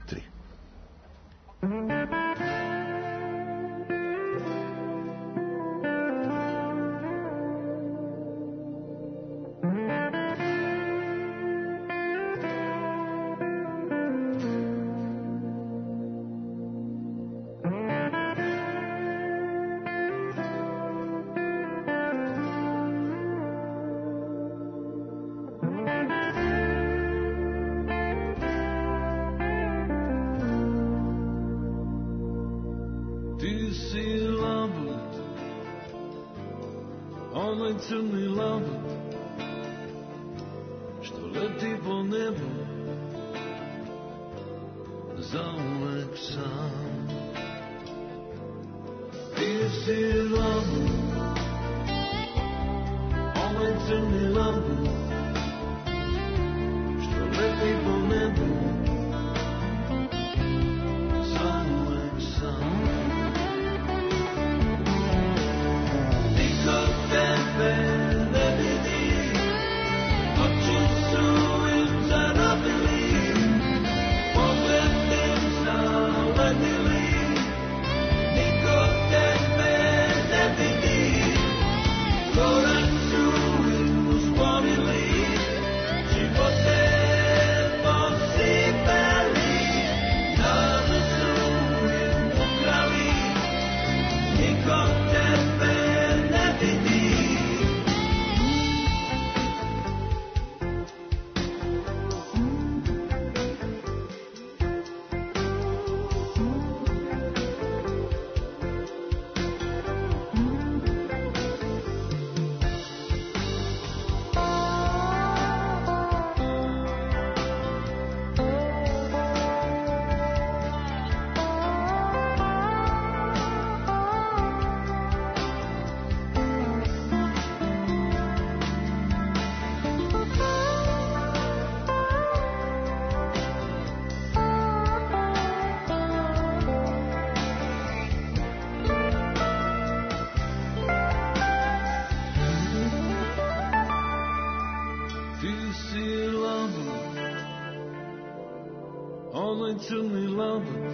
crni labut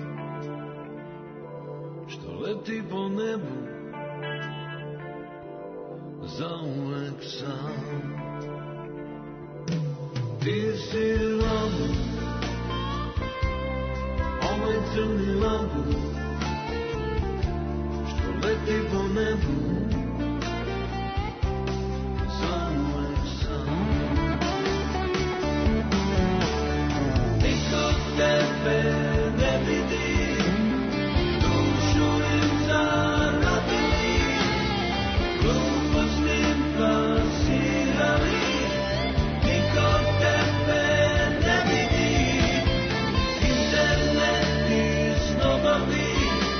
što leti po nebu zauvek sam. Ti si labut, ovaj crni labut što leti po nebu zauvek sam. Niko tebe ne vidi, dušu im zaradili, glupostim plasirali. Niko tebe ne vidi, internet iznobavi,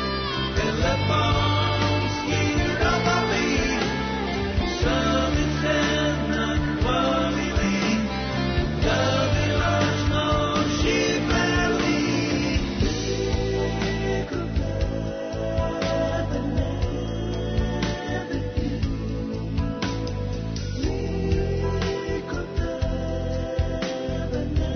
telefonski robovi, sami se nakvalili, da bi lažno živeli. Niko tebe ne vidi, niko tebe ne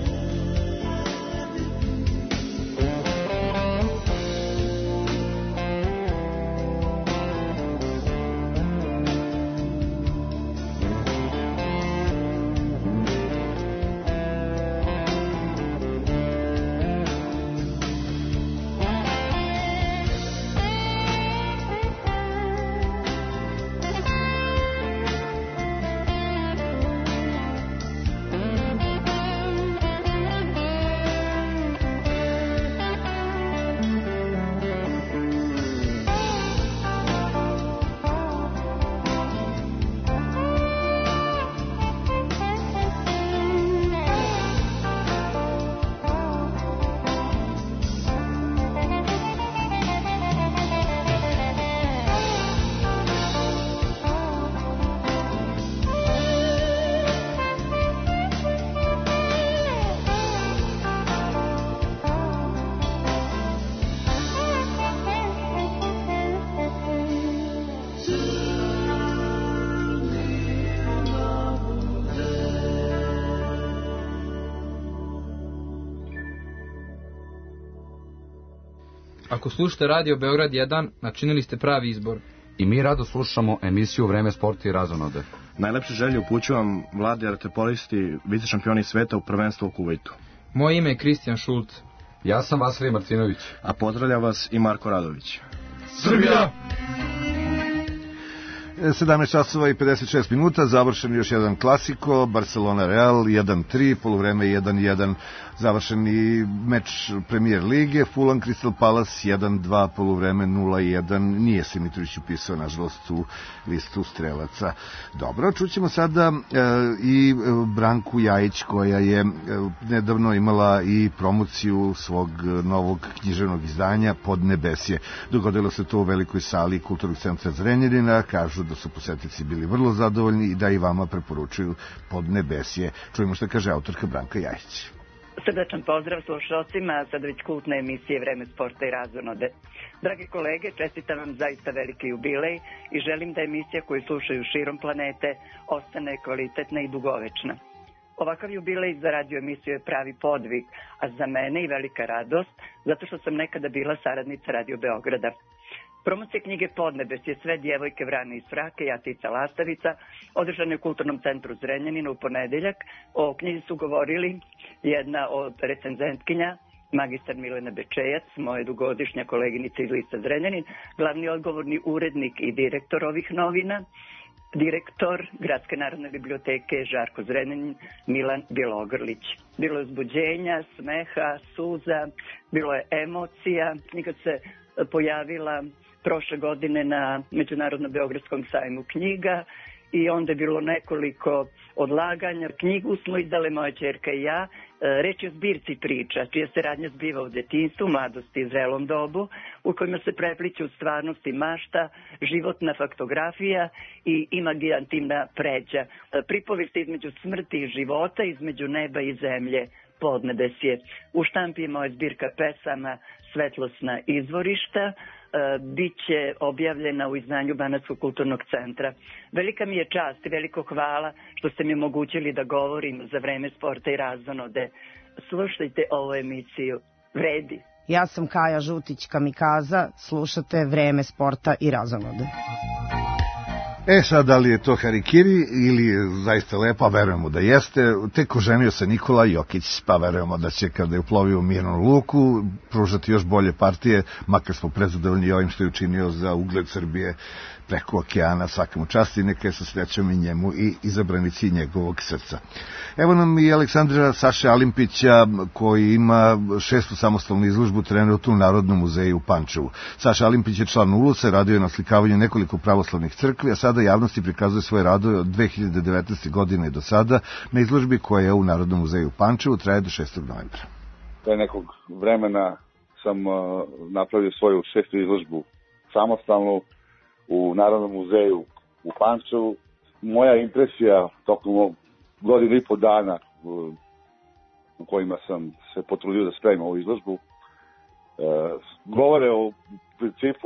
Ako slušate Radio Beograd 1, načinili ste pravi izbor.
I mi rado slušamo emisiju Vreme sporta i razonode.
Najlepše želje upućujem mladi vaterpolisti, vicešampioni sveta u prvenstvu u Kuvajtu.
Moje ime je Kristijan Šulc.
Ja sam Vasilij Martinović.
A pozdravlja vas i Marko Radović.
Srbija! 17 časova i 56 minuta, završen još jedan klasiko, Barcelona Real 1-3, poluvreme 1-1, završen i meč Premier Lige, Fulham Crystal Palace 1-2, poluvreme 0-1, nije se Mitrović upisao, nažalost, u listu strelaca. Dobro, čućemo sada i Branku Jajić, koja je nedavno imala i promociju svog novog književnog izdanja Podnebesje. Dogodilo se to u velikoj sali Kulturnog centra Zrenjanina, kažu da su posetici bili vrlo zadovoljni i da i vama preporučuju Podnebesje. Čujemo što kaže autorka Branka Jajić.
Srdačan pozdrav slušalcima sad već kultne emisije Vreme sporta i razonode. Dragi kolege, čestitam vam zaista veliki jubilej i želim da emisija koju slušaju širom planete ostane kvalitetna i dugovečna. Ovakav jubilej za radio emisiju je pravi podvig, a za mene i velika radost, zato što sam nekada bila saradnica Radio Beograda. Promocija knjige Podnebesje, sve djevojke vrane iz frake, Jatica Lastavica, održana je u Kulturnom centru Zrenjanina u ponedeljak. O knjizi su govorili jedna od recenzentkinja, magistar Milena Bečejac, moja dugogodišnja koleginica iz lista Zrenjanin, glavni odgovorni urednik i direktor ovih novina, direktor Gradske narodne biblioteke Žarko Zrenjanin, Milan Bjelogrlić. Bilo je uzbuđenja, smeha, suza, bilo je emocija. Knjiga se pojavila prošle godine na Međunarodnom beogradskom sajmu knjiga i onda je bilo nekoliko odlaganja. Knjigu smo izdale moja ćerka i ja. Reč je o zbirci priča, čija se radnja zbiva u detinjstvu, mladosti i zrelom dobu, u kojima se prepliću stvarnost i mašta, životna faktografija i imaginativna pređa. Pripovijest između smrti i života, između neba i zemlje, Podnebesje. U štampi je moja zbirka pesama Svetlosna izvorišta, biće objavljena u izdanju Banatskog kulturnog centra. Velika mi je čast i veliko hvala što ste mi omogućili da govorim za Vreme sporta i razonode. Slušajte ovu emisiju vredi.
Ja sam Kaja Žutić Kamikaza, slušate Vreme sporta i razonode.
Sad, da li je to harikiri ili je zaista lepo, verujemo da jeste. Tek oženio se Nikola Jokić, pa verujemo da će kada je uplovio u mirnu luku pružati još bolje partije, makar smo prezadovoljni ovim što je učinio za ugled Srbije preko okeana. Svakamu časti, neka je sa srećom i njemu i izabranici njegovog srca. Evo nam i Aleksandra Saše Alimpića, koji ima 6. samostalnu izložbu trenutno u Narodnom muzeju u Pančevu. Saša Alimpić je član ULUS-a, radio je na slikavanju nekoliko pravoslavnih crkvi, a sada javnosti prikazuje svoje radove od 2019. godine do sada na izložbi koja je u Narodnom muzeju u Pančevu, traje do 6. novembra.
Pre nekog vremena sam napravio svoju 6. izložbu samostalnu u Narodnom muzeju u Pančevu. Moja impresija tokom godinu i po dana u kojima sam se potrudio da spremim ovu izložbu govore o principu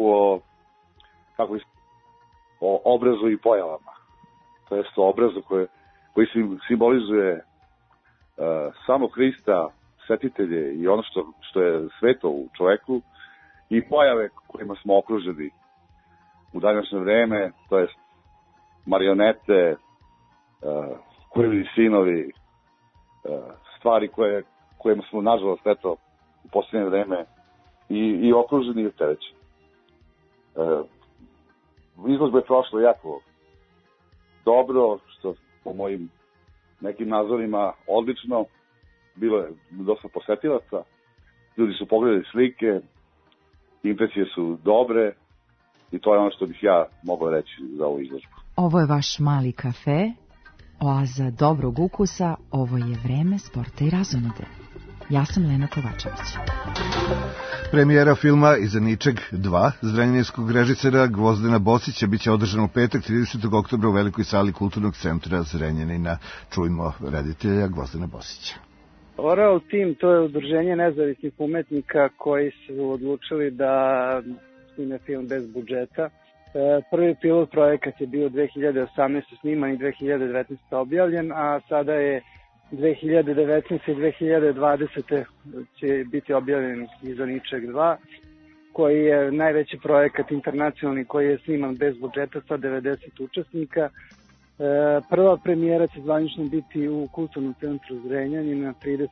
o obrazu i pojavama. To jest o obrazu koji simbolizuje samo Hrista, svetitelje i ono što je sveto u čoveku i pojave kojima smo okruženi u današnje vreme, to jest marionete, kurvini sinovi, stvari kojima smo nažalost u posljednje vreme i okruženi i opterećeni. Izložba je prošla jako dobro, što po mojim nekim nazorima odlično. Bilo je dosta posetilaca, ljudi su pogledali slike, impresije su dobre i to je ono što bih ja mogao reći za ovu izložbu.
Ovo je vaš mali kafe, oaza dobrog ukusa, ovo je Vreme sporta i razonode. Ja sam Lena Kovačević.
Premijera filma Iza ničeg 2 zrenjaninskog režisera Gvozdena Bosića biće održana u petak 30. oktobra u velikoj sali Kulturnog centra Zrenjanina. Čujmo reditelja Gvozdena Bosića.
Oreol Team, to je udruženje nezavisnih umetnika koji su odlučili da snime film bez budžeta. Prvi pilot projekat je bio 2018. sniman i 2019. objavljen, a sada je 2019. i 2020. će biti objavljen Iza ničeg 2, koji je najveći projekat internacionalni koji je sniman bez budžeta sa 90 učesnika. Prva premijera će zvanično biti u Kulturnom centru Zrenjanina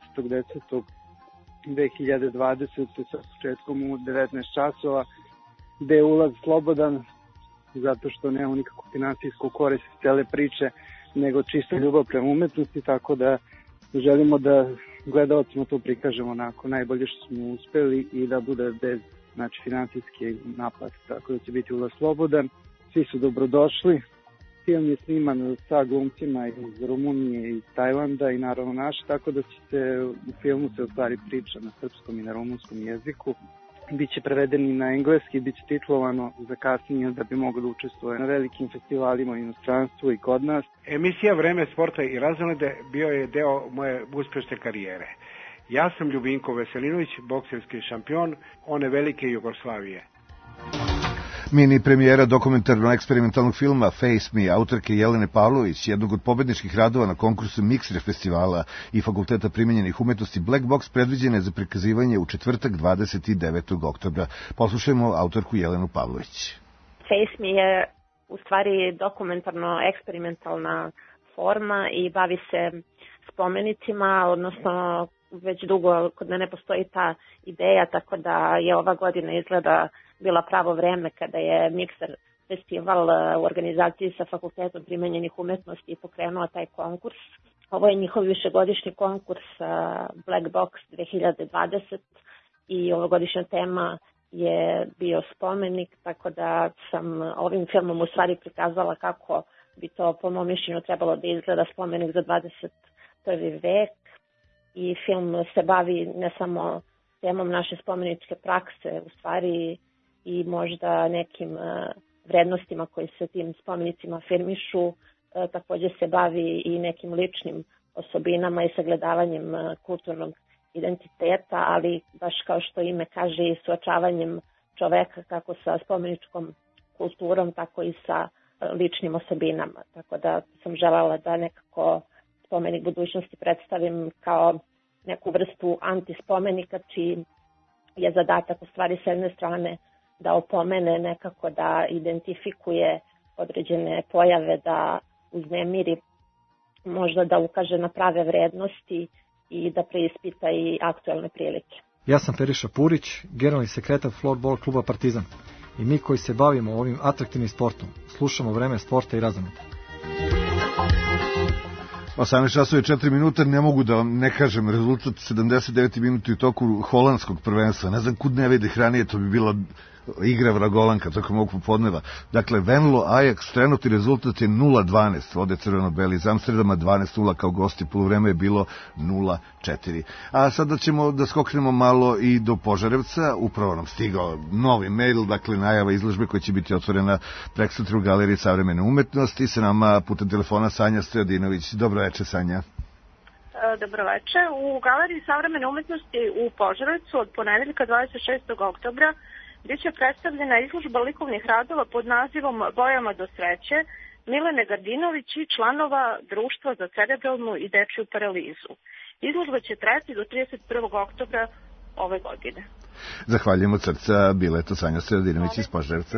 30.10.2020. sa početkom u 19 časova, gde je ulaz slobodan, zato što nema nikakvu finansijsku korist iz cele priče, nego čista ljubav prema umetnosti, tako da želimo da gledalcima to prikažemo onako najbolje što smo uspeli i da bude bez finansijski napad, tako da će biti ulaz slobodan. Svi su dobrodošli. Film je sniman sa glumcima iz Rumunije i Tajlanda i naravno naš, tako da će se u filmu se u stvari priča na srpskom i na rumunskom jeziku. Biće prevedeni na engleski, biće titlovano za kasnije da bi moglo da učestvuje na velikim festivalima u inostranstvu i kod nas.
Emisija Vreme sporta i razonode bio je deo moje uspešne karijere. Ja sam Ljubinko Veselinović, bokserski šampion one velike Jugoslavije.
Mini premijera dokumentarno-eksperimentalnog filma Face Me, autorke Jelene Pavlović, jednog od pobedničkih radova na konkursu Mixer festivala i Fakulteta primenjenih umetnosti Black Box, predviđena je za prikazivanje u četvrtak 29. oktobra. Poslušajmo autorku Jelenu Pavlović.
Face Me je u stvari dokumentarno-eksperimentalna forma i bavi se spomenicima, odnosno već dugo kod mene postoji ta ideja, tako da je ova godina izgleda bila pravo vreme kada je Mixer festival u organizaciji sa Fakultetom primenjenih umetnosti pokrenuo taj konkurs. Ovo je njihov višegodišnji konkurs Black Box 2020 i ovogodišnja tema je bio spomenik, tako da sam ovim filmom u stvari prikazala kako bi to po mom mišljenju trebalo da izgleda spomenik za 21. vek. I film se bavi ne samo temom naše spomeničke prakse, u stvari i možda nekim vrednostima koji se tim spomenicima afirmišu, također se bavi i nekim ličnim osobinama i sagledavanjem kulturnog identiteta, ali baš kao što ime kaže i suočavanjem čoveka kako sa spomeničkom kulturom, tako i sa ličnim osobinama. Tako da sam želela da nekako spomenik budućnosti predstavim kao neku vrstu antispomenika čiji je zadatak u stvari s jedne strane da opomene, nekako da identifikuje određene pojave, da uznemiri, možda da ukaže na prave vrednosti i da preispita i aktualne prilike.
Ja sam Periša Purić, generalni sekretar Floorball kluba Partizan. I mi koji se bavimo ovim atraktivnim sportom, slušamo Vreme sporta i razonoda.
18 časova i 4 minuta, ne mogu da vam ne kažem rezultat 79 minuti u toku holandskog prvenstva. Ne znam kud ne vidi hranije, to bi bila igra vragolanka, tako mogu popodneva. Dakle, Venlo Ajax, trenutni rezultat je 0-12, vode crveno-beli iz Amsterdama, 12-0 kao gosti, poluvreme je bilo 0-4. A sada ćemo da skoknemo malo i do Požarevca, upravo nam stigao novi mail, dakle najava izložbe koja će biti otvorena preksutra u Galeriji savremene umetnosti. Sa nama putem telefona Sanja Stojadinović. Dobro večer, Sanja.
Dobro večer. U Galeriji savremene umetnosti u Požarevcu od ponedeljka 26. oktobra biće predstavljena izložba likovnih radova pod nazivom Bojama do sreće Milene Gardinović i članova Društva za cerebralnu i dečju paralizu. Izložba će trajati do 31. oktobra ove godine.
Zahvaljujemo od srca, bila je to Sanja Stojadinović iz Požarevca.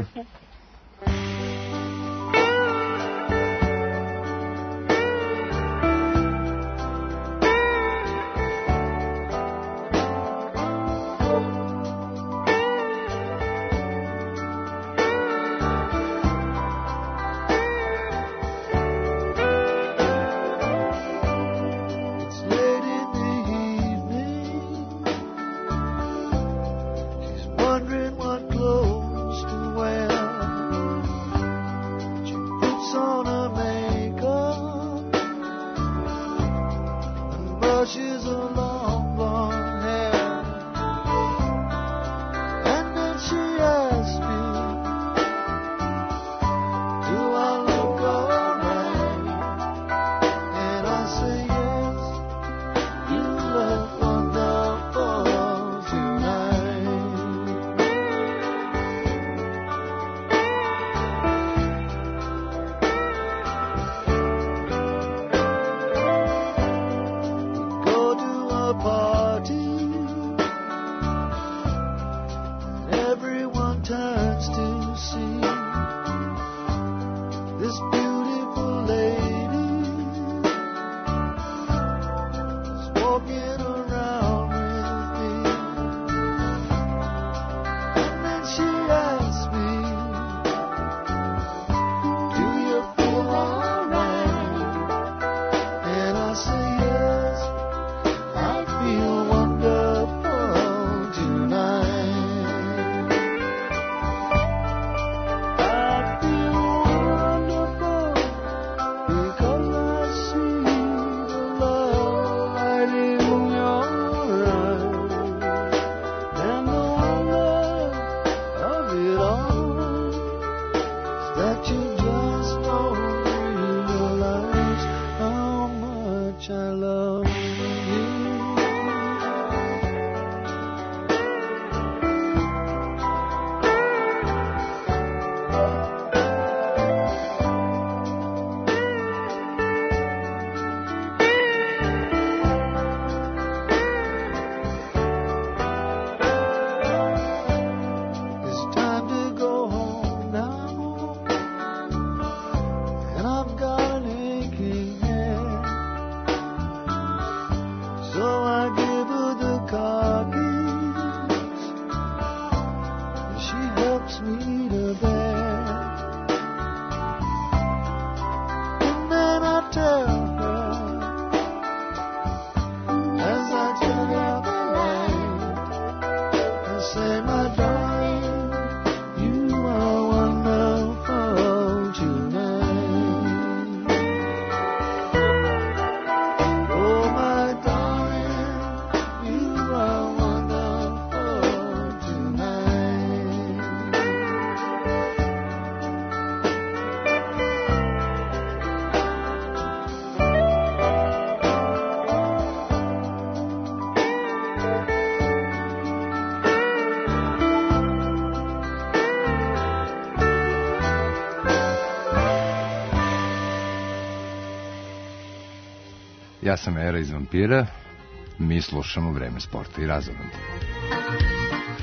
Ja sam Era iz Vampira, mi slušamo Vreme sporta i razonode.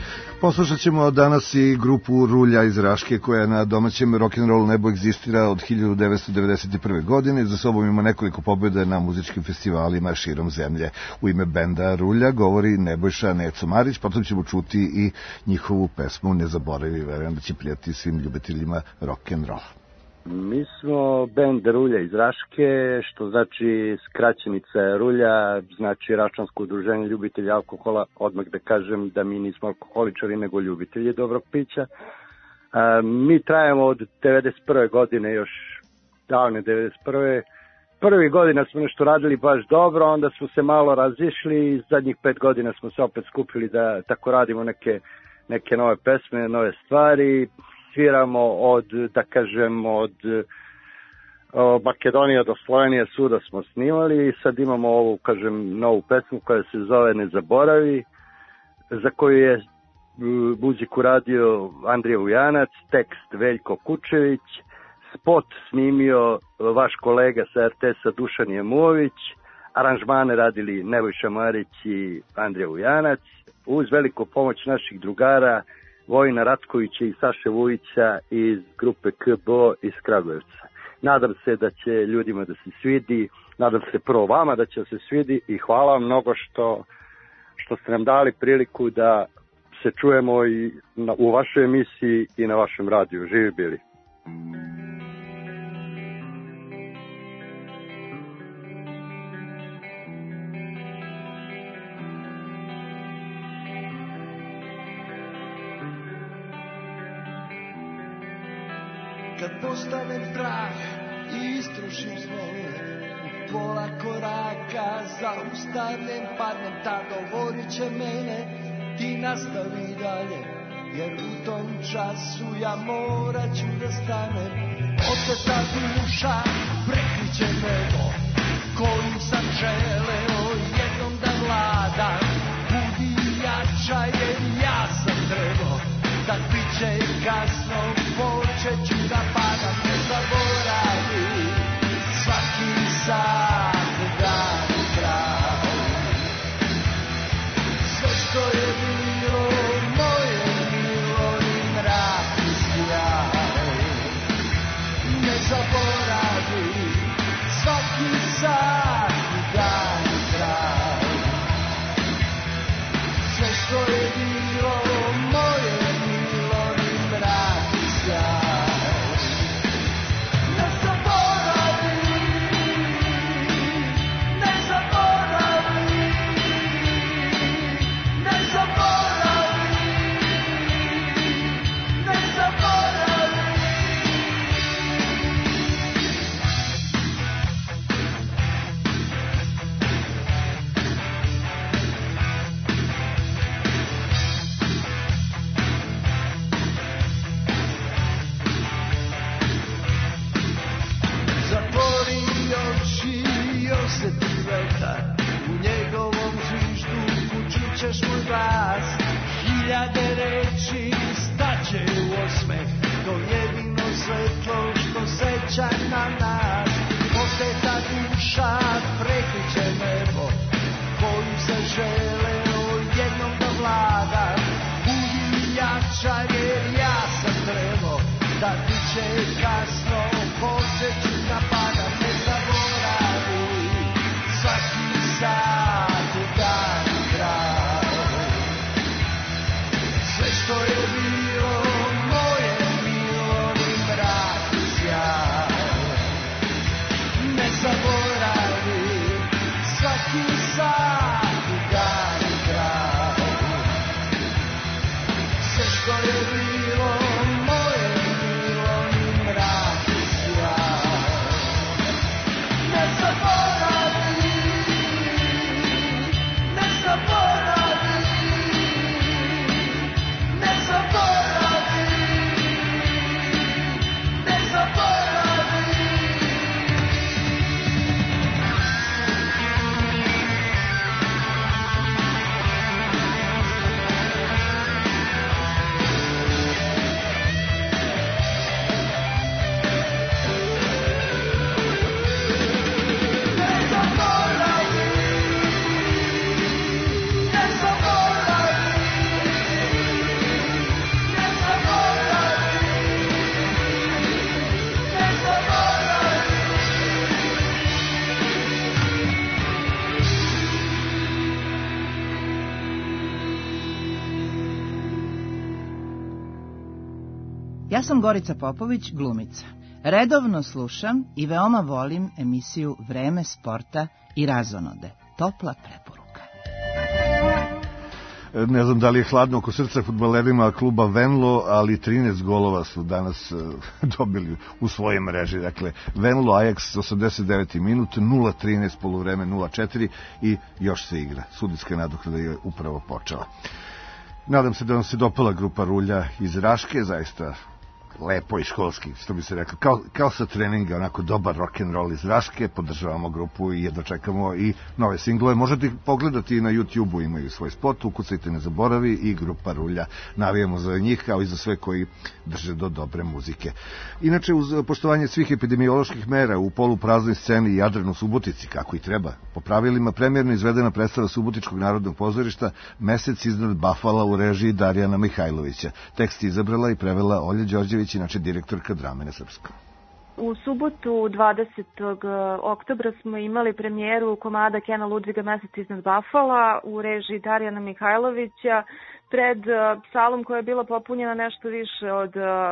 Poslušat ćemo danas i grupu Rulja iz Raške, koja na domaćem rock'n'roll nebu egzistira od 1991. godine. Za sobom ima nekoliko pobjeda na muzičkim festivalima širom zemlje. U ime benda Rulja govori Nebojša Neco Marić, potom ćemo čuti i njihovu pesmu Ne zaboravi, verujem da će prijati svim ljubiteljima rock'n'rolla.
Mi smo bend Rulja iz Raške, što znači skraćenica je Rulja, znači Račansko udruženje ljubitelja alkohola. Odmah da kažem da mi nismo alkoholičari, nego ljubitelji dobrog pića. Mi trajamo od 91. godine, još davne 91. Prvi godina smo nešto radili baš dobro, onda smo se malo razišli i zadnjih 5 godina smo se opet skupili da tako radimo neke nove pesme, nove stvari. Sviramo od Makedonije do Slovenije, svuda smo snimali i sad imamo ovu, novu pesmu koja se zove Ne zaboravi, za koju je muziku radio Andrija Vujanac, tekst Veljko Kučević, spot snimio vaš kolega sa RTS-a Dušan Jemović, aranžmane radili Nebojša Marić i Andrija Vujanac, uz veliku pomoć naših drugara Vojina Ratkovića i Saše Vujića iz grupe KBO iz Kragujevca. Nadam se da će ljudima da se svidi, nadam se prvo vama da će se svidi i hvala vam mnogo što ste nam dali priliku da se čujemo i u vašoj emisiji i na vašem radiju. Živi bili!
Kad postanem prah i istrošim sve, u pola koraka zaustavljen, padnem, ta govorit će mene, ti nastavi dalje, jer u tom času ja morat ću da stanem. Oteta duša prekriće nebo, koju sam želeo jednom da vladam. Budi jača jer ja sam trebao, da bit će kasno, počet ću da padam. Ne zaboravi svaki sat dan kraj, sve što je bilo moje milo i mrak i sjaj. Ne zaboravi svaki sat dan kraj, sve što je bilo moje milo i mrak i sjaj. Ne zaboravi, ne zaboravi, ne zaboravi, ne zaboravi. Zatvori oči i osjeti vetar, u njegovom zvižduhu čućeš moj glas. Hiljade reči staće u osmeh, to jedino svetlo što seća na nas. Oteta duša prekriće nebo, koju se želeo jednom da vladam. Budi jača jer ja sam trebao, da ti će kasno, počet ću da padam. Ne zaboravi svaki sat dan kraj, sve što je bilo moje milo i mrak i sjaj. Ne zaboravi svaki sat dan kraj, sve što je bilo moje milo i mrak i sjaj.
sam Gorica Popović, glumica. Redovno slušam i veoma volim emisiju Vreme sporta i razonode. Topla preporuka.
Ne znam da li je hladno oko srca fudbalerima kluba Venlo, ali 13 golova su danas dobili u svoje mreži. Dakle, Venlo Ajax 89. minut, 0-13 poluvreme, 0-4 i još se igra. Sudijska nadoknada je upravo počela. Nadam se da vam se dopala grupa Rulja iz Raške, zaista lepo i školski, što bi se rekao, kao sa treninga, onako dobar rock'n'roll iz Raške. Podržavamo grupu i jedno čekamo i nove singlove. Možete pogledati na YouTube-u, imaju svoj spot, ukucajte Ne zaboravi i grupa Rulja. Navijamo za njih, kao i za sve koji drže do dobre muzike. Inače, uz poštovanje svih epidemioloških mera u polupraznoj sceni Jadran u Subotici, kako i treba, po pravilima premijerno izvedena predstava Subotičkog narodnog pozorišta Mesec iznad Bafala u režiji Darijana Mihajlovića. Tekst izabrala i prevela Olja Đorđević, inače direktorka drame na srpskom.
U subotu 20. oktobra smo imali premijeru komada Kena Ludviga Mesec iznad Bafala u režiji Darijana Mihajlovića pred salom koja je bila popunjena nešto više od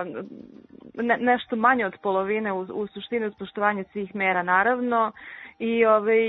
nešto manje od polovine, u suštini uz poštovanje svih mera naravno. I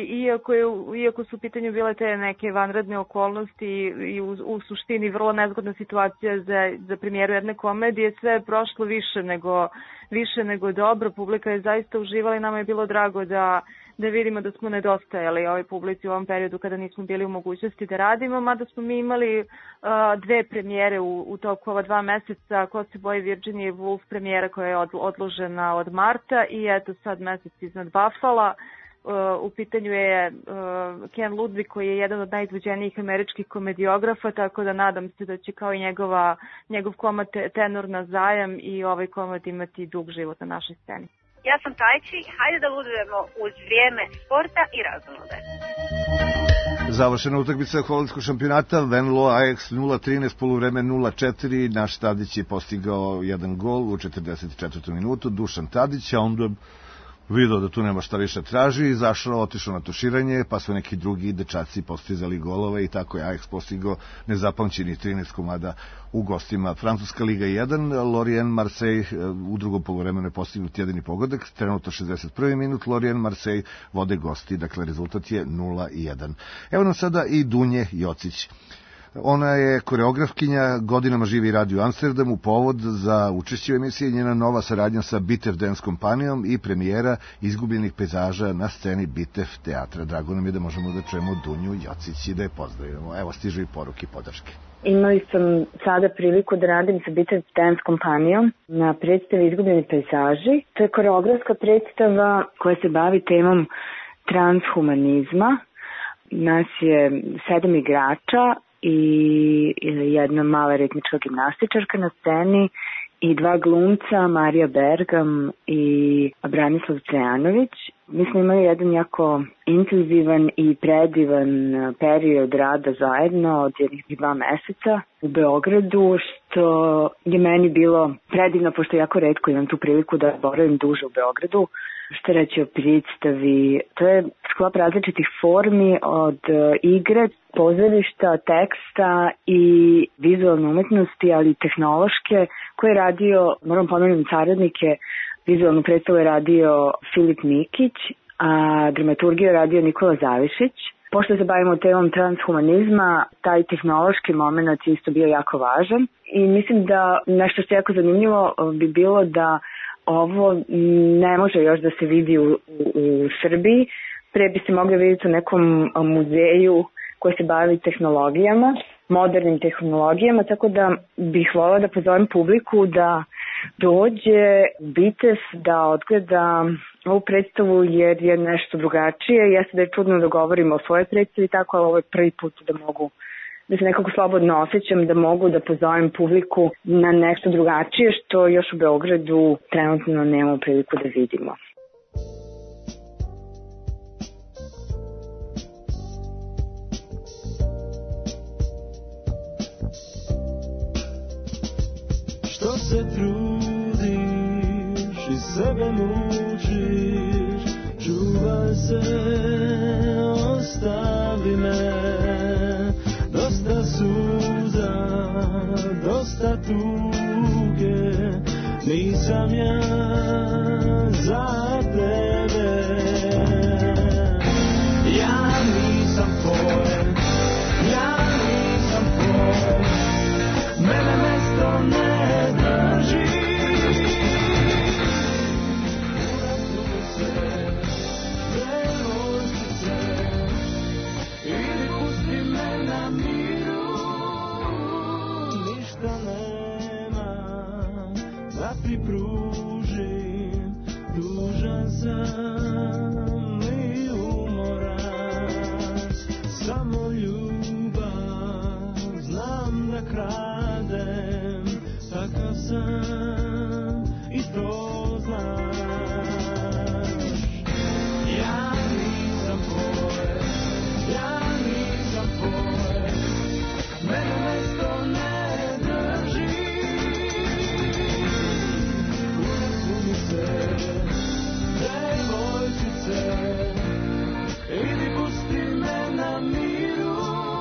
iako su u pitanju bile te neke vanredne okolnosti i u suštini vrlo nezgodna situacija za premijeru jedne komedije, sve je prošlo više nego dobro. Publika je zaista uživala i nama je bilo drago da vidimo da smo nedostajali ovoj publici u ovom periodu kada nismo bili u mogućnosti da radimo, mada smo mi imali dve premijere u toku ova 2 meseca, Ko se boji Virginia Woolf premijera koja je odložena od marta i eto sad Mesec iznad Bafala. U pitanju je Ken Ludwig koji je jedan od najizvođenijih američkih komediografa, tako da nadam se da će kao i njegov komad Tenor na zajam i ovaj komad imati dug život na našoj sceni.
Ja sam Tajči, hajde da ludujemo uz Vrijeme sporta i razonode.
Završena utakmica holandskog šampionata, Venlo Ajax 0-13, poluvreme 0-4, naš Tadić je postigao jedan gol u 44. minutu, Dušan Tadić, a onda video da tu nema šta više traži, izašao, otišao na tuširanje, pa su neki drugi dečaci postizali golove i tako je Ajax postigao nezapamćeni 13 komada u gostima. Francuska liga 1, Lorient Marseille u drugom poluvremenu je postignut jedini pogodak, trenutno 61. minut, Lorient Marseille vode gosti, dakle rezultat je 0-1. Evo nam sada i Dunje Jocić. Ona je koreografkinja, godinama živi i radi u Amsterdamu, povod za učešće u emisiji njena nova saradnja sa Bitev Dance kompanijom i premijera Izgubljenih pejzaža na sceni Bitev teatra. Drago nam je da možemo da čujemo Dunju Jocić i da je pozdravimo. Evo stižu i poruke i podrške.
Imali sam sada priliku da radim sa Bitev Dance kompanijom na predstavi Izgubljeni pejzaži. To je koreografska predstava koja se bavi temom transhumanizma. Nas je 7 igrača i jedna mala ritmička gimnastičarka na sceni i 2 glumca, Marija Bergam i Branislav Cejanović. Mi smo imali jedan jako intenzivan i predivan period rada zajedno od jednih 2 meseca u Beogradu, što je meni bilo predivno, pošto jako retko imam tu priliku da boravim duže u Beogradu. Što reći o predstavi, to je sklop različitih formi od igre, pozorišta, teksta i vizualne umetnosti, ali i tehnološke, koje je radio, moram pomenuti saradnike, vizualnu predstavu je radio Filip Mikić, a dramaturgiju je radio Nikola Zavišić. Pošto se bavimo temom transhumanizma, taj tehnološki moment je isto bio jako važan i mislim da nešto što je jako zanimljivo bi bilo da ovo ne može još da se vidi u Srbiji. Pre bi se mogli vidjeti u nekom muzeju koji se bavi tehnologijama, modernim tehnologijama, tako da bih voljela da pozovem publiku da dođe u Bitev, da odgleda ovu predstavu jer je nešto drugačije. Jeste da je čudno da govorimo o svojoj predstavi tako, ali ovo je prvi put da se nekako slobodno osjećam, da mogu da pozovem publiku na nešto drugačije što još u Beogradu trenutno nemamo priliku da vidimo.
Što se trudiš i sebe mučiš, čuvaj se, ostavi me. Dosta suza, dosta tuge, ni sam ja za tebe. Ja nisam tvoj, ja nisam tvoj, mene mesto ne drži. Urazumi se, devojčice, ili pusti me na miru. Ništa nema da ti pružim, dužan sam i umoran. Samo ljubav znam da kradem, takav sam i to znaš. Ja nisam tvoj, ja nisam tvoj, mene mesto ne drži. Urazumi se, devojčice, idi pusti me na miru.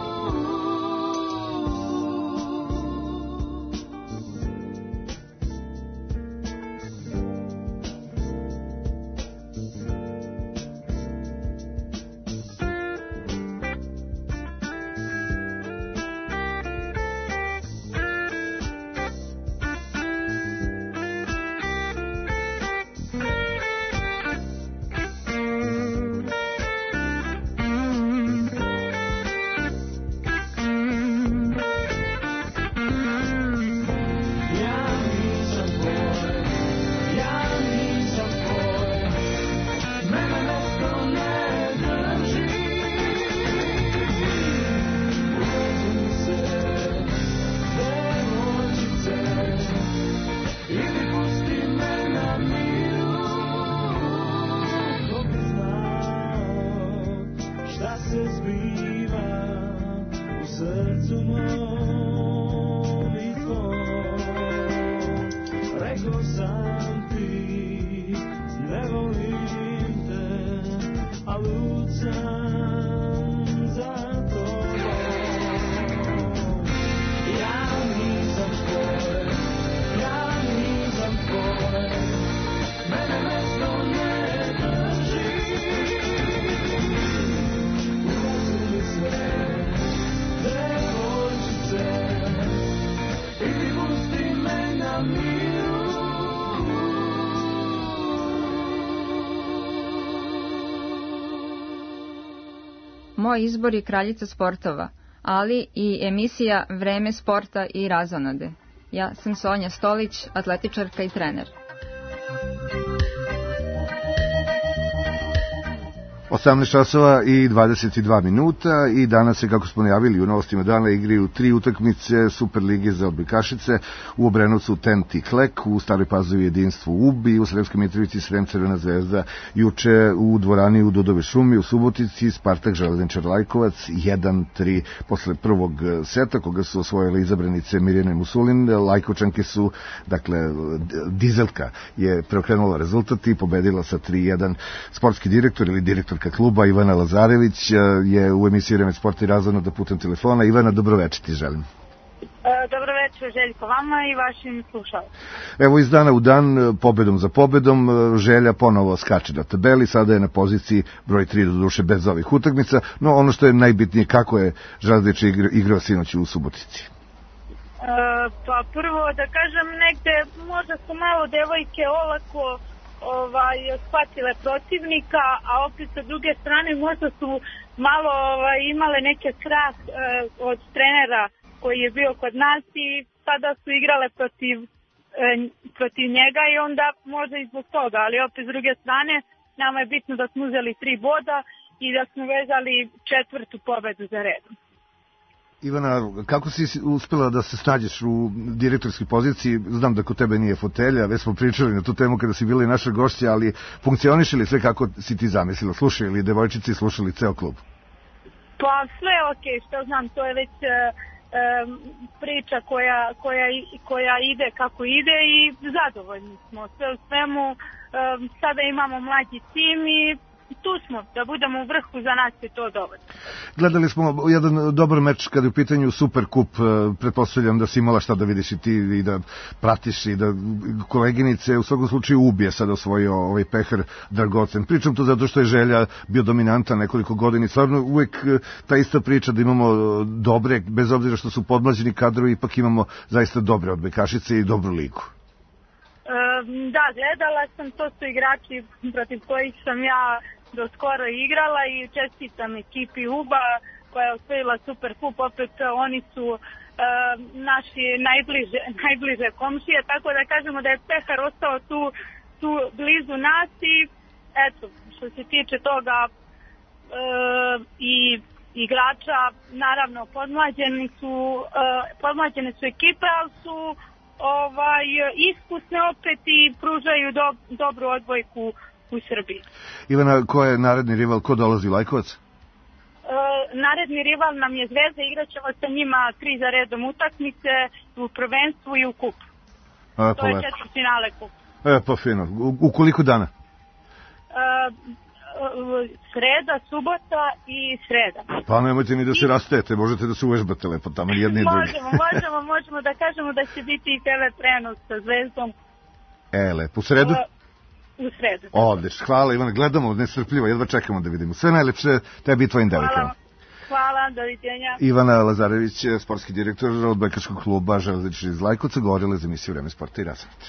Moj izbor je Kraljica sportova, ali i emisija Vreme sporta i razonode. Ja sam Sonja Stolić, atletičarka i trener.
18 časova i 22 minuta i danas se, kako smo najavili u novostima dana, igraju 3 utakmice Superlige za odbojkašice u Obrenovcu TENT i Klek, u Staroj Pazovi Jedinstvo UBI, u Sremskoj Mitrovici Srem Crvena zvezda, juče u dvorani u Dudove šumi, u Subotici Spartak Železničar Lajkovac 1-3 posle prvog seta koga su osvojile izabranice Mirjane Musulin. Lajkovčanke su, dakle, Dizelka je preokrenula rezultat i pobedila sa 3-1. Sportski direktor ili direktorka kluba Ivana Lazarević je u emisiji Vreme sporta i razonode putem telefona. Ivana, dobroveče ti želim.
Dobroveče, Željko, vama i vašim slušalcima.
Evo, iz dana u dan, pobedom za pobedom, Želja ponovo skače na tabeli, sada je na poziciji broj 3, do duše bez ovih utakmica, no ono što je najbitnije, kako je Železničar igrao sinoć u Subotici?
Pa prvo da kažem, negde možda su malo devojke olako shvatile protivnika, a opet sa druge strane možda su malo imale neke strah od trenera koji je bio kod nas i sada su igrale protiv njega i onda možda i zbog toga, ali opet s druge strane nama je bitno da smo uzeli 3 boda i da smo vezali 4. pobedu za redom.
Ivana, kako si uspela da se snađeš u direktorskoj poziciji? Znam da kod tebe nije fotelja, već smo pričali na tu temu kada si bila i naša gošća, ali funkcioniše li sve kako si ti zamislila? Slušaju li devojčici, slušali ceo klub?
Pa sve okej, što znam, to je već priča koja ide kako ide i zadovoljni smo sve u svemu. Sada imamo mlađi tim i tu smo, da budemo u vrhu, za nas je to dovoljno.
Gledali smo jedan dobar meč kada je u pitanju Superkup, pretpostavljam da si imala šta da vidiš i ti i da pratiš i da koleginice u svakom slučaju ubije sada osvojio ovaj pehar dragocen. Pričam to zato što je Želja bio dominantan nekoliko godina i stvarno uvek ta ista priča da imamo dobre, bez obzira što su podmlađeni kadrovi, ipak imamo zaista dobre odbojkašice i dobru ligu.
Da, gledala sam, to su igrači protiv kojih sam ja do skoro igrala i čestitam ekipi UBA koja je osvojila Superkup, opet oni su naši najbliže komšije, tako da kažemo da je pehar ostao tu blizu nas i eto, što se tiče toga i igrača, naravno podmlađene su ekipe, ali su iskusne opet i pružaju dobru odbojku u Srbiji.
Ivana, ko je naredni rival, ko dolazi, Lajkovac?
Naredni rival nam je Zvezda, igraćemo sa njima 3 za redom utakmice u prvenstvu i u kupu. To je četvrtfinale kup.
Pa fino. U koliko dana?
Sreda, subota i sreda.
Pa nemojte ni da se rastajete, možete da se uvežbate lepo tamo, jedni i drugi.
Možemo da kažemo da će biti i TV prenos sa Zvezdom.
Lepo. U sredu?
U sredu.
Odlično. Hvala Ivana, gledamo nestrpljivo, jedva čekamo da vidimo. Sve najlepše tebi i tvojim devojkama.
Hvala, doviđenja.
Ivana Lazarević, sportski direktor odbojkaškog kluba Železnički iz Lajkovca, govorila za emisiju Vreme sporta i razonode.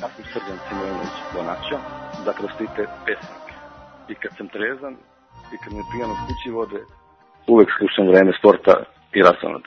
Ja sam Srđan Simeunović Bonača, dakle stite pesnik. I kad sam trezan, i kad me pijano kući vode, uvek slušam Vreme sporta i razonode.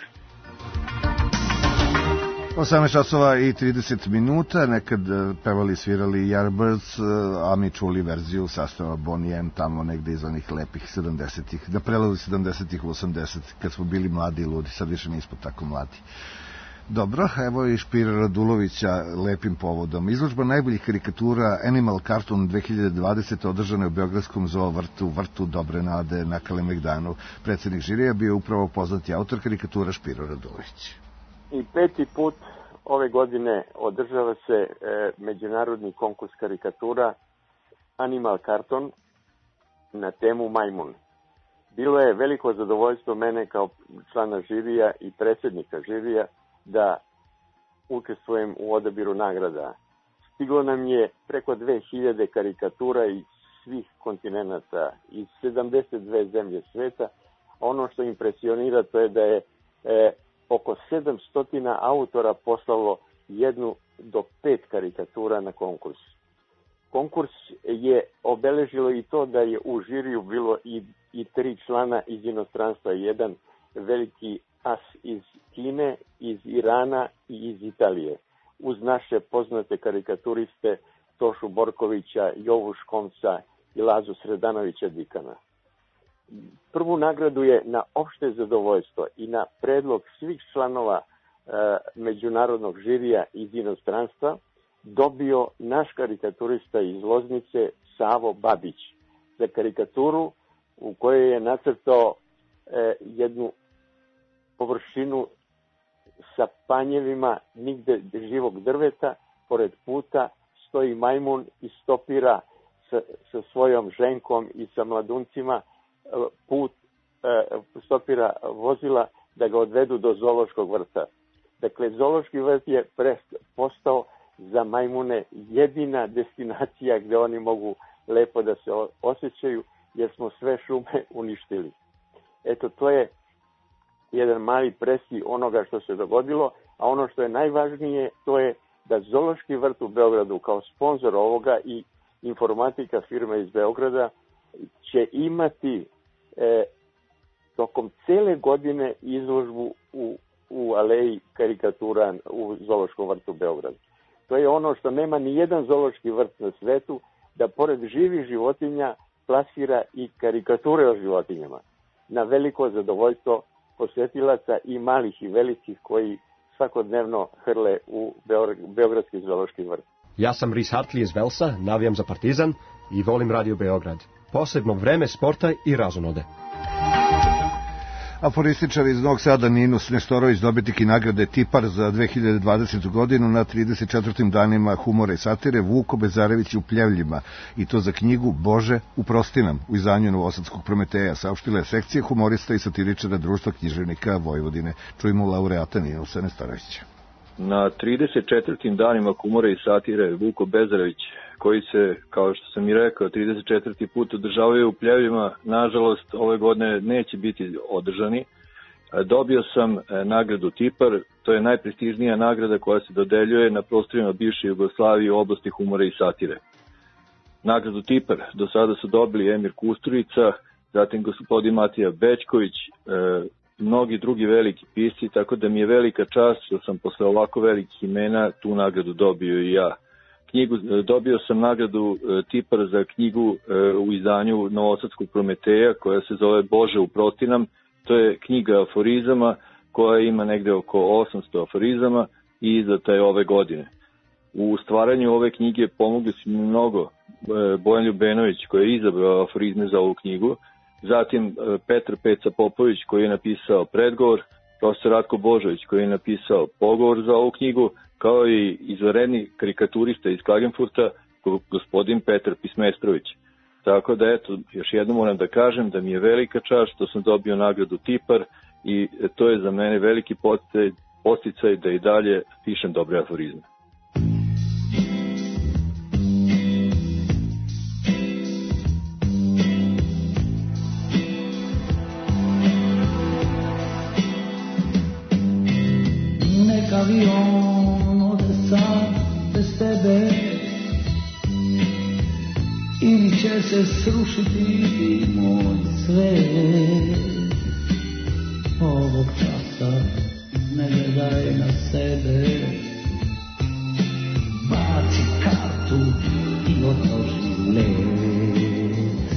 18 časova i 30 minuta, nekad pevali, svirali Yardbirds, a mi čuli verziju sastava Bonnie M tamo negde iz onih lepih 70-ih, da prelazi 70-ih u 80, kad smo bili mladi i ludi, sad više nismo tako mladi. Dobro, evo i Špira Radulovića lepim povodom. Izložba najboljih karikatura Animal Cartoon 2020 održana je u Beogradskom zoovrtu, vrtu Dobre nade na Kalemegdanu. Predsednik žirija bio upravo poznati autor karikatura Špiro Radulović.
I peti put ove godine održava se međunarodni konkurs karikatura Animal Cartoon na temu majmun. Bilo je veliko zadovoljstvo mene kao člana žirija i predsjednika žirija da učestvujem u odabiru nagrada. Stiglo nam je preko 2000 karikatura iz svih kontinenta, iz 72 zemlje sveta. Ono što impresionira to je da je oko 700 autora poslalo 1 do 5 karikatura na konkurs. Konkurs je obeležilo i to da je u žiriju bilo i 3 člana iz inostranstva, jedan veliki as iz Kine, iz Irana i iz Italije, uz naše poznate karikaturiste Tošu Borkovića, Jovu Škomca i Lazu Sredanovića Dikana. Prvu nagradu je na opšte zadovoljstvo i na predlog svih članova međunarodnog žirija iz inostranstva dobio naš karikaturista iz Loznice Savo Babić za karikaturu u kojoj je nacrtao jednu površinu sa panjevima, nigde živog drveta, pored puta stoji majmun i stopira sa svojom ženkom i sa mladuncima put, stopira vozila da ga odvedu do zoološkog vrta. Dakle, zoološki vrt je postao za majmune jedina destinacija gde oni mogu lepo da se osjećaju, jer smo sve šume uništili. Eto, to je jedan mali presjek onoga što se dogodilo, a ono što je najvažnije to je da zoološki vrt u Beogradu kao sponsor ovoga i informatika firme iz Beograda će imati tokom cele godine izložbu u aleji karikatura u zoološkom vrtu Beogradu. To je ono što nema ni jedan zoološki vrt na svetu, da pored živih životinja plasira i karikature o životinjama. Na veliko zadovoljstvo posjetilaca i malih i velikih koji svakodnevno hrle u Beogradski zoološki vrt.
Ja sam Rhys Hartley iz Velsa, navijam za Partizan i volim Radio Beograd. Posebno Vreme sporta i razonode.
Aforističar iz Novog Sada Ninus Nestorović, dobitnik i nagrade Tipar za 2020. godinu na 34. danima humora i satire, Vuko Bezarević u Pljevljima, i to za knjigu Bože, uprosti nam, u izdanju Novosadskog Prometeja, saopštila je sekcija humorista i satiričara Društva književnika Vojvodine. Čujemo laureata Ninusa Nestorovića.
Na 34. danima humora i satire Vuko Bezarević, koji se, kao što sam i rekao, 34. put održavaju u Pljevljima, nažalost ove godine neće biti održani. Dobio sam nagradu Tipar, to je najprestižnija nagrada koja se dodeljuje na prostorima bivše Jugoslavije u oblasti humora i satire. Nagradu Tipar do sada su dobili Emir Kusturica, zatim gospodin Matija Bećković, mnogi drugi veliki pisci, tako da mi je velika čast što sam posle ovako velikih imena tu nagradu dobio i ja. Dobio sam nagradu Tipar za knjigu u izdanju Novosadskog Prometeja koja se zove Bože, uprosti nam. To je knjiga aforizama koja ima negde oko 800 aforizama i izdata je ove godine. U stvaranju ove knjige pomogli su mi mnogo Bojan Ljubenović koji je izabrao aforizme za ovu knjigu, zatim Petar Peca Popović koji je napisao predgovor, profesor Ratko Božović koji je napisao pogovor za ovu knjigu, kao i izvanredni karikaturista iz Klagenfurta, gospodin Petar Pismestrović. Tako da, eto, još jednom moram da kažem da mi je velika čast što sam dobio nagradu Tipar i to je za mene veliki podsticaj da i dalje pišem dobre aforizme.
Avion ode sad bez tebe se srušiti moj svet. Ovog časa ne gledaj na sebe, baci kartu i odloži let.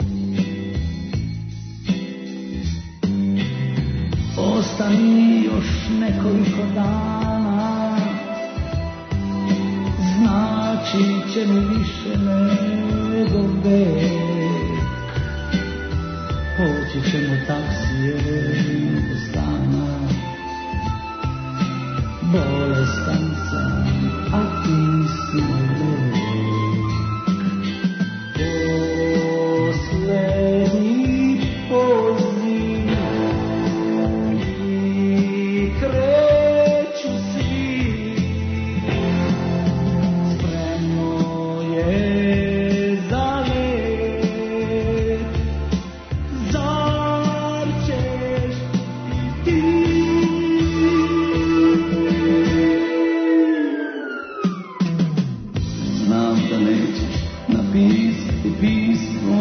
Ostani još nekoliko dana, znači će mi više nego vek. Poći ćemo taksijem do stana, bolestan sam, a ti si moj lek. Poslednji poziv i kreću svi, spremno je za let. Zar ćeš i ti? Znam da nećeš napisati pismo,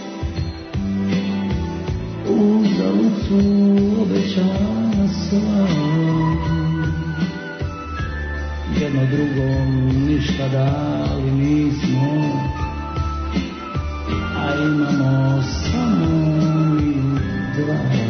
uzalud su obećanja sva. Jedno drugom ništa dali nismo, a imamo samo mi dva.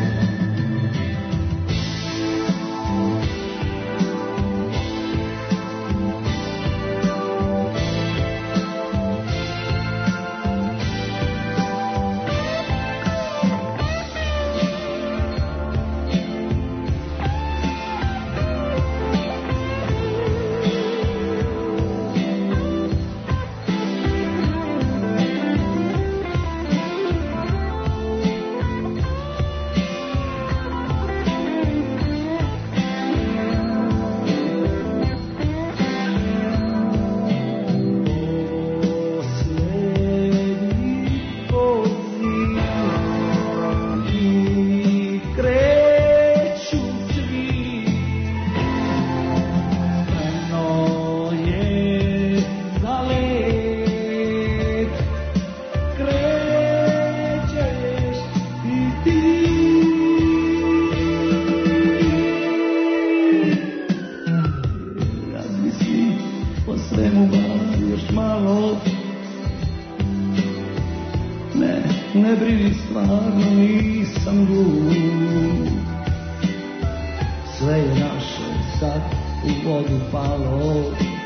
Ne brini, stvarno nisam glup. Sve je naše sad u vodu palo.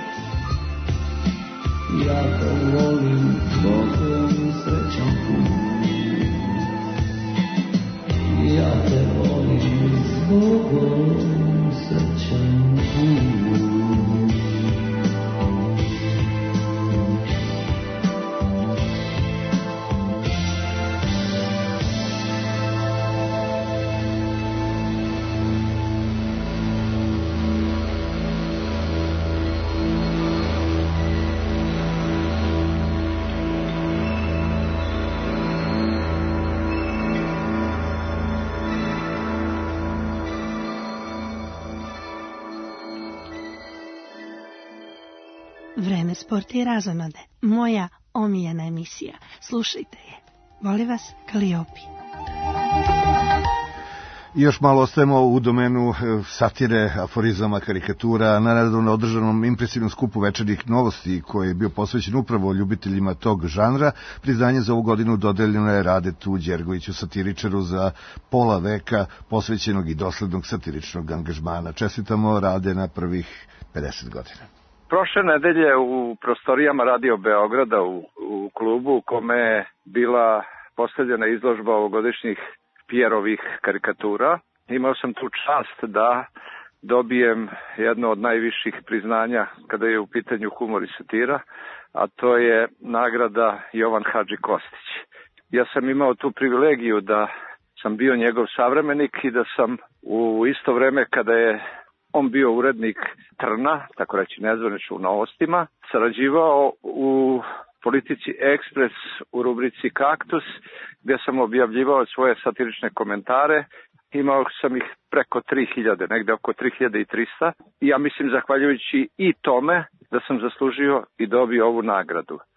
Ja te volim, Bogom srećan put. Ja te volim, Bogom srećan put.
Vreme, sport i razonode. Moja omiljena emisija. Slušajte je. Voli vas Kaliopi.
I još malo ostajemo u domenu satire, aforizama, karikatura na nedavno održanom impresivnom skupu večernjih novosti koji je bio posvećen upravo ljubiteljima tog žanra. Priznanje za ovu godinu dodeljeno je Radetu Đergoviću, satiričaru za pola veka posvećenog i doslednog satiričnog angažmana. Čestitamo, Rade, na prvih 50 godina.
Prošle nedelje u prostorijama Radio Beograda u klubu u kome je bila postavljena izložba ovogodišnjih Pjerovih karikatura, imao sam tu čast da dobijem jedno od najviših priznanja kada je u pitanju humor i satira, a to je nagrada Jovan Hadži Kostić. Ja sam imao tu privilegiju da sam bio njegov savremenik i da sam u isto vreme kada je on bio urednik Trna, tako reći nezvanično u Novostima, sarađivao u Politici Ekspres u rubrici Kaktus, gdje sam objavljivao svoje satirične komentare. Imao sam ih preko 3000, negde oko 3300. I ja mislim, zahvaljujući i tome, da sam zaslužio i dobio ovu nagradu.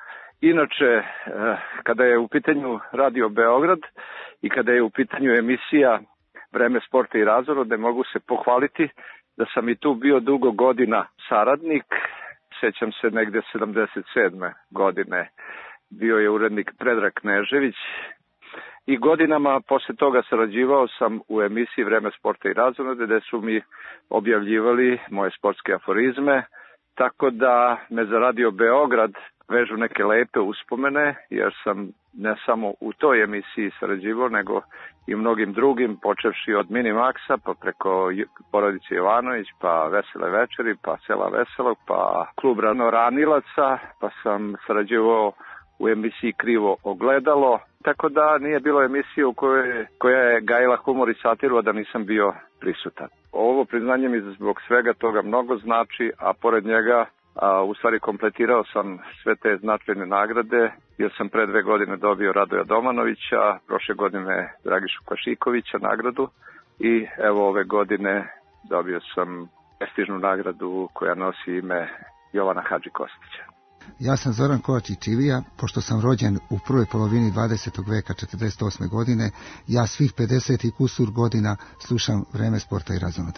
Inače, kada je u pitanju Radio Beograd i kada je u pitanju emisija Vreme sporta i razonode, mogu se pohvaliti da sam i tu bio dugo godina saradnik. Sećam se negde 77. godine bio je urednik Predrag Knežević i godinama posle toga sarađivao sam u emisiji Vreme sporta i razonode gde su mi objavljivali moje sportske aforizme, tako da me za Radio Beograd vežu neke lepe uspomene, jer sam ne samo u toj emisiji sarađivao, nego i mnogim drugim, počevši od Minimaxa, pa preko Porodice Jovanović, pa Vesele večeri, pa Sela veselog, pa Klub ranilaca, pa sam sarađivao u emisiji Krivo ogledalo, tako da nije bilo emisije u koja je gajila humor i satiru, a da nisam bio prisutan. Ovo priznanje mi zbog svega toga mnogo znači, a pored njega u stvari kompletirao sam sve te značajne nagrade, jer sam pre 2 godine dobio Radoja Domanovića, prošle godine Dragišu Kašikovića nagradu i evo ove godine dobio sam prestižnu nagradu koja nosi ime Jovana Hadži Kostića.
Ja sam Zoran Kovačić Ilija, pošto sam rođen u prvoj polovini 20. veka 48. godine, ja svih 50 i kusur godina slušam Vreme sporta i razonode.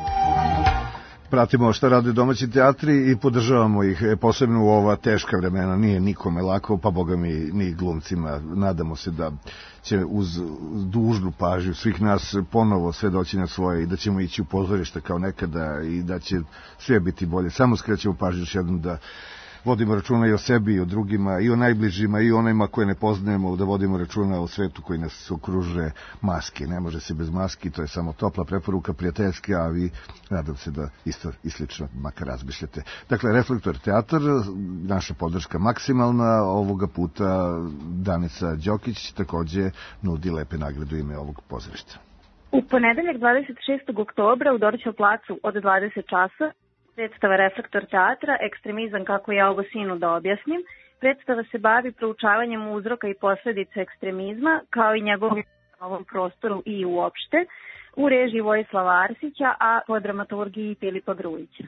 Pratimo šta rade domaći teatri i podržavamo ih, posebno u ova teška vremena. Nije nikome lako, pa boga mi ni glumcima. Nadamo se da će uz dužnu pažnju svih nas ponovo sve doći na svoje i da ćemo ići u pozorište kao nekada i da će sve biti bolje. Samo skrećemo pažnju još jednom da vodimo računa i o sebi i o drugima i o najbližima i onima koje ne poznajemo, da vodimo računa o svetu koji nas okružuje. Maske, ne može se bez maski, to je samo topla preporuka, prijateljski, a vi nadam se da isto i slično makar razmišljate. Dakle, Reflektor teatar, naša podrška maksimalna, ovoga puta Danica Đokić takođe nudi lepe nagrade u ime ovog pozorišta.
U ponedeljak 26. oktobra u Dorićev placu od 20 časa predstava Reflektor teatra, ekstremizam kako ja ovo sinu da objasnim. Predstava se bavi proučavanjem uzroka i posledica ekstremizma, kao i njegovim na ovom prostoru i uopšte, u režiji Vojislava Arsića, a po dramaturgiji Filipa Grujića.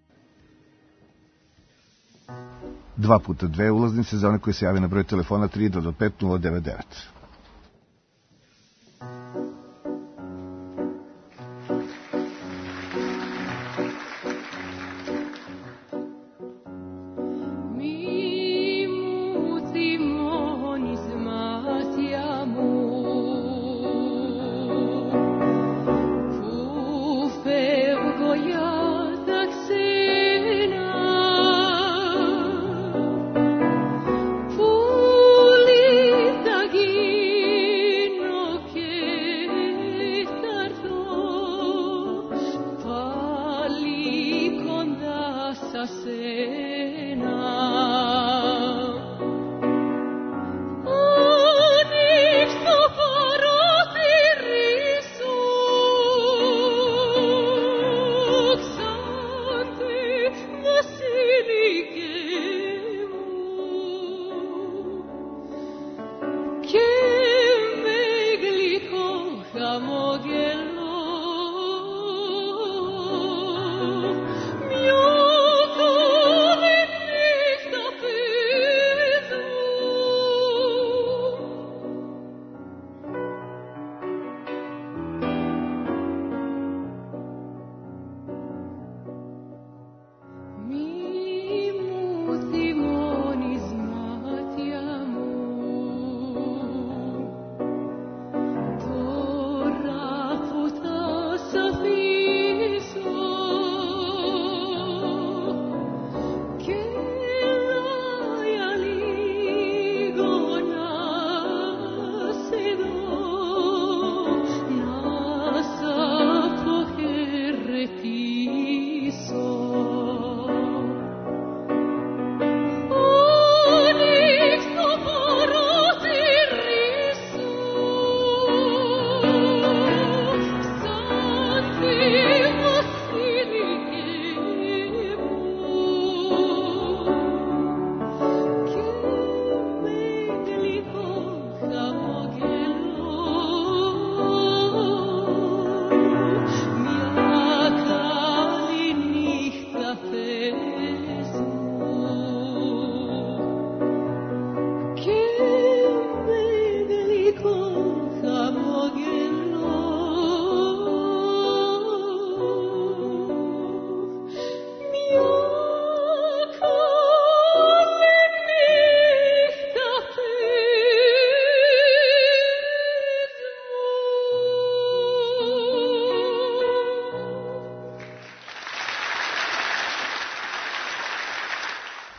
2x2 ulaznice za one koji se jave na broj telefona 325 099.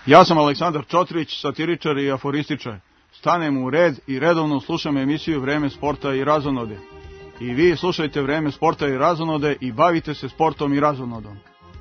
Ja sam Aleksandar Čotrić, satiričar i aforističar. Stanem u red i redovno slušam emisiju Vreme sporta i razonode. I vi slušajte Vreme sporta i razonode i bavite se sportom i razonodom.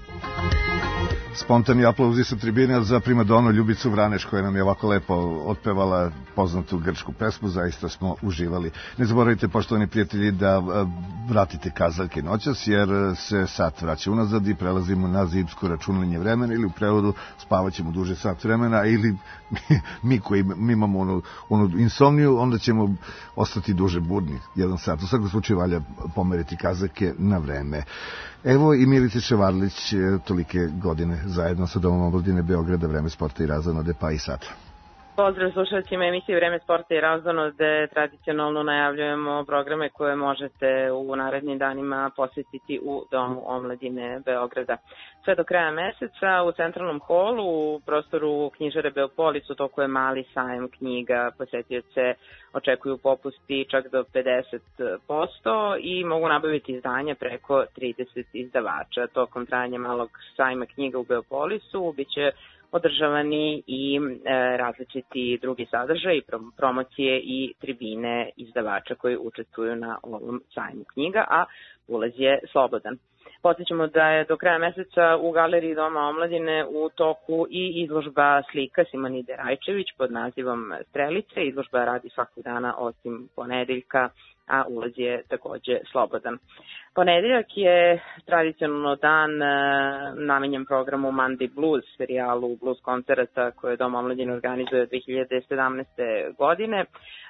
Spontani aplauzi sa tribine za primadonu Ljubicu Vraneš, koja nam je ovako lepo otpevala poznatu grčku pesmu, zaista smo uživali. Ne zaboravite, poštovani prijatelji, da vratite kazaljke noćas, jer se sat vraća unazad i prelazimo na zimsko računanje vremena, ili u prevodu spavaćemo duže sat vremena, ili mi koji imamo onu insomniju, onda ćemo ostati duže budni, 1 sat. U svakom slučaju valja pomeriti kazaljke na vreme. Evo i Milice Ševarlić, tolike godine zajedno sa Domom omladine Beograda, Vreme sporta i razonode, pa i sad.
Pozdrav slušalcima emisije Vreme sporta i razonode. Tradicionalno najavljujemo programe koje možete u narednim danima posjetiti u Domu omladine Beograda. Sve do kraja meseca u centralnom holu u prostoru knjižare Beopolis u toku je mali sajam knjiga. Posetioce očekuju popusti čak do 50% i mogu nabaviti izdanja preko 30 izdavača. Tokom trajanja malog sajma knjiga u Beopolisu biće održavani i različiti drugi sadržaj, promocije i tribine izdavača koji učestvuju na ovom sajmu knjiga, a ulaz je slobodan. Podsjećamo da je do kraja meseca u Galeriji Doma omladine u toku i izložba slika Simonide Rajčević pod nazivom Strelice. Izložba radi svakog dana osim ponedeljka, a ulaz je takođe slobodan. Ponedeljak je tradicionalno dan namenjen programu Monday Blues, serijalu blues koncerata koje Dom omladine organizuje od 2017. godine.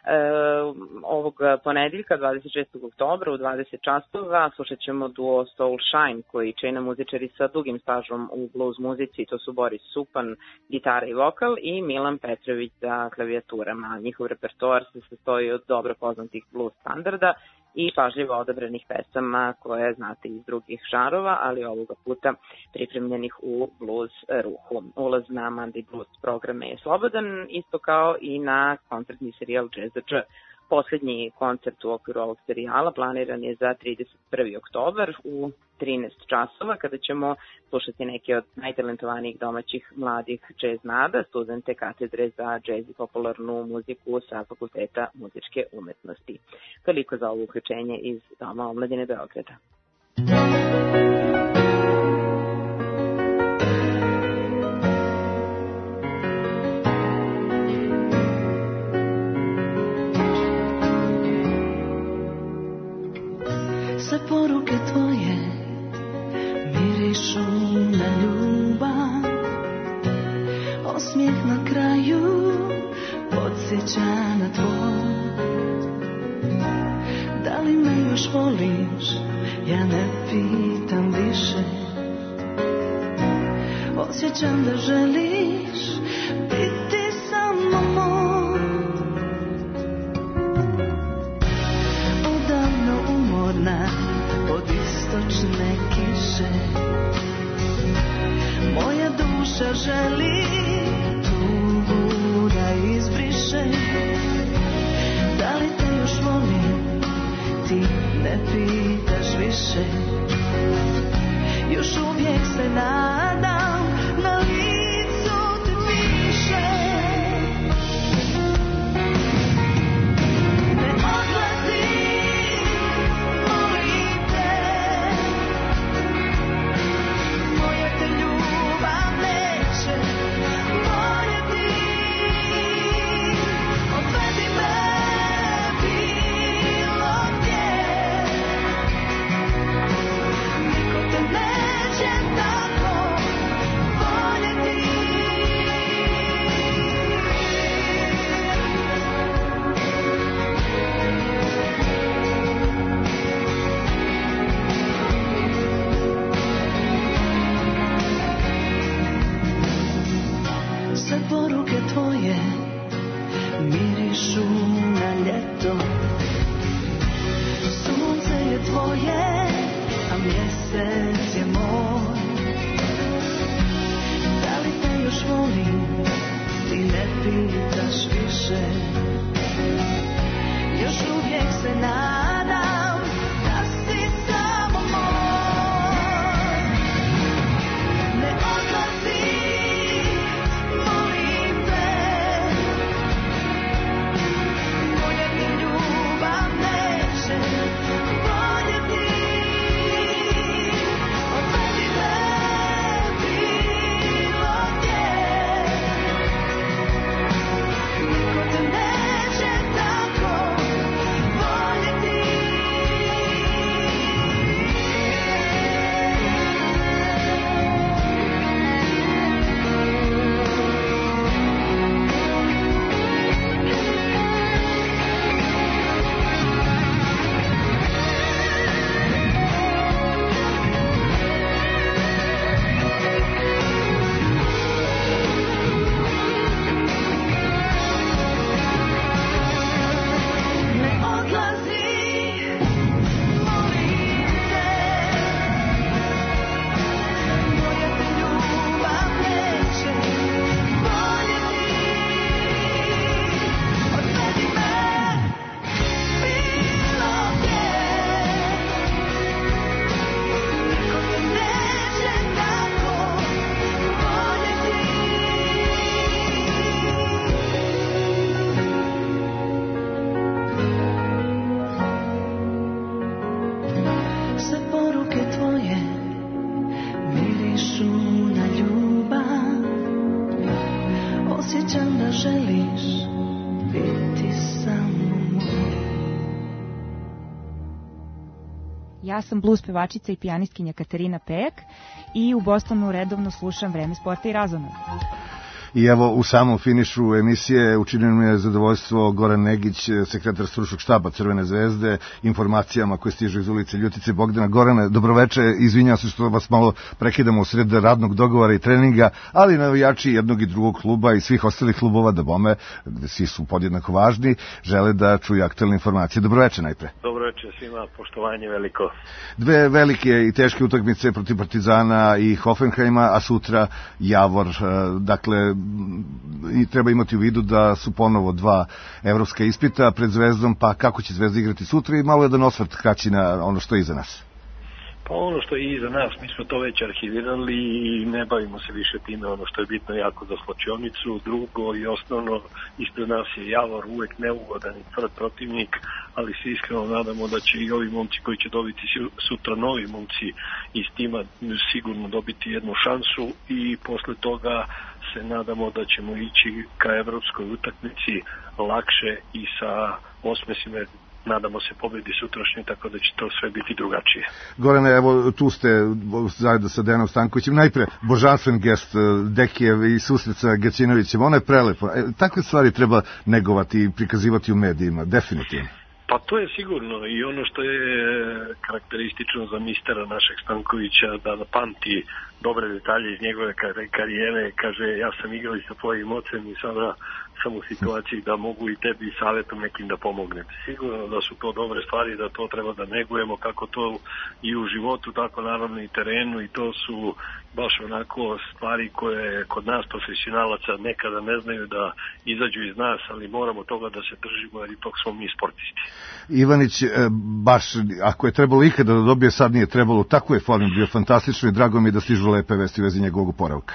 Ovog ponedeljka, 26. oktobra u 20 časova, slušat ćemo duo Soul Shine, koji čine muzičari sa dugim stažom u blues muzici. To su Boris Supan, gitara i vokal, i Milan Petrović za klavijaturama. Njihov repertoar se sastoji od dobro poznatih blues standarda i pažljivo odabranih pesama koje znate iz drugih žanrova, ali ovoga puta pripremljenih u blues ruhu. Ulaz na Monday Blues programe je slobodan, isto kao i na koncertni serijal Jazz the Dž. Poslednji koncert u okviru ovog serijala planiran je za 31. oktobar u 13 časova, kada ćemo slušati neke od najtalentovanijih domaćih mladih jazz nada, studente katedre za jazz i popularnu muziku sa Fakulteta muzičke umetnosti. Toliko za ovo uključenje iz Doma omladine Beograda.
Sve poruke tvoje mirišu na ljubav, osmijeh na kraju podsjeća na tvoj. Da li me još voliš, ja ne pitam više. Osjećam da želiš biti samo moj. Odavno umorna od istočne kiše, moja duša želi tugu da izbriše. Da li te još volim, ti ne pitaš više. Još uvijek se nadam, na licu ti piše. Ne odlazi, molim te, moja te ljubav neće voljeti. Odvedi me bilo gdje, niko te neće tako voljeti. Sve poruke tvoje mirišu na ljeto. Sunce je tvoje, a mjesec je moj. Da li te još volim, ti ne pitaš više. Još uvijek se nadam da si samo moj. Ne odlazi, želiš biti samo moj.
Ja sam blues pevačica i pijanistkinja Katarina Pejak i u Bostonu redovno slušam Vreme sporta i razonode.
I evo, u samom finišu emisije učinio mi je zadovoljstvo Goran Negić, sekretar stručnog štaba Crvene zvezde, informacijama koje stižu iz ulice Ljutice Bogdana. Gorane, dobroveče, izvinjam se što vas malo prekidamo u sred radnog dogovora i treninga, ali navijači jednog i drugog kluba i svih ostalih klubova, da bome, gde svi su podjednako važni, žele da čuju aktualne informacije. Dobroveče najpre.
Dobroveče svima, poštovanje veliko.
Dve velike i teške utakmice protiv Partizana i Hoffenheima, a sutra Javor, dakle, i treba imati u vidu da su ponovo dva evropska ispita pred Zvezdom, pa kako će Zvezda igrati sutra i malo jedan osvrt kraći na ono što je iza nas.
Pa ono što je iza nas, mi smo to već arhivirali i ne bavimo se više time. Ono što je bitno jako za slačionicu, drugo i osnovno, ispred nas je Javor, uvek neugodan i tvrd protivnik, ali se iskreno nadamo da će i ovi momci koji će dobiti sutra, novi momci iz tima, sigurno dobiti jednu šansu i posle toga se nadamo da ćemo ići ka evropskoj utakmici lakše i sa osmesima. Nadamo se pobedi sutrašnje, tako da će to sve biti drugačije.
Gorane, evo tu ste zajedno sa Dejanom Stankovićem. Najpre, božanstven gest Dekijev i susret sa Gacinovićem. Ono je prelepo. Takve stvari treba negovati i prikazivati u medijima, definitivno.
Pa to je sigurno i ono što je karakteristično za mistera našeg Stankovića, da pamti dobre detalje iz njegove karijere. Kaže, ja sam igrao i sa tvojim ocem i sada sam u situaciji da mogu i tebi i savjetom nekim da pomognem. Sigurno da su to dobre stvari, da to treba da negujemo, kako to i u životu, tako naravno i terenu, i to su baš onako stvari koje kod nas profesionalaca nekada ne znaju da izađu iz nas, ali moramo toga da se držimo jer ipak smo mi sportisti.
Ivanić, baš ako je trebalo ikada da dobije, sad nije trebalo, tako je form bio fantastično i drago mi je da stižu lepe vesti u vezi njegovog oporavka.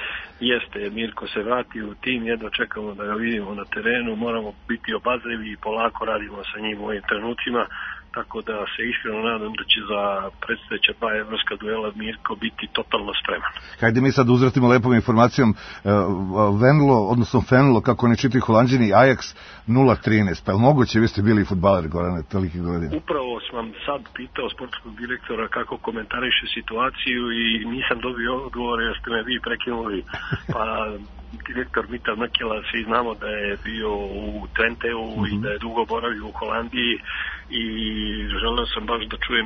Jeste, Mirko se vrati u tim, jedno čekamo da ga vidimo na terenu, moramo biti obazrivi i polako radimo sa njim u ovim trenucima, tako da se iskreno nadam da će za predstojeća dva evropska duela Mirko biti totalno spreman. Hajde
mi sad uzvratimo lepom informacijom, Venlo, odnosno Fenlo, kako ne čitaju Holanđani, Ajax 0-13, pa je li moguće, vi ste bili fudbaler, Gorane, tolike godine?
Upravo sam sad pitao sportskog direktora kako komentariše situaciju i nisam dobio odgovor jer ste me vi prekinuli, pa direktor Mitar Mekela, svi znamo da je bio u Twenteu i da je dugo boravio u Holandiji i želeo sam baš da čujem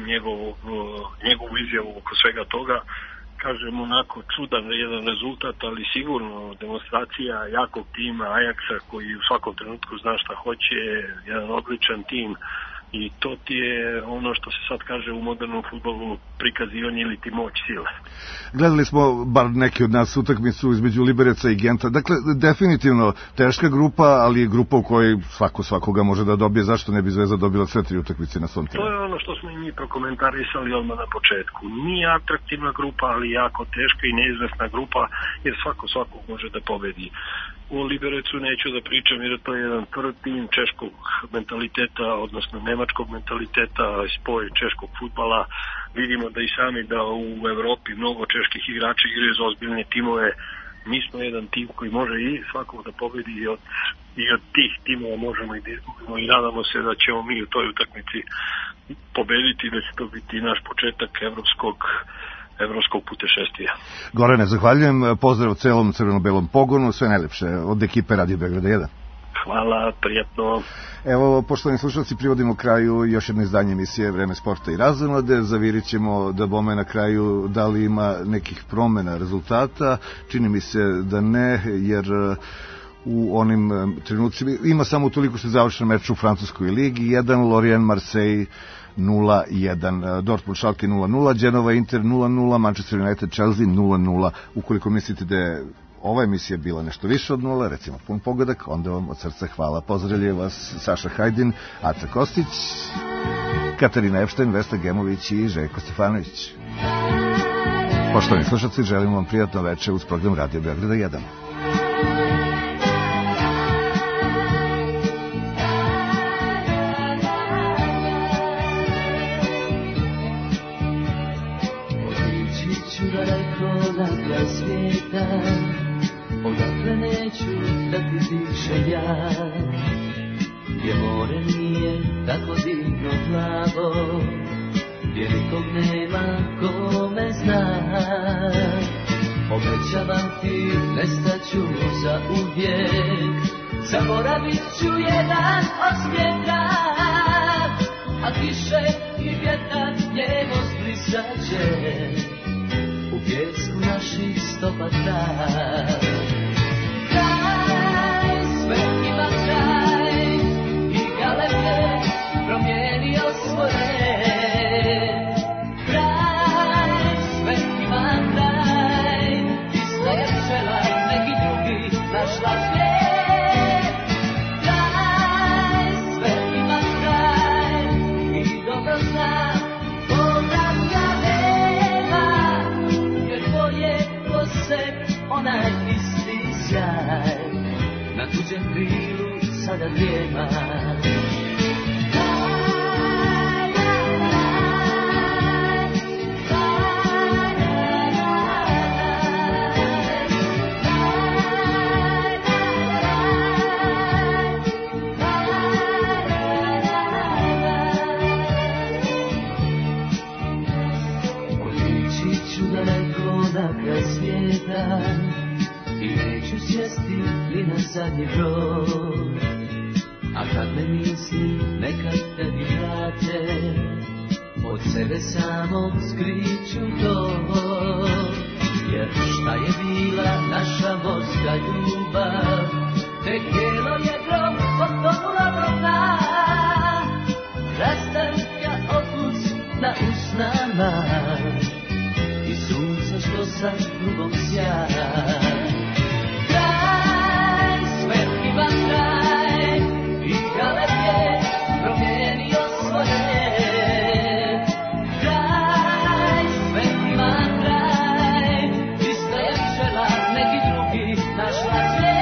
njegovu izjavu oko svega toga. Kažem, onako čudan jedan rezultat, ali sigurno demonstracija jakog tima Ajaxa koji u svakom trenutku zna šta hoće, jedan odličan tim. I to ti je ono što se sad kaže u modernom fudbalu, prikazivanje ili ti moć sile.
Gledali smo, bar neki od nas, utakmicu između Libereca i Genta. Dakle, definitivno teška grupa, ali grupa u kojoj svakoga može da dobije. Zašto ne bi Zvezda dobila sve tri utakmice na svom terenu?
To je ono što smo i mi prokomentarisali odmah na početku. Nije atraktivna grupa, ali jako teška i neizvesna grupa, jer svakog može da pobedi. O Liberecu neću da pričam jer to je jedan tvrd tim češkog mentaliteta, odnosno nemačkog mentaliteta, spoj češkog fudbala. Vidimo da i sami da u Evropi mnogo čeških igrača igraju za ozbiljne timove. Mi smo jedan tim koji može i svakog da pobedi i od tih timova možemo i da izgubimo i nadamo se da ćemo mi u toj utakmici pobediti, da će to biti naš početak evropskog putešestvija.
Gorane, zahvaljujem, pozdrav celom crveno-belom pogonu, sve najlepše od ekipe Radio Beograda 1.
Hvala, prijatno.
Evo, poštovani slušalci, privodimo kraju još jedno izdanje emisije Vreme sporta i razonode. Zavirit ćemo da bome na kraju da li ima nekih promena rezultata. Čini mi se da ne, jer u onim trenucima ima samo toliko što je završen meč u Francuskoj ligi, 1 Lorient Marseille 0-1, Dortmund Schalke 0-0, Genova Inter 0-0, Manchester United Chelsea 0-0. Ukoliko mislite da je ova emisija bila nešto više od 0, recimo pun pogodak, onda vam od srca hvala. Pozdravljaju vas Saša Hajdin, Aca Kostić, Katarina Epštajn, Vesna Gemović i Željko Stefanović. Poštovani slušalci, želim vam prijatno večer uz program Radio Beograda 1.
Daleko na kraj svijeta, odakle neću neću da ti pišem ja, gdje more nije tako divno plavo, gdje nikog nema ko me zna. Obećavam ti, nestaću za uvijek, zaboravit ću jedan osmijeh grad, a kiše i vjetar njevo zbrisat će u pjesku naših stopa trag. Kraj, sve ima kraj, i galeb je promijenio svoj red. Kraj, sve ima kraj, ista je pčela, neki drugi našla svijet. Kraj, sve ima kraj, i dobro znam, povratka nema, jer tvoje kose onaj isti sjaj na tuđem krilu sada djema. Otići ću daleko na kraj svijeta i neću sjesti ni na zadnji brod, a kad me misli nekad tebi vrate, od sebe samog skriću to. Jer šta je bila naša morska ljubav, tek bijelo je grob potonula do dna. Rastanka okus na usnama i sunce što sa drugom sjaja. Kraj, sve ima kraj, i galeb je promijenio svoje. Kraj, sve ima kraj, ista je pčela, neki drugi našla svijet.